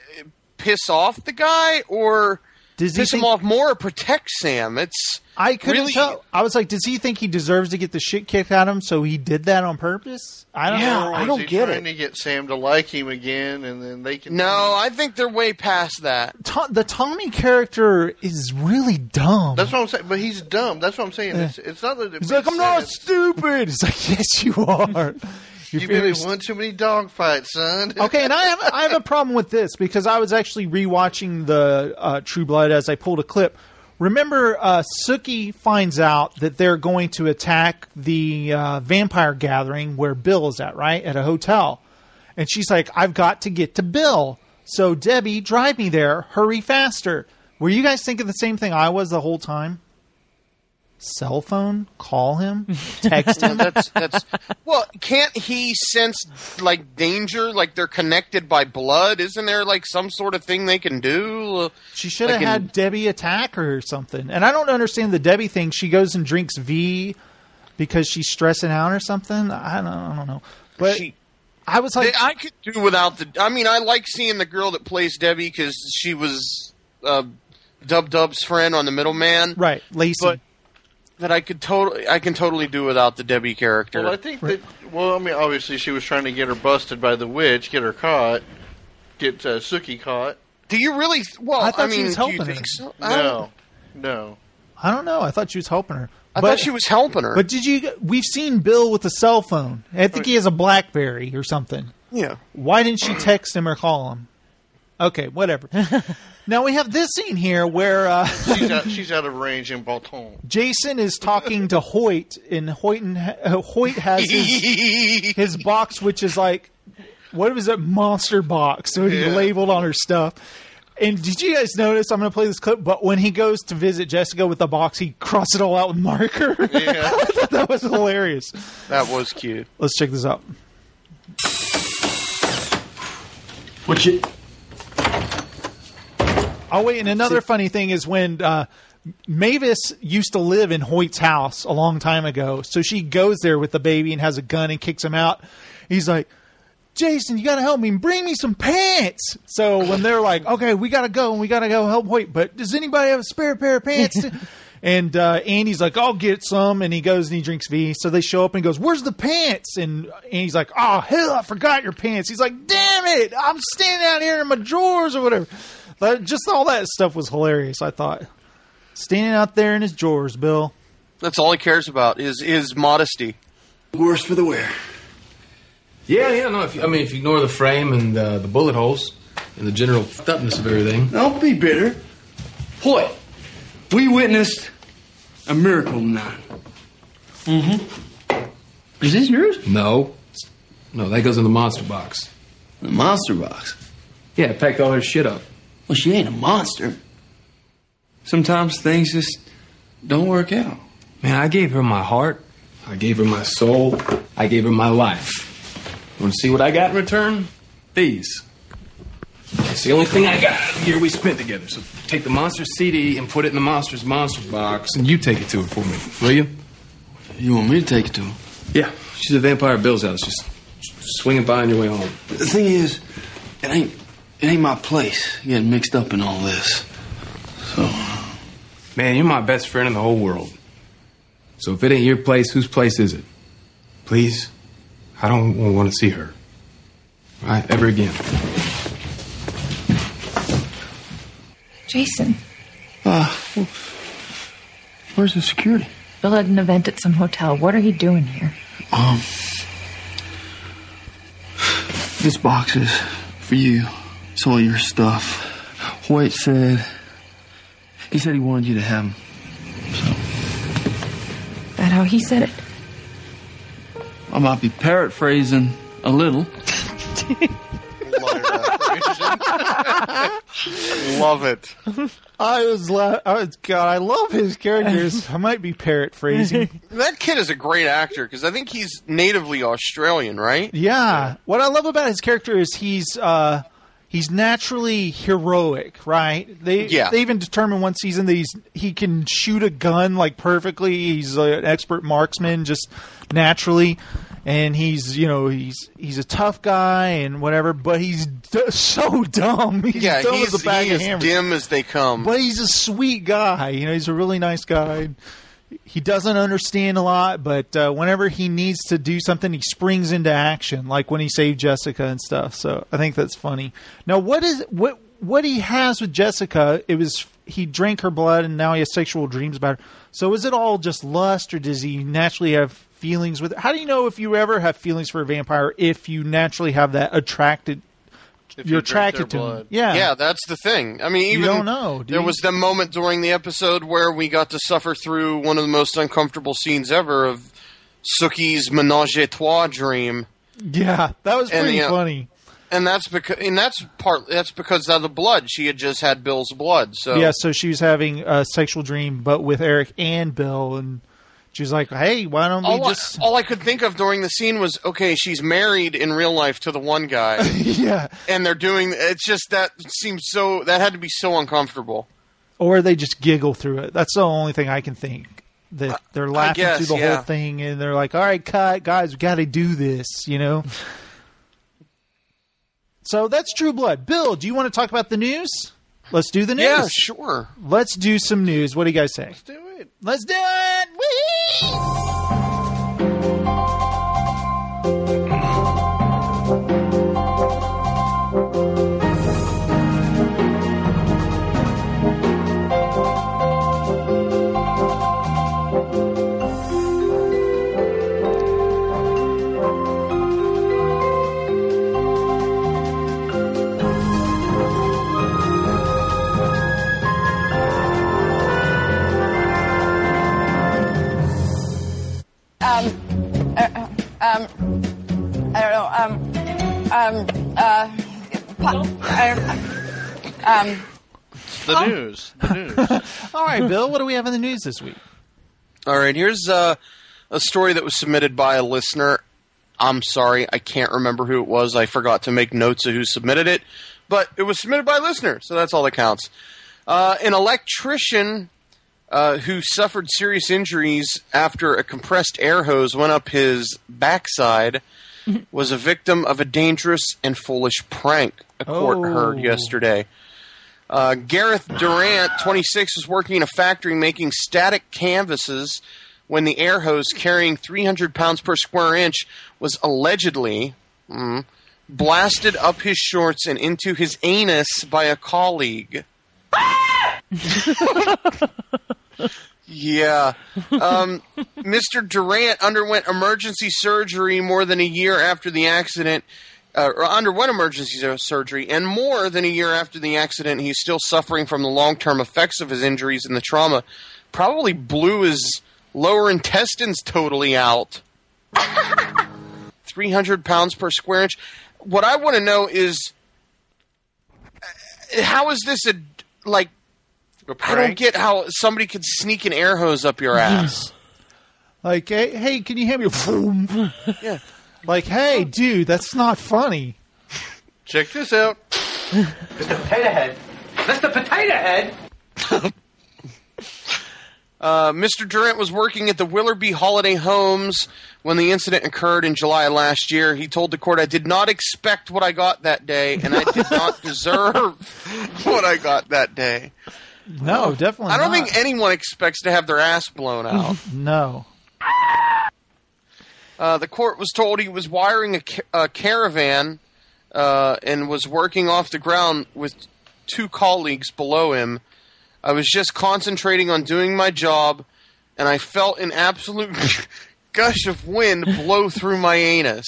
piss off the guy or does piss think- him off more or protect Sam. It's I couldn't really- tell. I was like, does he think he deserves to get the shit kicked out of him, so he did that on purpose? I don't yeah, know. I don't he get trying it. To get Sam to like him again, and then they can. No, I think they're way past that. To- the Tommy character is really dumb. That's what I'm saying. But he's dumb. That's what I'm saying. It's, it's not that it he's like, I'm not sense. stupid. It's like, yes, you are. You've been in one too many dogfights, son. Okay, and I have I have a problem with this because I was actually rewatching the uh, True Blood as I pulled a clip. Remember, uh, Sookie finds out that they're going to attack the uh, vampire gathering where Bill is at, right? At a hotel. And she's like, I've got to get to Bill. So, Debbie, drive me there. Hurry faster. Were you guys thinking the same thing I was the whole time? Cell phone? Call him? Text him? that's, that's, well, can't he sense, like, danger? Like, they're connected by blood? Isn't there, like, some sort of thing they can do? She should have like had in, Debbie attack her or something. And I don't understand the Debbie thing. She goes and drinks V because she's stressing out or something. I don't, I don't know. But she, I was like... I could do without the... I mean, I like seeing the girl that plays Debbie because she was uh, Dub Dub's friend on The Middleman. Right, Lacey. But that I could totally, I can totally do without the Debbie character. Well, I think that. Well, I mean, obviously, she was trying to get her busted by the witch, get her caught, get uh, Sookie caught. Do you really? Well, I thought I mean, she was helping do you her. think so? No, no. I don't know. I thought she was helping her. I but, thought she was helping her. But did you? We've seen Bill with a cell phone. I think he has a BlackBerry or something. Yeah. Why didn't she text him or call him? Okay, whatever. Now we have this scene here where uh, she's, out, she's out of range in Balton. Jason is talking to Hoyt, and Hoyt, and, uh, Hoyt has his, his box, which is like, what was it, monster box? So he Yeah. labeled on her stuff. And did you guys notice? I'm going to play this clip, but when he goes to visit Jessica with the box, he crosses it all out with marker. Yeah. I thought that was hilarious. That was cute. Let's check this out. What you? Oh, wait, and another funny thing is when uh, Mavis used to live in Hoyt's house a long time ago, so she goes there with the baby and has a gun and kicks him out. He's like, Jason, you got to help me. Bring me some pants. So when they're like, okay, we got to go and we got to go help Hoyt, but does anybody have a spare pair of pants? And uh, Andy's like, I'll get some. And he goes and he drinks V. So they show up and goes, where's the pants? And Andy's like, oh, hell, I forgot your pants. He's like, damn it. I'm standing out here in my drawers or whatever. But just all that stuff was hilarious, I thought. Standing out there in his drawers, Bill. That's all he cares about is his modesty. Worse for the wear. Yeah, yeah, no. If you, I mean, if you ignore the frame and uh, the bullet holes and the general fucked upness of everything. Don't be bitter. Hoyt, we witnessed a miracle tonight. Mm-hmm. Is this yours? No. No, that goes in the monster box. In a monster box? Yeah, packed all her shit up. Well, she ain't a monster. Sometimes things just don't work out. Man, I gave her my heart. I gave her my soul. I gave her my life. Want to see what I got in return? These. It's the only thing I got out of the year we spent together. So take the Monsters C D and put it in the Monsters Monsters box, and you take it to her for me, will you? You want me to take it to her? Yeah. She's at Vampire Bill's house. Just swinging by on your way home. The thing is, it ain't it ain't my place getting mixed up in all this. So, man, you're my best friend in the whole world. So if it ain't your place, whose place is it? Please, I don't want to see her. All right, ever again. Jason. Uh, where's the security? Bill had an event at some hotel. What are you doing here? Um, this box is for you. It's all your stuff. Hoyt said, he said he wanted you to have them. Is that how he said it? I might be paraphrasing a little. Love it. I was, la- I was, God, I love his characters. I might be parrot phrasing. That kid is a great actor because I think he's natively Australian, right? Yeah. What I love about his character is he's uh, he's naturally heroic, right? They Yeah. they even determine one season that he's he can shoot a gun like perfectly. He's an expert marksman, just naturally. And he's, you know, he's he's a tough guy and whatever, but he's d- so dumb. He's yeah, dumb he's, as a bag he of is hammers. dim as they come. But he's a sweet guy. You know, he's a really nice guy. He doesn't understand a lot, but uh, whenever he needs to do something, he springs into action, like when he saved Jessica and stuff. So I think that's funny. Now, what is what what he has with Jessica? It was he drank her blood, and now he has sexual dreams about her. So is it all just lust, or does he naturally have feelings with it? How do you know if you ever have feelings for a vampire if you naturally have that attracted? If You're you drink attracted their to blood. him. Yeah, yeah, that's the thing. I mean, You even don't know, do there you? was the moment during the episode where we got to suffer through one of the most uncomfortable scenes ever of Sookie's menage a trois dream. Yeah, that was And, pretty you know, funny. And that's because, and that's part. That's because of the blood. She had just had Bill's blood. So Yeah, so she was having a sexual dream, but with Eric and Bill, and she was like, "Hey, why don't we all, just?" I, all I could think of during the scene was, okay, she's married in real life to the one guy. Yeah, and they're doing. It's just that seems so. That had to be so uncomfortable. Or they just giggle through it. That's the only thing I can think. That they're laughing guess, through the yeah. whole thing, and they're like, "All right, cut, guys, we got to do this," you know. So that's True Blood. Bill, do you want to talk about the news? Let's do the news. Yeah, sure. Let's do some news. What do you guys say? Let's do it. Let's do it. Whee! Um, uh, um, I don't know, um, um, uh, po- I, um, The news. The news. All right, Bill, what do we have in the news this week? All right, here's uh, a story that was submitted by a listener. I'm sorry, I can't remember who it was. I forgot to make notes of who submitted it, but it was submitted by a listener, so that's all that counts. Uh, an electrician uh, who suffered serious injuries after a compressed air hose went up his backside was a victim of a dangerous and foolish prank, a court Oh. heard yesterday. Uh, Gareth Durant, twenty-six, was working in a factory making static canvases when the air hose carrying three hundred pounds per square inch was allegedly mm, blasted up his shorts and into his anus by a colleague. Yeah. Um, Mister Durant underwent emergency surgery more than a year after the accident. Uh, or underwent emergency surgery, and more than a year after the accident, he's still suffering from the long-term effects of his injuries and the trauma. Probably blew his lower intestines totally out. three hundred pounds per square inch. what I want to know is, how is this a, like, I don't get how somebody could sneak an air hose up your ass. Like, hey, hey, can you hand me a boom? Yeah. Like, hey, dude, that's not funny. Check this out. Mister Potato Head. Mister Potato Head! uh, Mister Durant was working at the Willoughby Holiday Homes when the incident occurred in July last year. He told the court, I did not expect what I got that day, and I did not deserve what I got that day. No, definitely I don't not. think anyone expects to have their ass blown out. No. Uh, the court was told he was wiring a, ca- a caravan uh, and was working off the ground with two colleagues below him. I was just concentrating on doing my job, and I felt an absolute gush of wind blow through my anus.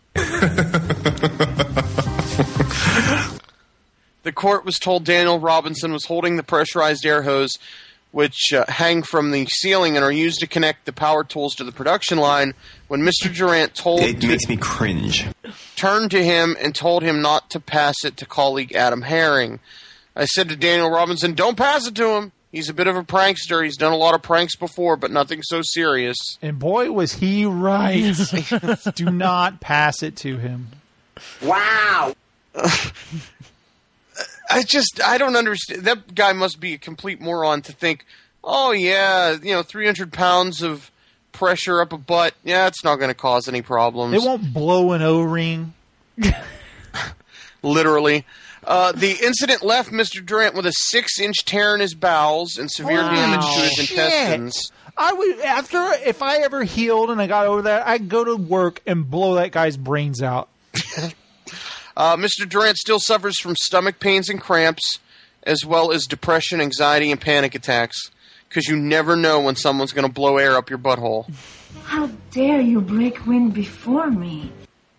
The court was told Daniel Robinson was holding the pressurized air hose, which uh, hang from the ceiling and are used to connect the power tools to the production line, when Mister Durant told It makes me cringe. turned to him and told him not to pass it to colleague Adam Herring. I said to Daniel Robinson, don't pass it to him. He's a bit of a prankster. He's done a lot of pranks before, but nothing so serious. And boy, was he right. Do not pass it to him. Wow. I just, I don't understand. That guy must be a complete moron to think, oh, yeah, you know, three hundred pounds of pressure up a butt. Yeah, it's not going to cause any problems. It won't blow an O-ring. Literally. Uh, the incident left Mister Durant with a six-inch tear in his bowels and severe Wow. damage to his Shit. intestines. I would, after, if I ever healed and I got over that, I'd go to work and blow that guy's brains out. Uh, Mister Durant still suffers from stomach pains and cramps, as well as depression, anxiety, and panic attacks, because you never know when someone's going to blow air up your butthole. How dare you break wind before me?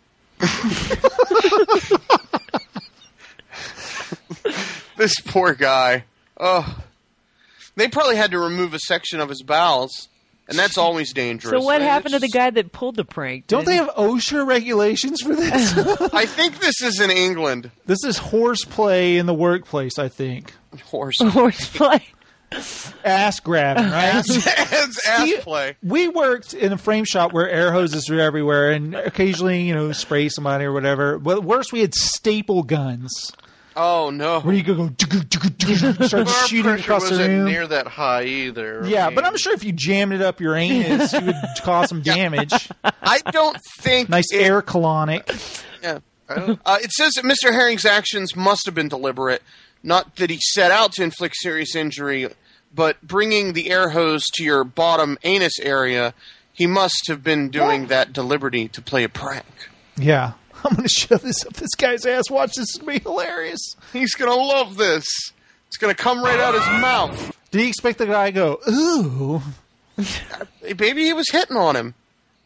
This poor guy. Oh, they probably had to remove a section of his bowels, and that's always dangerous. So what It's happened to the guy that pulled the prank? Don't they have OSHA regulations for this? I think this is in England. This is horseplay in the workplace, I think. Horse. Horseplay. Ass grabbing, right? Ass, ass, ass play. We worked in a frame shop where air hoses are everywhere, and occasionally, you know, spray somebody or whatever. But worse, we had staple guns. Oh, no. Where you could go, start Our shooting pressure across the wasn't room. near that high either. I Yeah, mean, but I'm sure if you jammed it up your anus, you would cause some damage. I don't think... Nice it, air colonic. Yeah. Uh, it says that Mister Herring's actions must have been deliberate. Not that he set out to inflict serious injury, but bringing the air hose to your bottom anus area, he must have been doing that deliberately to play a prank. Yeah. I'm going to shove this up this guy's ass. Watch, this is going to be hilarious. He's going to love this. It's going to come right out his mouth. Did he expect the guy to go, ooh? Maybe he was hitting on him.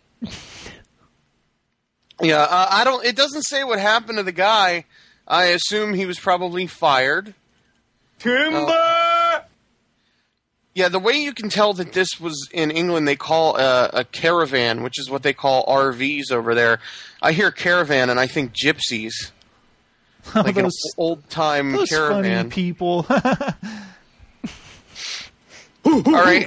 Yeah, uh, I don't. It doesn't say what happened to the guy. I assume he was probably fired. Timber! Uh, yeah, the way you can tell that this was in England, they call uh, a caravan, which is what they call R Vs over there. I hear caravan and I think gypsies. Like those, an old-time those caravan. funny people. All right.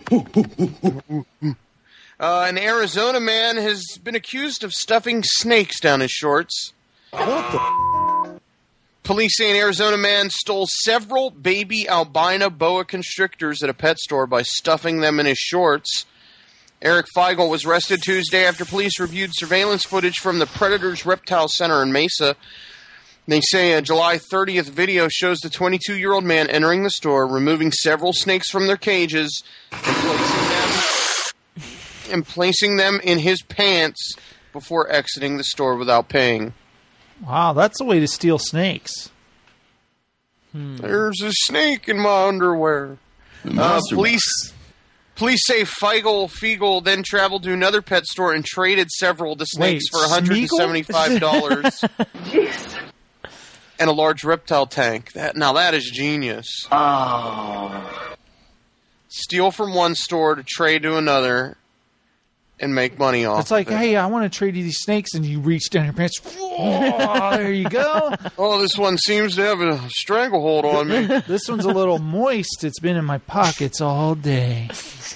Uh, an Arizona man has been accused of stuffing snakes down his shorts. What the? Police say an Arizona man stole several baby albino boa constrictors at a pet store by stuffing them in his shorts. Eric Feigl was arrested Tuesday after police reviewed surveillance footage from the Predators Reptile Center in Mesa. They say a July thirtieth video shows the twenty-two-year-old man entering the store, removing several snakes from their cages, and placing them, and placing them in his pants before exiting the store without paying. Wow, that's a way to steal snakes. Hmm. There's a snake in my underwear. Uh, police police say Feigl, Feigl then traveled to another pet store and traded several of the snakes Wait, for one hundred seventy-five dollars. And a large reptile tank. That now that is genius. Oh. Steal from one store to trade to another, and make money off. It's like, of it. hey, I want to trade you these snakes, and you reach down your pants. Oh, there you go. Oh, this one seems to have a stranglehold on me. This one's a little moist. It's been in my pockets all day.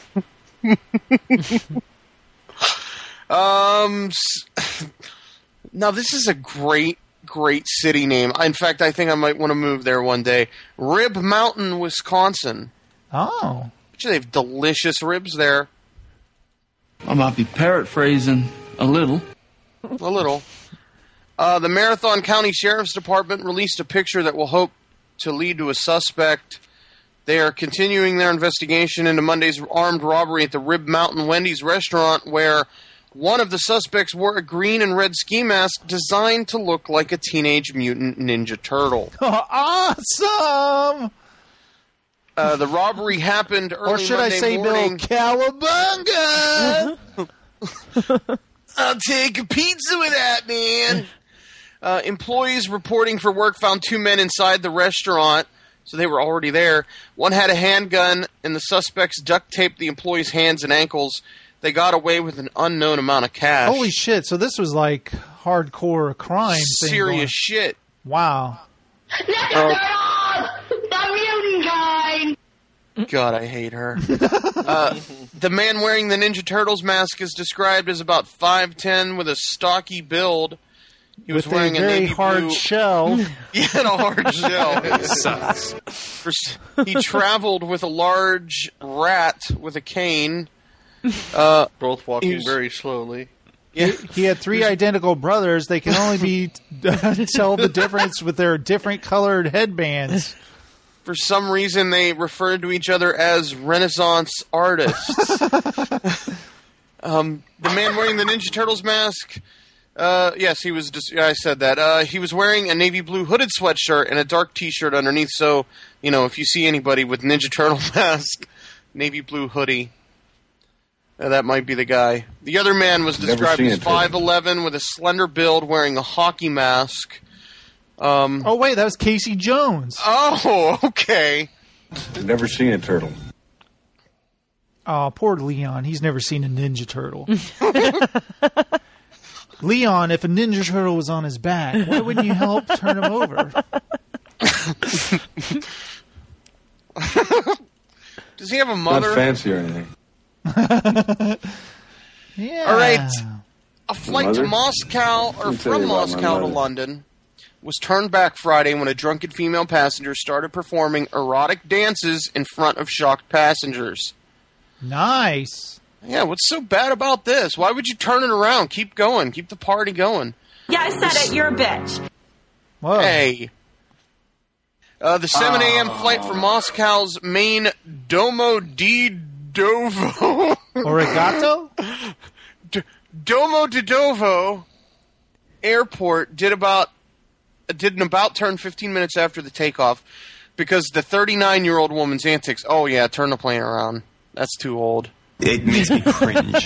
um, now this is a great, great city name. In fact, I think I might want to move there one day. Rib Mountain, Wisconsin. Oh. They have delicious ribs there. I might be paraphrasing a little. A little. Uh, the Marathon County Sheriff's Department released a picture that will hope to lead to a suspect. They are continuing their investigation into Monday's armed robbery at the Rib Mountain Wendy's restaurant, where one of the suspects wore a green and red ski mask designed to look like a Teenage Mutant Ninja Turtle. Awesome! Uh, the robbery happened early Or should Monday I say, morning. Bill, cowabunga! I'll take a pizza with that, man. Uh, employees reporting for work found two men inside the restaurant, so they were already there. One had a handgun, and the suspects duct taped the employees' hands and ankles. They got away with an unknown amount of cash. Holy shit, so this was like hardcore crime. thing Serious going- shit. Wow. Oh, The mutant kind! God, I hate her. Uh, the man wearing the Ninja Turtles mask is described as about five ten with a stocky build. He was With a wearing a, very navy hard blue... shell. Yeah, and a hard shell. It sucks. For, he traveled with a large rat with a cane. Uh, Both walking he was- very slowly. Yeah. He, he had three identical brothers. They can only be tell the difference with their different colored headbands. For some reason, they referred to each other as Renaissance artists. um, the man wearing the Ninja Turtles mask, uh, yes, he was. Just, I said that. Uh, he was wearing a navy blue hooded sweatshirt and a dark T-shirt underneath. So, you know, if you see anybody with Ninja Turtle mask, navy blue hoodie, uh, that might be the guy. The other man was Never described seen as it, Turtle. five eleven with a slender build, wearing a hockey mask. Um, Oh, wait, that was Casey Jones. oh, okay. Never seen a turtle. Oh, poor Leon. He's never seen a Ninja Turtle. Leon, if a Ninja Turtle was on his back, why wouldn't you help turn him over? Does he have a mother? Not fancy or anything. Yeah. All right. A flight to Mother? Moscow, or Let me tell you from about my Moscow to mother. London, was turned back Friday when a drunken female passenger started performing erotic dances in front of shocked passengers. Nice. Yeah, what's so bad about this? Why would you turn it around? Keep going. Keep the party going. Yeah, I said it. You're a bitch. Whoa. Hey. Uh, the seven a.m. flight from Moscow's main Domo di Dovo. Origato? D- Domo di Dovo airport did about did an about turn fifteen minutes after the takeoff because the thirty-nine-year-old woman's antics. Oh yeah, turn the plane around. That's too old. It makes me cringe.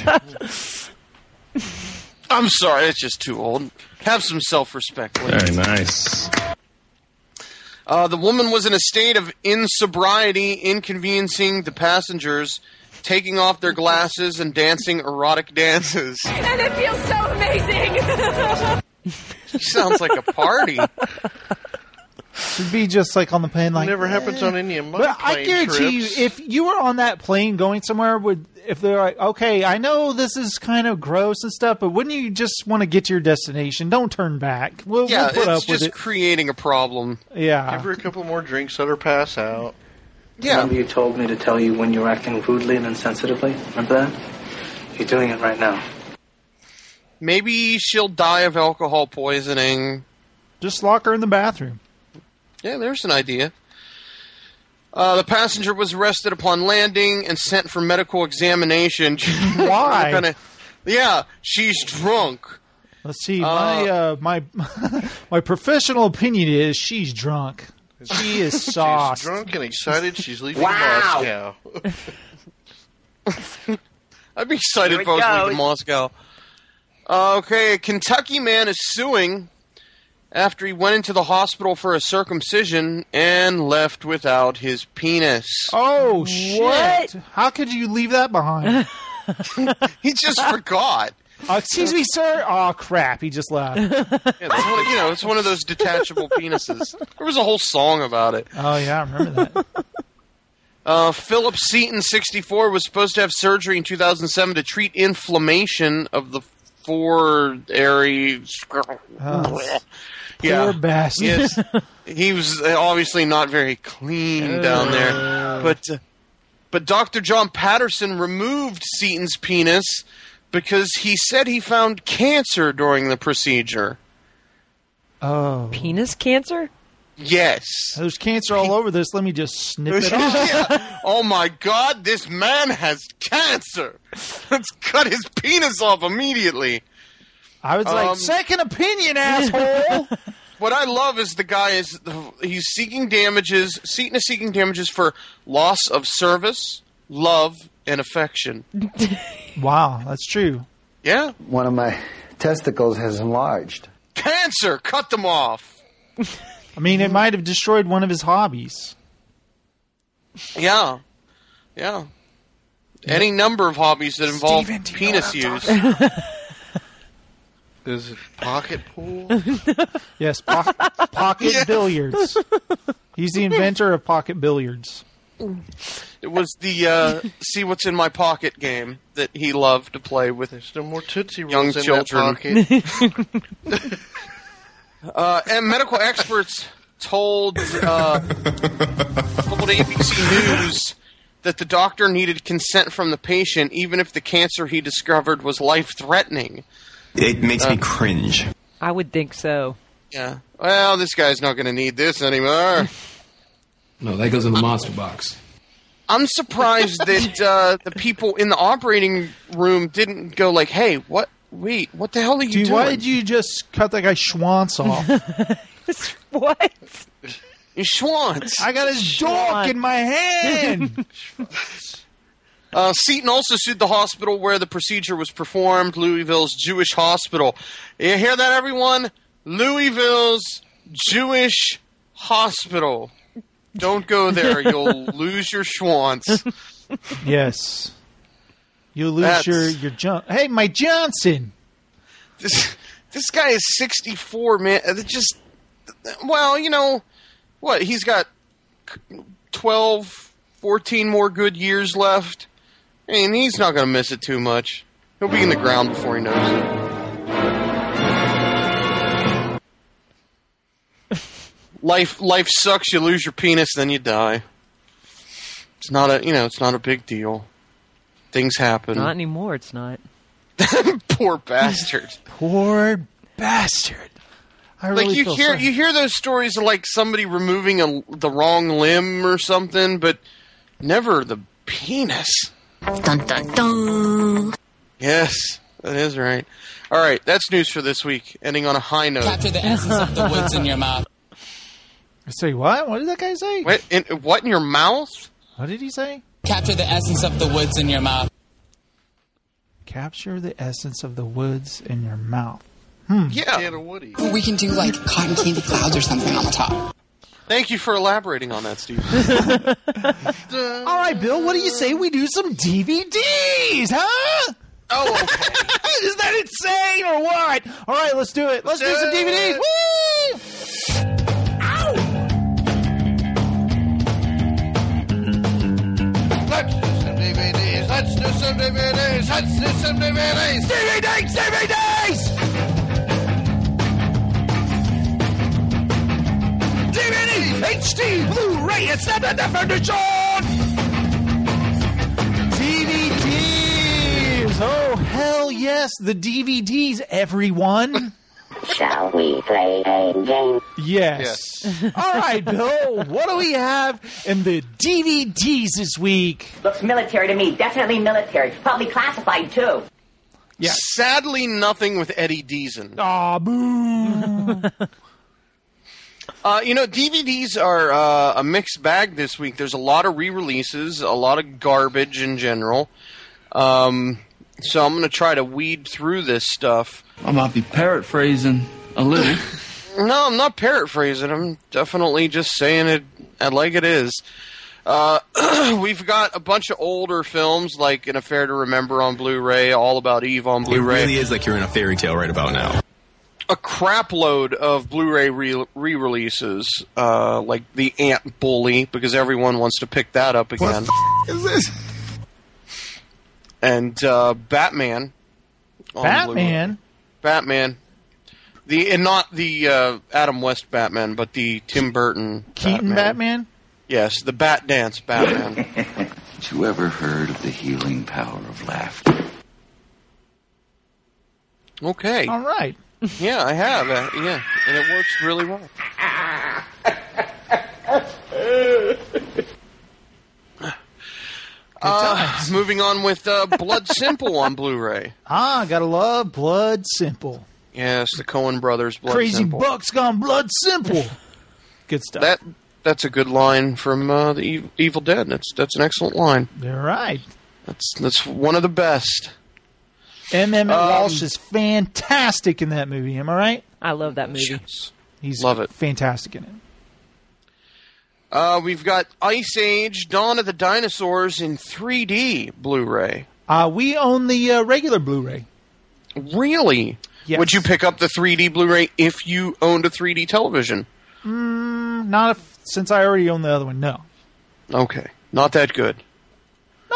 I'm sorry, it's just too old. Have some self-respect. lady. Very nice. Uh, the woman was in a state of insobriety, inconveniencing the passengers, taking off their glasses and dancing erotic dances. And it feels so amazing. She sounds like a party. Should be just like on the plane, like Never happens on any of my But I plane guarantee trips. you, if you were on that plane going somewhere, would if they're like, okay, I know this is kind of gross and stuff, but wouldn't you just want to get to your destination? Don't turn back. We'll, Yeah, we'll put it's up with just it. creating a problem. Yeah. Give her a couple more drinks, let her pass out. Yeah. Remember you told me to tell you when you were acting rudely and insensitively? Remember that? You're doing it right now. Maybe she'll die of alcohol poisoning. Just lock her in the bathroom. Yeah, there's an idea. Uh, the passenger was arrested upon landing and sent for medical examination. Why? Kinda- yeah, she's drunk. Let's see. My uh, my my professional opinion is she's drunk. She is sauced. She's drunk and excited. She's leaving Wow. Moscow. I'd be excited Here if I was it leaving goes. Moscow. Uh, okay, a Kentucky man is suing after he went into the hospital for a circumcision and left without his penis. Oh shit! How could you leave that behind? He just forgot. Uh, excuse me, sir. Oh crap! He just left. Yeah, that's one, you know, it's one of those detachable penises. There was a whole song about it. Oh yeah, I remember that. Uh, Philip Seaton, sixty-four, was supposed to have surgery in two thousand seven to treat inflammation of the fore area. Oh, yeah, poor bastard. Yes, he was obviously not very clean down there. But uh, but Doctor John Patterson removed Seaton's penis because he said he found cancer during the procedure. Oh, penis cancer? Yes. There's cancer all over this. Let me just snip it off. Yeah. Oh my God, this man has cancer. Let's cut his penis off immediately. I was like, Um, second opinion, asshole. What I love is the guy is he's seeking damages. Seaton is seeking damages for loss of service, love, and affection. Wow, that's true. Yeah. One of my testicles has enlarged. Cancer, cut them off. I mean, it might have destroyed one of his hobbies. Yeah. Yeah. Any number of hobbies that involve Steven, do you penis know use. what I'm talking Is it pocket pool? Yes, po- pocket Yes. billiards. He's the inventor of pocket billiards. It was the uh, see what's in my pocket game that he loved to play with There's no more Tootsie young Rolls in children. that pocket. Uh, and medical experts told uh, told A B C News that the doctor needed consent from the patient, even if the cancer he discovered was life-threatening. It makes Uh, me cringe. I would think so. Yeah. Well, this guy's not going to need this anymore. No, that goes in the monster box. I'm surprised that uh, the people in the operating room didn't go like, "Hey, what? Wait, what the hell are you Dude, doing?" why did you just cut that guy's schwanz off? What? Schwanz. I got his dog in my hand. Uh, Seaton also sued the hospital where the procedure was performed, Louisville's Jewish Hospital. You hear that, everyone? Louisville's Jewish Hospital. Don't go there. You'll lose your schwanz. Yes. You lose That's- your your John. Hey, my Johnson. This this guy is sixty-four, man. It just, well, you know, what? He's got twelve, fourteen more good years left. I mean, he's not going to miss it too much. He'll be in the ground before he knows it. Life, life sucks. You lose your penis, then you die. It's not a, you know, it's not a big deal. Things happen. Not anymore, it's not. Poor bastard. Poor bastard. I really Like you feel hear, sorry. you hear those stories of like somebody removing a, the wrong limb or something, but never the penis. Dun dun dun. Yes, that is right. All right, that's news for this week. Ending on a high note. Capture the essence of the woods in your mouth. Say what? What did that guy say? What in, what in your mouth? What did he say? Capture the essence of the woods in your mouth. Capture the essence of the woods in your mouth. Hmm. Yeah. Woody. We can do like cotton candy clouds or something on the top. Thank you for elaborating on that, Steve. All right, Bill, what do you say we do some D V Ds, huh? Oh, okay. Is that insane or what? All right, let's do it. Let's do some D V Ds. Woo! Let's do some D V Ds. Let's do some D V Ds. Let's do some D V Ds. D V Ds, D V Ds! D V D, H D, Blu-ray, it's not the definition! D V Ds! Oh, hell yes, the D V Ds, everyone! Shall we play a game? Yes. All right, Bill, what do we have in the D V Ds this week? Looks military to me. Definitely military. Probably classified, too. Yeah. Sadly, nothing with Eddie Deason. Aw, boo! Uh, you know, D V Ds are uh, a mixed bag this week. There's a lot of re-releases, a lot of garbage in general. Um, so I'm going to try to weed through this stuff. I might be paraphrasing a little. No, I'm not paraphrasing. I'm definitely just saying it like it is. Uh, we've got a bunch of older films like An Affair to Remember on Blu-ray, All About Eve on It Blu-ray. really is like you're in a fairy tale right about now. A crap load of Blu-ray re- re-releases, uh, like The Ant Bully, because everyone wants to pick that up again. What the f- is this? And uh, Batman. on Batman? Blu-ray. Batman. The and not the uh, Adam West Batman, but the Tim Burton Keaton Batman? Yes, the Bat Dance Batman. Did you ever heard of the healing power of laughter? Okay. All right. Yeah, I have. Uh, yeah, and it works really well. Uh, moving on with uh, Blood Simple on Blu-ray. Ah, gotta love Blood Simple. Yes, the Coen Brothers Blood Crazy Simple. Buck's gone Blood Simple. Good stuff. That that's a good line from uh, the Evil, Evil Dead. That's that's an excellent line. You're right. That's that's one of the best. M. Emmett Um, Walsh is fantastic in that movie. Am I right? I love that movie. Yes. He's Love it. fantastic in it. Uh, we've got Ice Age: Dawn of the Dinosaurs in three D Blu-ray. Uh, we own the uh, regular Blu-ray. Really? Yes. Would you pick up the three D Blu-ray if you owned a three D television? Mm, not if, since I already own the other one. No. Okay, not that good. No,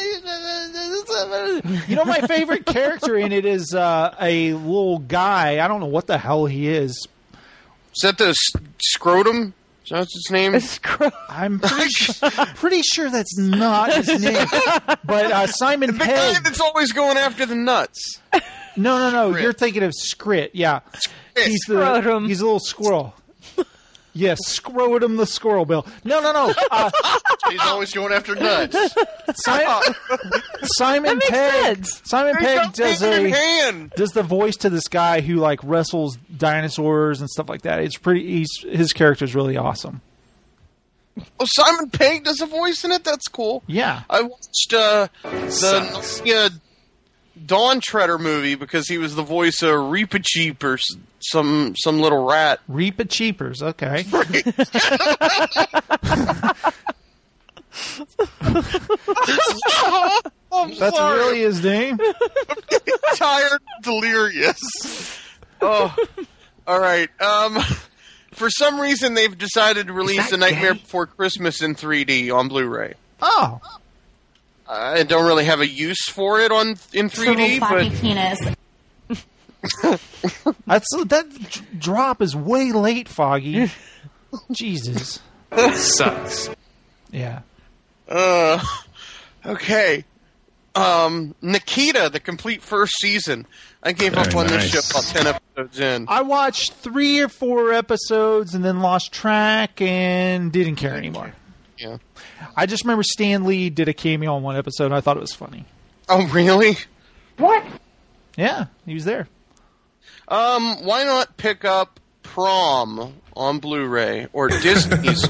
I mean, you know, my favorite character in it is uh, a little guy. I don't know what the hell he is. Is that the s- scrotum? Is that his name? I'm pretty, sure, pretty sure that's not his name. But uh, Simon The Pegg. guy that's always going after the nuts. No, no, no. Scrit. You're thinking of Scrit. Yeah, he's the Scrotum. he's a little squirrel. Yes, Scrotum the squirrel, Bill. No, no, no. Uh, He's always going after nuts. Simon, Simon makes Pegg. sense. Simon He's Pegg got does finger in a hand. does the voice to this guy who like wrestles dinosaurs and stuff like that. It's pretty. He's his character's really awesome. Oh, Simon Pegg does a voice in it? That's cool. Yeah. I watched uh, Sucks. the uh, Dawn Treader movie because he was the voice of Reepicheep or s- some some little rat. Reaper Cheapers. Okay. I'm That's sorry. really his name. Tired, delirious. Oh, all right. Um, for some reason, they've decided to release that A Nightmare gay? Before Christmas in three D on Blu-ray. Oh. I don't really have a use for it on in three D, but penis. That's that d- drop is way late, Foggy. Jesus. Sucks. Yeah. uh, okay. Um, Nikita, the complete first season. I gave up Very on nice. this shit about ten episodes in. I watched three or four episodes and then lost track and didn't care anymore. Yeah. I just remember Stan Lee did a cameo on one episode and I thought it was funny. Oh, really? What? Yeah, he was there. Um, why not pick up Prom on Blu-ray or Disney's?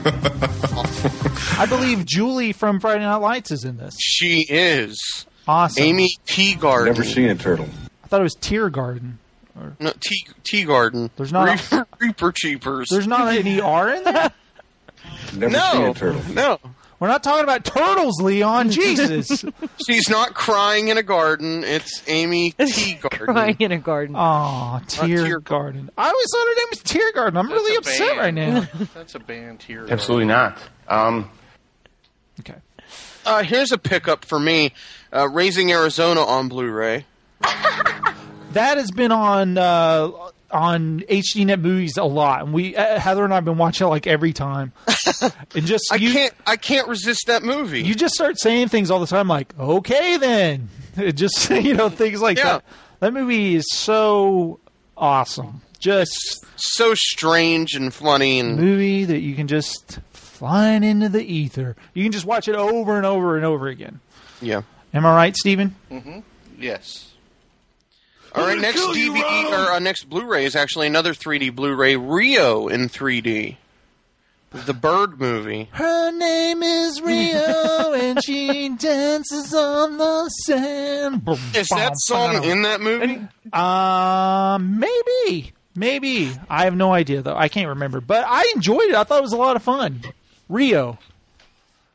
I believe Julie from Friday Night Lights is in this. She is. Awesome. Amy Teagarden. Never seen a turtle. I thought it was Tear Garden. No, Tea Teagarden. There's not a- Reaper, Reaper Cheapers. There's not any R in there? Never no, seen a turtle. no. We're not talking about turtles, Leon. Jesus. She's not crying in a garden. It's Amy Teagarden. Crying in a garden. Aw, Tear Tear Garden. I always thought her name was Tear Garden. I'm really That's a upset band. right now. That's a band here. Absolutely not. Um, Okay. Uh, here's a pickup for me. Uh, Raising Arizona on Blu-ray. That has been on uh, on H D Net Movies a lot, and we uh, Heather and I have been watching it like every time. And just I you, can't. I can't resist that movie. you just start saying things all the time, like okay, then it just you know things like Yeah. that. That movie is so awesome. Just so strange and funny a and movie that you can just flying into the ether. You can just watch it over and over and over again. yeah. Am I right, Steven? Mm-hmm. Yes. All right, next D V D or uh, next Blu-ray is actually another three D Blu-ray, Rio in three D, the Bird movie. Her name is Rio, and she dances on the sand. Is that song in that movie? Uh, maybe. Maybe. I have no idea, though. I can't remember. But I enjoyed it. I thought it was a lot of fun. Rio.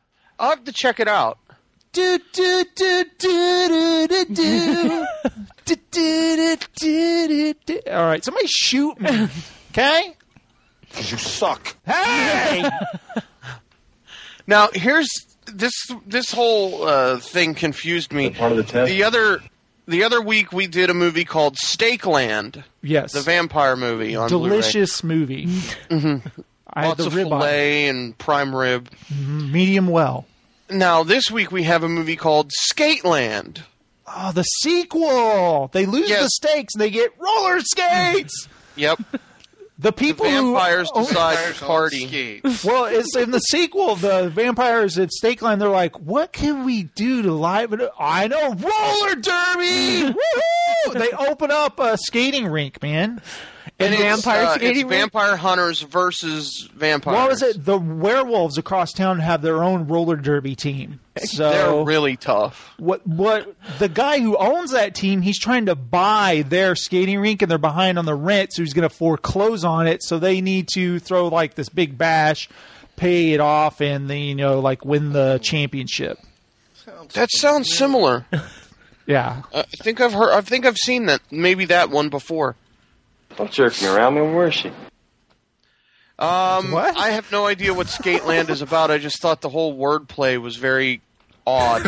I'll have to check it out. Do do do do do do do. Do, do, do, do, do. All right, somebody shoot me, okay? Because you suck. Hey! Now, here's this. This whole uh, thing confused me. Part of the test. The other, the other week we did a movie called Steakland. Yes, the vampire movie on delicious Blu-ray. movie. Mm-hmm. I Lots had of the rib filet and prime rib. Mm-hmm. Medium well. Now, this week we have a movie called Skateland. Oh, the sequel! They lose Yes. the stakes and they get roller skates. Yep. The people the vampires who decide to party. Well, it's in the sequel. The vampires at Stakeland. They're like, "What can we do to liven it? I know, roller derby! Woohoo!" They open up a skating rink, man. And, And it's, vampire uh, skating it's rink? vampire hunters versus vampires. What was it? The werewolves across town have their own roller derby team. So They're really tough. What? What? The guy who owns that team, he's trying to buy their skating rink, and they're behind on the rent, so he's going to foreclose on it. So they need to throw like this big bash, pay it off, and then you know, like win the championship. That sounds similar. Yeah, I think I've heard. I think I've seen that. Maybe that one before. Don't jerk me around, man. Where is she? Um, What? I have no idea what Skateland is about. I just thought the whole wordplay was very odd.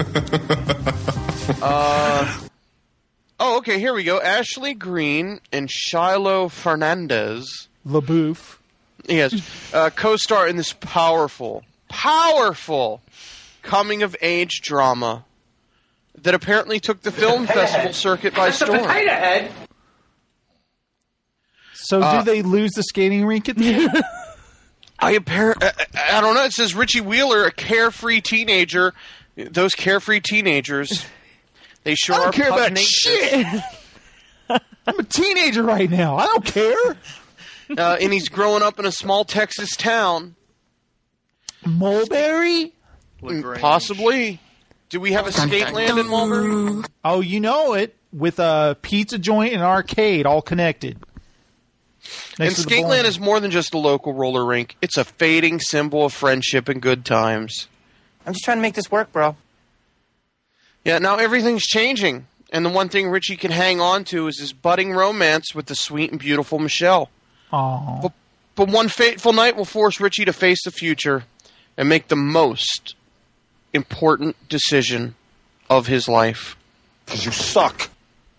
uh, oh, okay. Here we go. Ashley Greene and Shiloh Fernandez. LaBouffe. Yes, uh, co-star in this powerful, powerful coming-of-age drama that apparently took the film festival circuit by That's a storm. potato head. So Uh, do they lose the skating rink at the end? I, appar- I, I don't know. It says Richie Wheeler, a carefree teenager. Those carefree teenagers, they sure I don't are care about pugnacious. shit. I'm a teenager right now. I don't care. Uh, and he's growing up in a small Texas town. Mulberry? Possibly. Do we have a skate land in Mulberry? Oh, you know it. With a pizza joint and arcade all connected. And Next to the Skateland bowling. is more than just a local roller rink. It's a fading symbol of friendship and good times. I'm just trying to make this work, bro. Yeah, now everything's changing. And the one thing Richie can hang on to is his budding romance with the sweet and beautiful Michelle. Aw. But, but one fateful night will force Richie to face the future and make the most important decision of his life. Because you suck.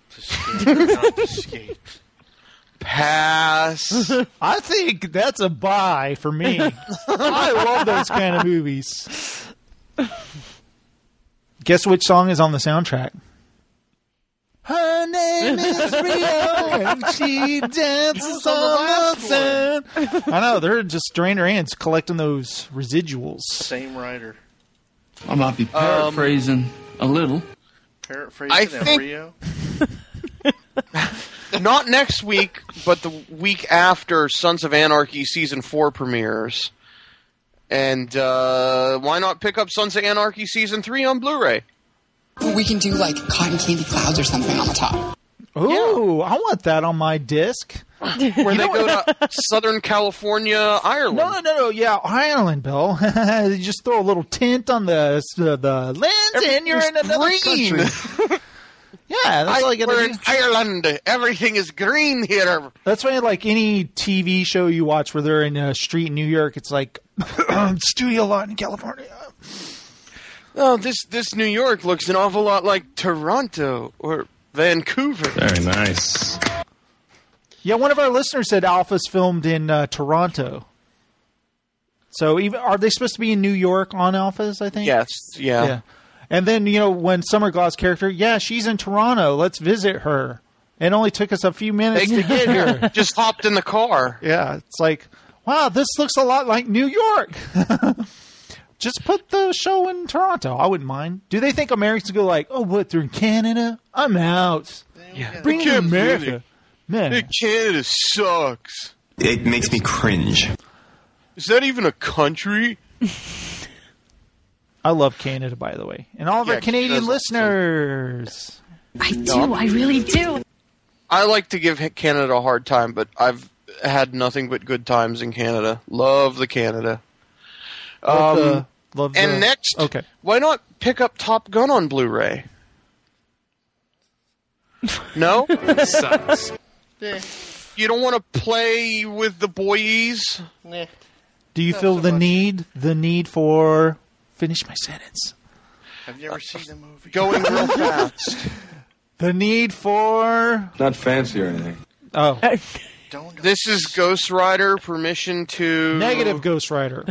Pass. I think that's a buy for me. I love those kind of movies. Guess which song is on the soundtrack? Her name is Rio, and she dances on the sand. I know, they're just drained their hands collecting those residuals. Same writer. I might be paraphrasing a little. Paraphrasing I at think- Rio. Not next week, but the week after Sons of Anarchy Season four premieres. And uh, why not pick up Sons of Anarchy Season three on Blu-ray? We can do like cotton candy clouds or something on the top. Ooh, I want that on my disc. Where they go to Southern California, Ireland. No, no, no, no. Yeah, Ireland, Bill. You just throw a little tint on the the, the lens, and you're in another green. country. Yeah, that's I, all you we're gotta in do. Ireland. Everything is green here. That's why, like any T V show you watch where they're in a street in New York, it's like studio lot in California. Oh, this this New York looks an awful lot like Toronto or Vancouver. Very nice. Yeah, one of our listeners said Alpha's filmed in uh, Toronto. So, even are they supposed to be in New York on Alphas? I think. Yes. Yeah. Yeah. And then, you know, when Summer Glau's character, yeah, she's in Toronto. Let's visit her. It only took us a few minutes to get here. Just hopped in the car. Yeah, it's like, wow, this looks a lot like New York. Just put the show in Toronto. I wouldn't mind. Do they think Americans go like, oh, what, they're in Canada? I'm out. Yeah. Bring it to America. Man. Hey, Canada sucks. It makes me cringe. Is that even a country? I love Canada, by the way. And all of Yeah, our Canadian Canada's listeners. I do. I really do. I like to give Canada a hard time, but I've had nothing but good times in Canada. Love the Canada. Love Um, the Love And the- next, okay. why not pick up Top Gun on Blu-ray? No? Sucks. Yeah. You don't want to play with the boys? Nah. Do you Not feel so the much. need, the need for? Finish my sentence. Have you ever seen the movie? Going real fast. The need for. Not fancy or anything. Oh, This is Ghost Rider. Permission to negative Ghost Rider.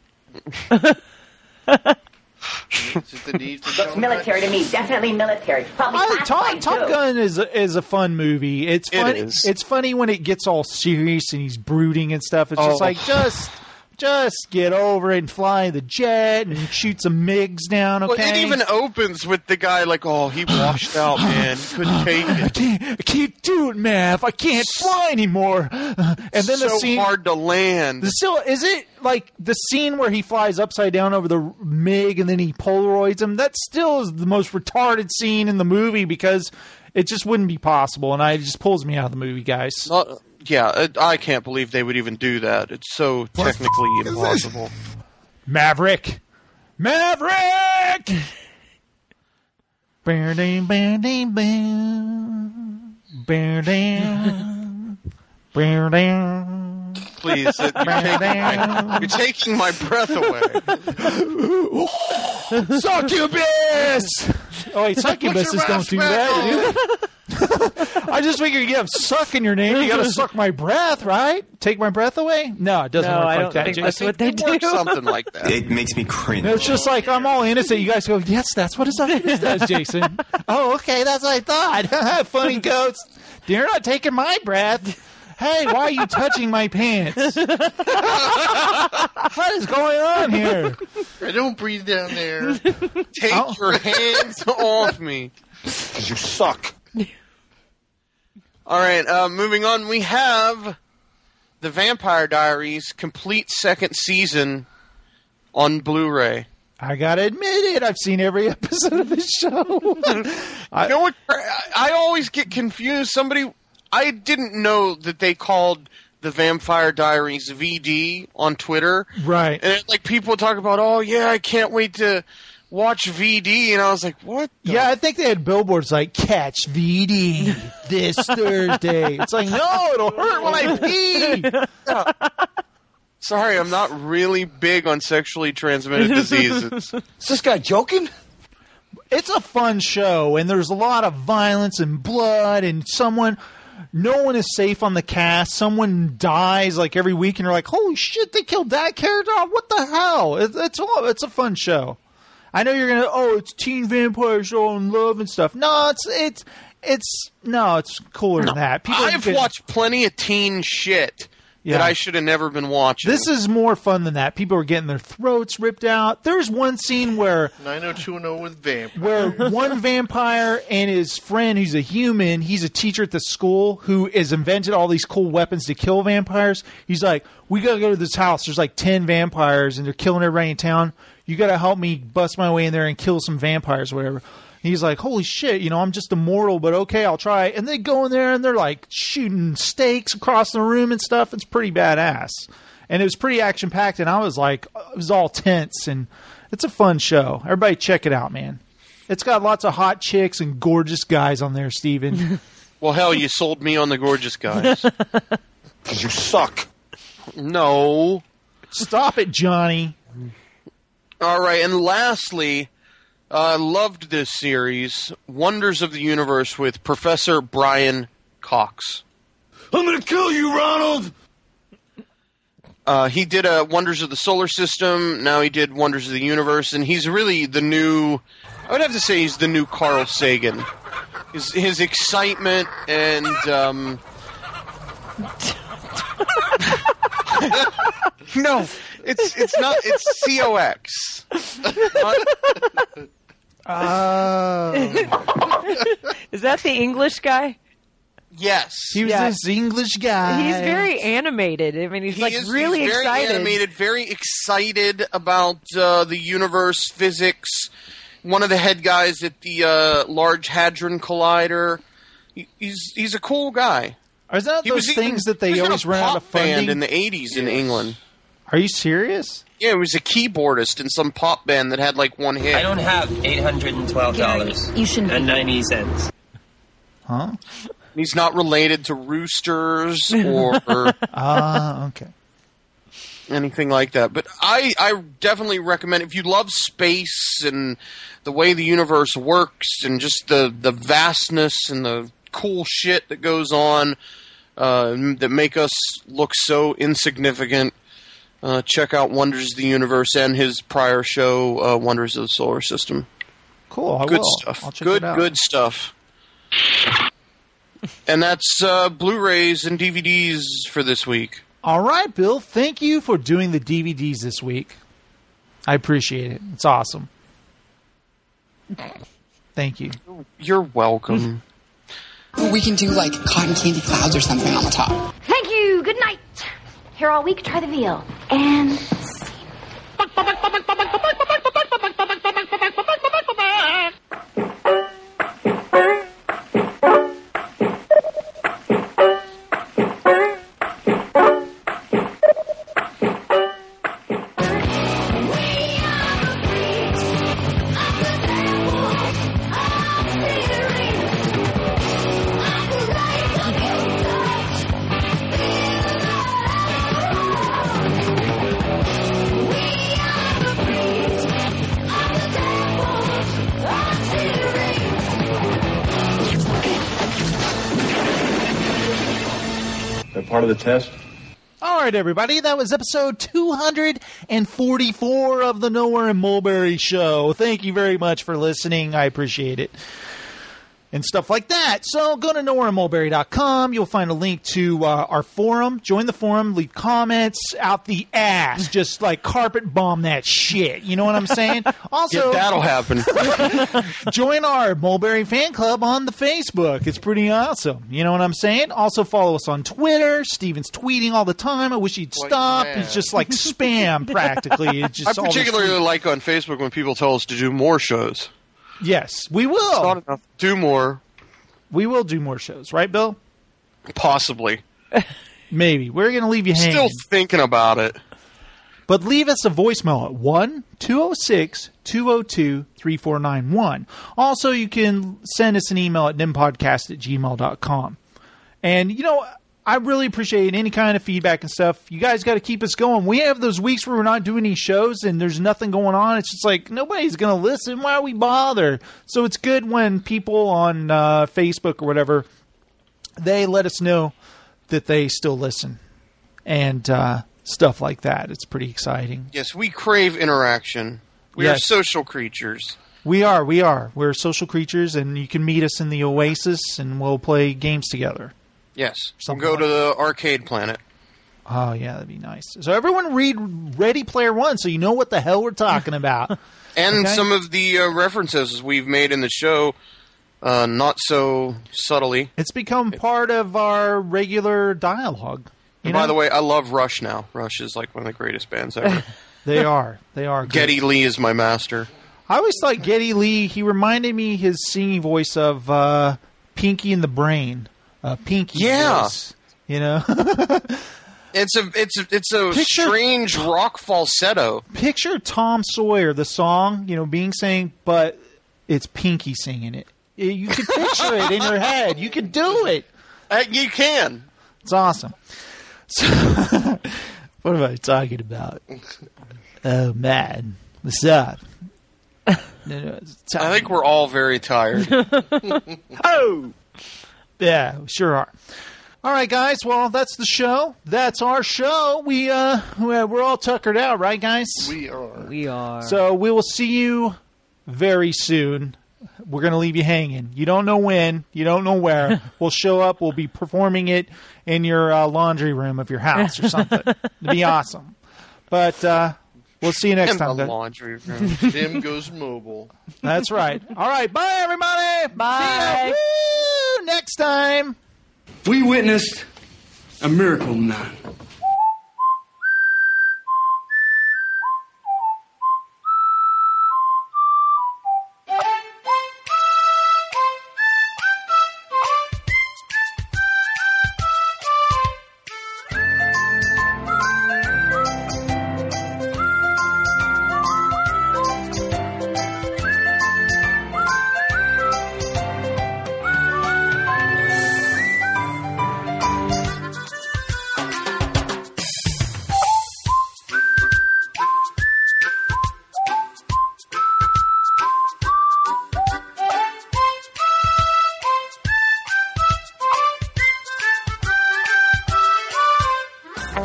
Is it the need for Looks military to me. Definitely military. Probably I, Top, classified, Top too. Gun is a, is a fun movie. It's It fun. is. It's funny when it gets all serious and he's brooding and stuff. It's just Oh. like just just get over it and fly the jet and shoot some MiGs down. Okay. Well, it even opens with the guy like, oh, he washed out, man. He couldn't take I it. can't, I can't do it, Mav. I can't fly anymore. And then so the scene, hard to land. the still is it like the scene where he flies upside down over the MiG and then he Polaroids him? That still is the most retarded scene in the movie because it just wouldn't be possible, and I, it just pulls me out of the movie, guys. Not, yeah, it, I can't believe they would even do that. It's so technically impossible. Maverick, Maverick. Bear ding, bear ding, bear, bear ding, bear ding. Please, it, you're, taking my, you're taking my breath away. Succubus! Oh wait, succubuses your don't do mask that. Do they? I just figured you have suck in your name. You got to suck my breath, right? Take my breath away? No, it doesn't No, work I like don't that. think Jason. that's what they It works do. something like that. It makes me cringe. It's just like I'm all innocent. You guys go, yes, that's what a succubus does, Jason. Oh, okay, that's what I thought. Funny ghost. You're not taking my breath. Hey, why are you touching my pants? What is going on here? I don't breathe down there. Take Oh. your hands off me. Because you suck. All right, uh, moving on. We have The Vampire Diaries complete second season on Blu-ray. I gotta admit it. I've seen every episode of this show. I, you know what? I always get confused. Somebody, I didn't know that they called The Vampire Diaries V D on Twitter. Right. And it, like people talk about, oh yeah, I can't wait to watch V D, and I was like, what? the- Yeah, I think they had billboards like "Catch V D this Thursday." It's like, no, it'll hurt when I pee. Sorry, I'm not really big on sexually transmitted diseases. Is this guy joking? It's a fun show, and there's a lot of violence and blood, and someone, no one is safe on the cast. Someone dies like every week, and you're like, holy shit, they killed that character? What the hell? It's it's, all, it's a fun show. I know you're gonna, oh, it's teen vampire show and love and stuff. No, it's it's it's no, it's cooler than that. People I've get- watched plenty of teen shit Yeah. that I should have never been watching. This is more fun than that. People are getting their throats ripped out. There's one scene where nine oh two one oh with Vampire. where one vampire and his friend, who's a human, he's a teacher at the school who has invented all these cool weapons to kill vampires. He's like, we gotta go to this house. There's like ten vampires and they're killing everybody in town. You gotta help me bust my way in there and kill some vampires or whatever. He's like, holy shit, you know, I'm just immortal, but okay, I'll try. And they go in there and they're like shooting stakes across the room and stuff. It's pretty badass. And it was pretty action packed. And I was like, it was all tense. And it's a fun show. Everybody check it out, man. It's got lots of hot chicks and gorgeous guys on there, Steven. Well, hell, you sold me on the gorgeous guys. Because you suck. No. Stop it, Johnny. All right, and lastly, I uh, loved this series, Wonders of the Universe, with Professor Brian Cox. I'm going to kill you, Ronald! Uh, he did uh, Wonders of the Solar System, now he did Wonders of the Universe, and he's really the new, I would have to say he's the new Carl Sagan. His, his excitement and... Um, no, it's it's not, it's C O X. Oh. Is that the English guy? Yes. He was Yeah. this English guy. He's very animated. I mean, he's He like is, really he's very excited. animated, very excited about uh, the universe, physics. One of the head guys at the uh, Large Hadron Collider. He, he's he's a cool guy. Is that He those was things even- that they he was in always a run out pop of funding? band in the eighties in England. Are you serious? Yeah, he was a keyboardist in some pop band that had like one hit. I don't have eight hundred twelve dollars You shouldn't and ninety cents. Huh? He's not related to roosters or Ah, uh, okay. anything like that. But I, I definitely recommend, if you love space and the way the universe works and just the, the vastness and the cool shit that goes on uh, that make us look so insignificant, uh, check out Wonders of the Universe and his prior show, uh, Wonders of the Solar System. Cool, I good will. stuff. I'll check good, it out. good stuff. And that's uh, Blu-rays and D V Ds for this week. All right, Bill. Thank you for doing the D V Ds this week. I appreciate it. It's awesome. Thank you. You're welcome. We can do like cotton candy clouds or something on the top. Thank you. Good night. Here all week, try the veal. And part of the test? All right, everybody. That was episode two hundred forty-four of the Nowhere in Mulberry Show. Thank you very much for listening. I appreciate it. And stuff like that. So go to nowhere in mulberry dot com. You'll find a link to uh, our forum. Join the forum. Leave comments out the ass. Just like carpet bomb that shit. You know what I'm saying? Also, yeah, that'll happen. Join our Mulberry fan club on the Facebook. It's pretty awesome. You know what I'm saying? Also follow us on Twitter. Steven's tweeting all the time. I wish he'd Like stop. mad. It's just like spam practically. It's just I all this- particularly like on Facebook when people tell us to do more shows. Yes, we will. It's not enough. Do more. We will do more shows, right, Bill? Possibly. Maybe. We're going to leave you hanging. Still thinking about it. But leave us a voicemail at one two zero six, two zero two, three four nine one. Also, you can send us an email at nimpodcast at gmail dot com. And, you know, I really appreciate any kind of feedback and stuff. You guys got to keep us going. We have those weeks where we're not doing any shows and there's nothing going on. It's just like, nobody's going to listen. Why we bother? So it's good when people on uh, Facebook or whatever, they let us know that they still listen. And uh, stuff like that. It's pretty exciting. Yes, we crave interaction. We Yes. are social creatures. We are. We are. We're social creatures, and you can meet us in the Oasis, and we'll play games together. Yes. Something we'll go like to the arcade planet. Oh, yeah, that'd be nice. So everyone read Ready Player One so you know what the hell we're talking about. And Okay? some of the uh, references we've made in the show, uh, not so subtly. It's become part of our regular dialogue. You And by know? the way, I love Rush now. Rush is like one of the greatest bands ever. They are. They are. good. Geddy Lee is my master. I always thought Geddy Lee, he reminded me his singing voice of uh, Pinky and the Brain. Uh, Pinky Yeah. voice. You know? It's a it's a, it's a Picture- strange rock falsetto. Picture Tom Sawyer, the song, you know, being sang, but it's Pinky singing it. You can picture it in your head. You can do it. Uh, you can. It's awesome. So, what am I talking about? Oh, man. What's up? No, no, it's I think we're all very tired. Oh! Yeah, we sure are. All right, guys. Well, that's the show. That's our show. We uh, we're all tuckered out, right, guys? We are. We are. So we will see you very soon. We're going to leave you hanging. You don't know when. You don't know where. We'll show up. We'll be performing it in your uh, laundry room of your house or something. It'd be awesome. But uh, we'll see you next In time. the guys. laundry room. Tim goes mobile. That's right. All right. Bye, everybody. Bye. See ya. Woo! Next time. We witnessed a miracle tonight.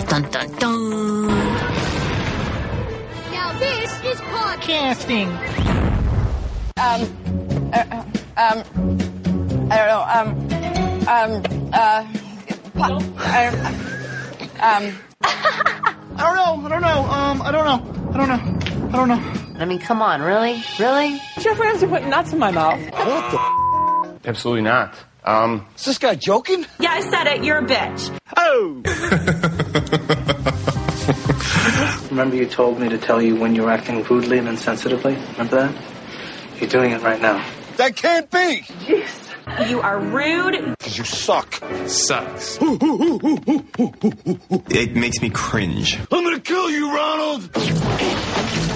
Dun dun dun. Now this is podcasting. Um, uh, um, I don't know, um, um, uh, po- I, um, I don't know. I don't know. Um, I don't know. I don't know. I don't know. I mean, come on, really? Really? Jeff Ramsey put nuts in my mouth. What the? Absolutely not. Um, Is this guy joking? Yeah, I said it. You're a bitch. Oh! Remember you told me to tell you when you're acting rudely and insensitively? Remember that? You're doing it right now. That can't be. You are rude. Because you suck. Sucks. It makes me cringe. I'm gonna kill you, Ronald.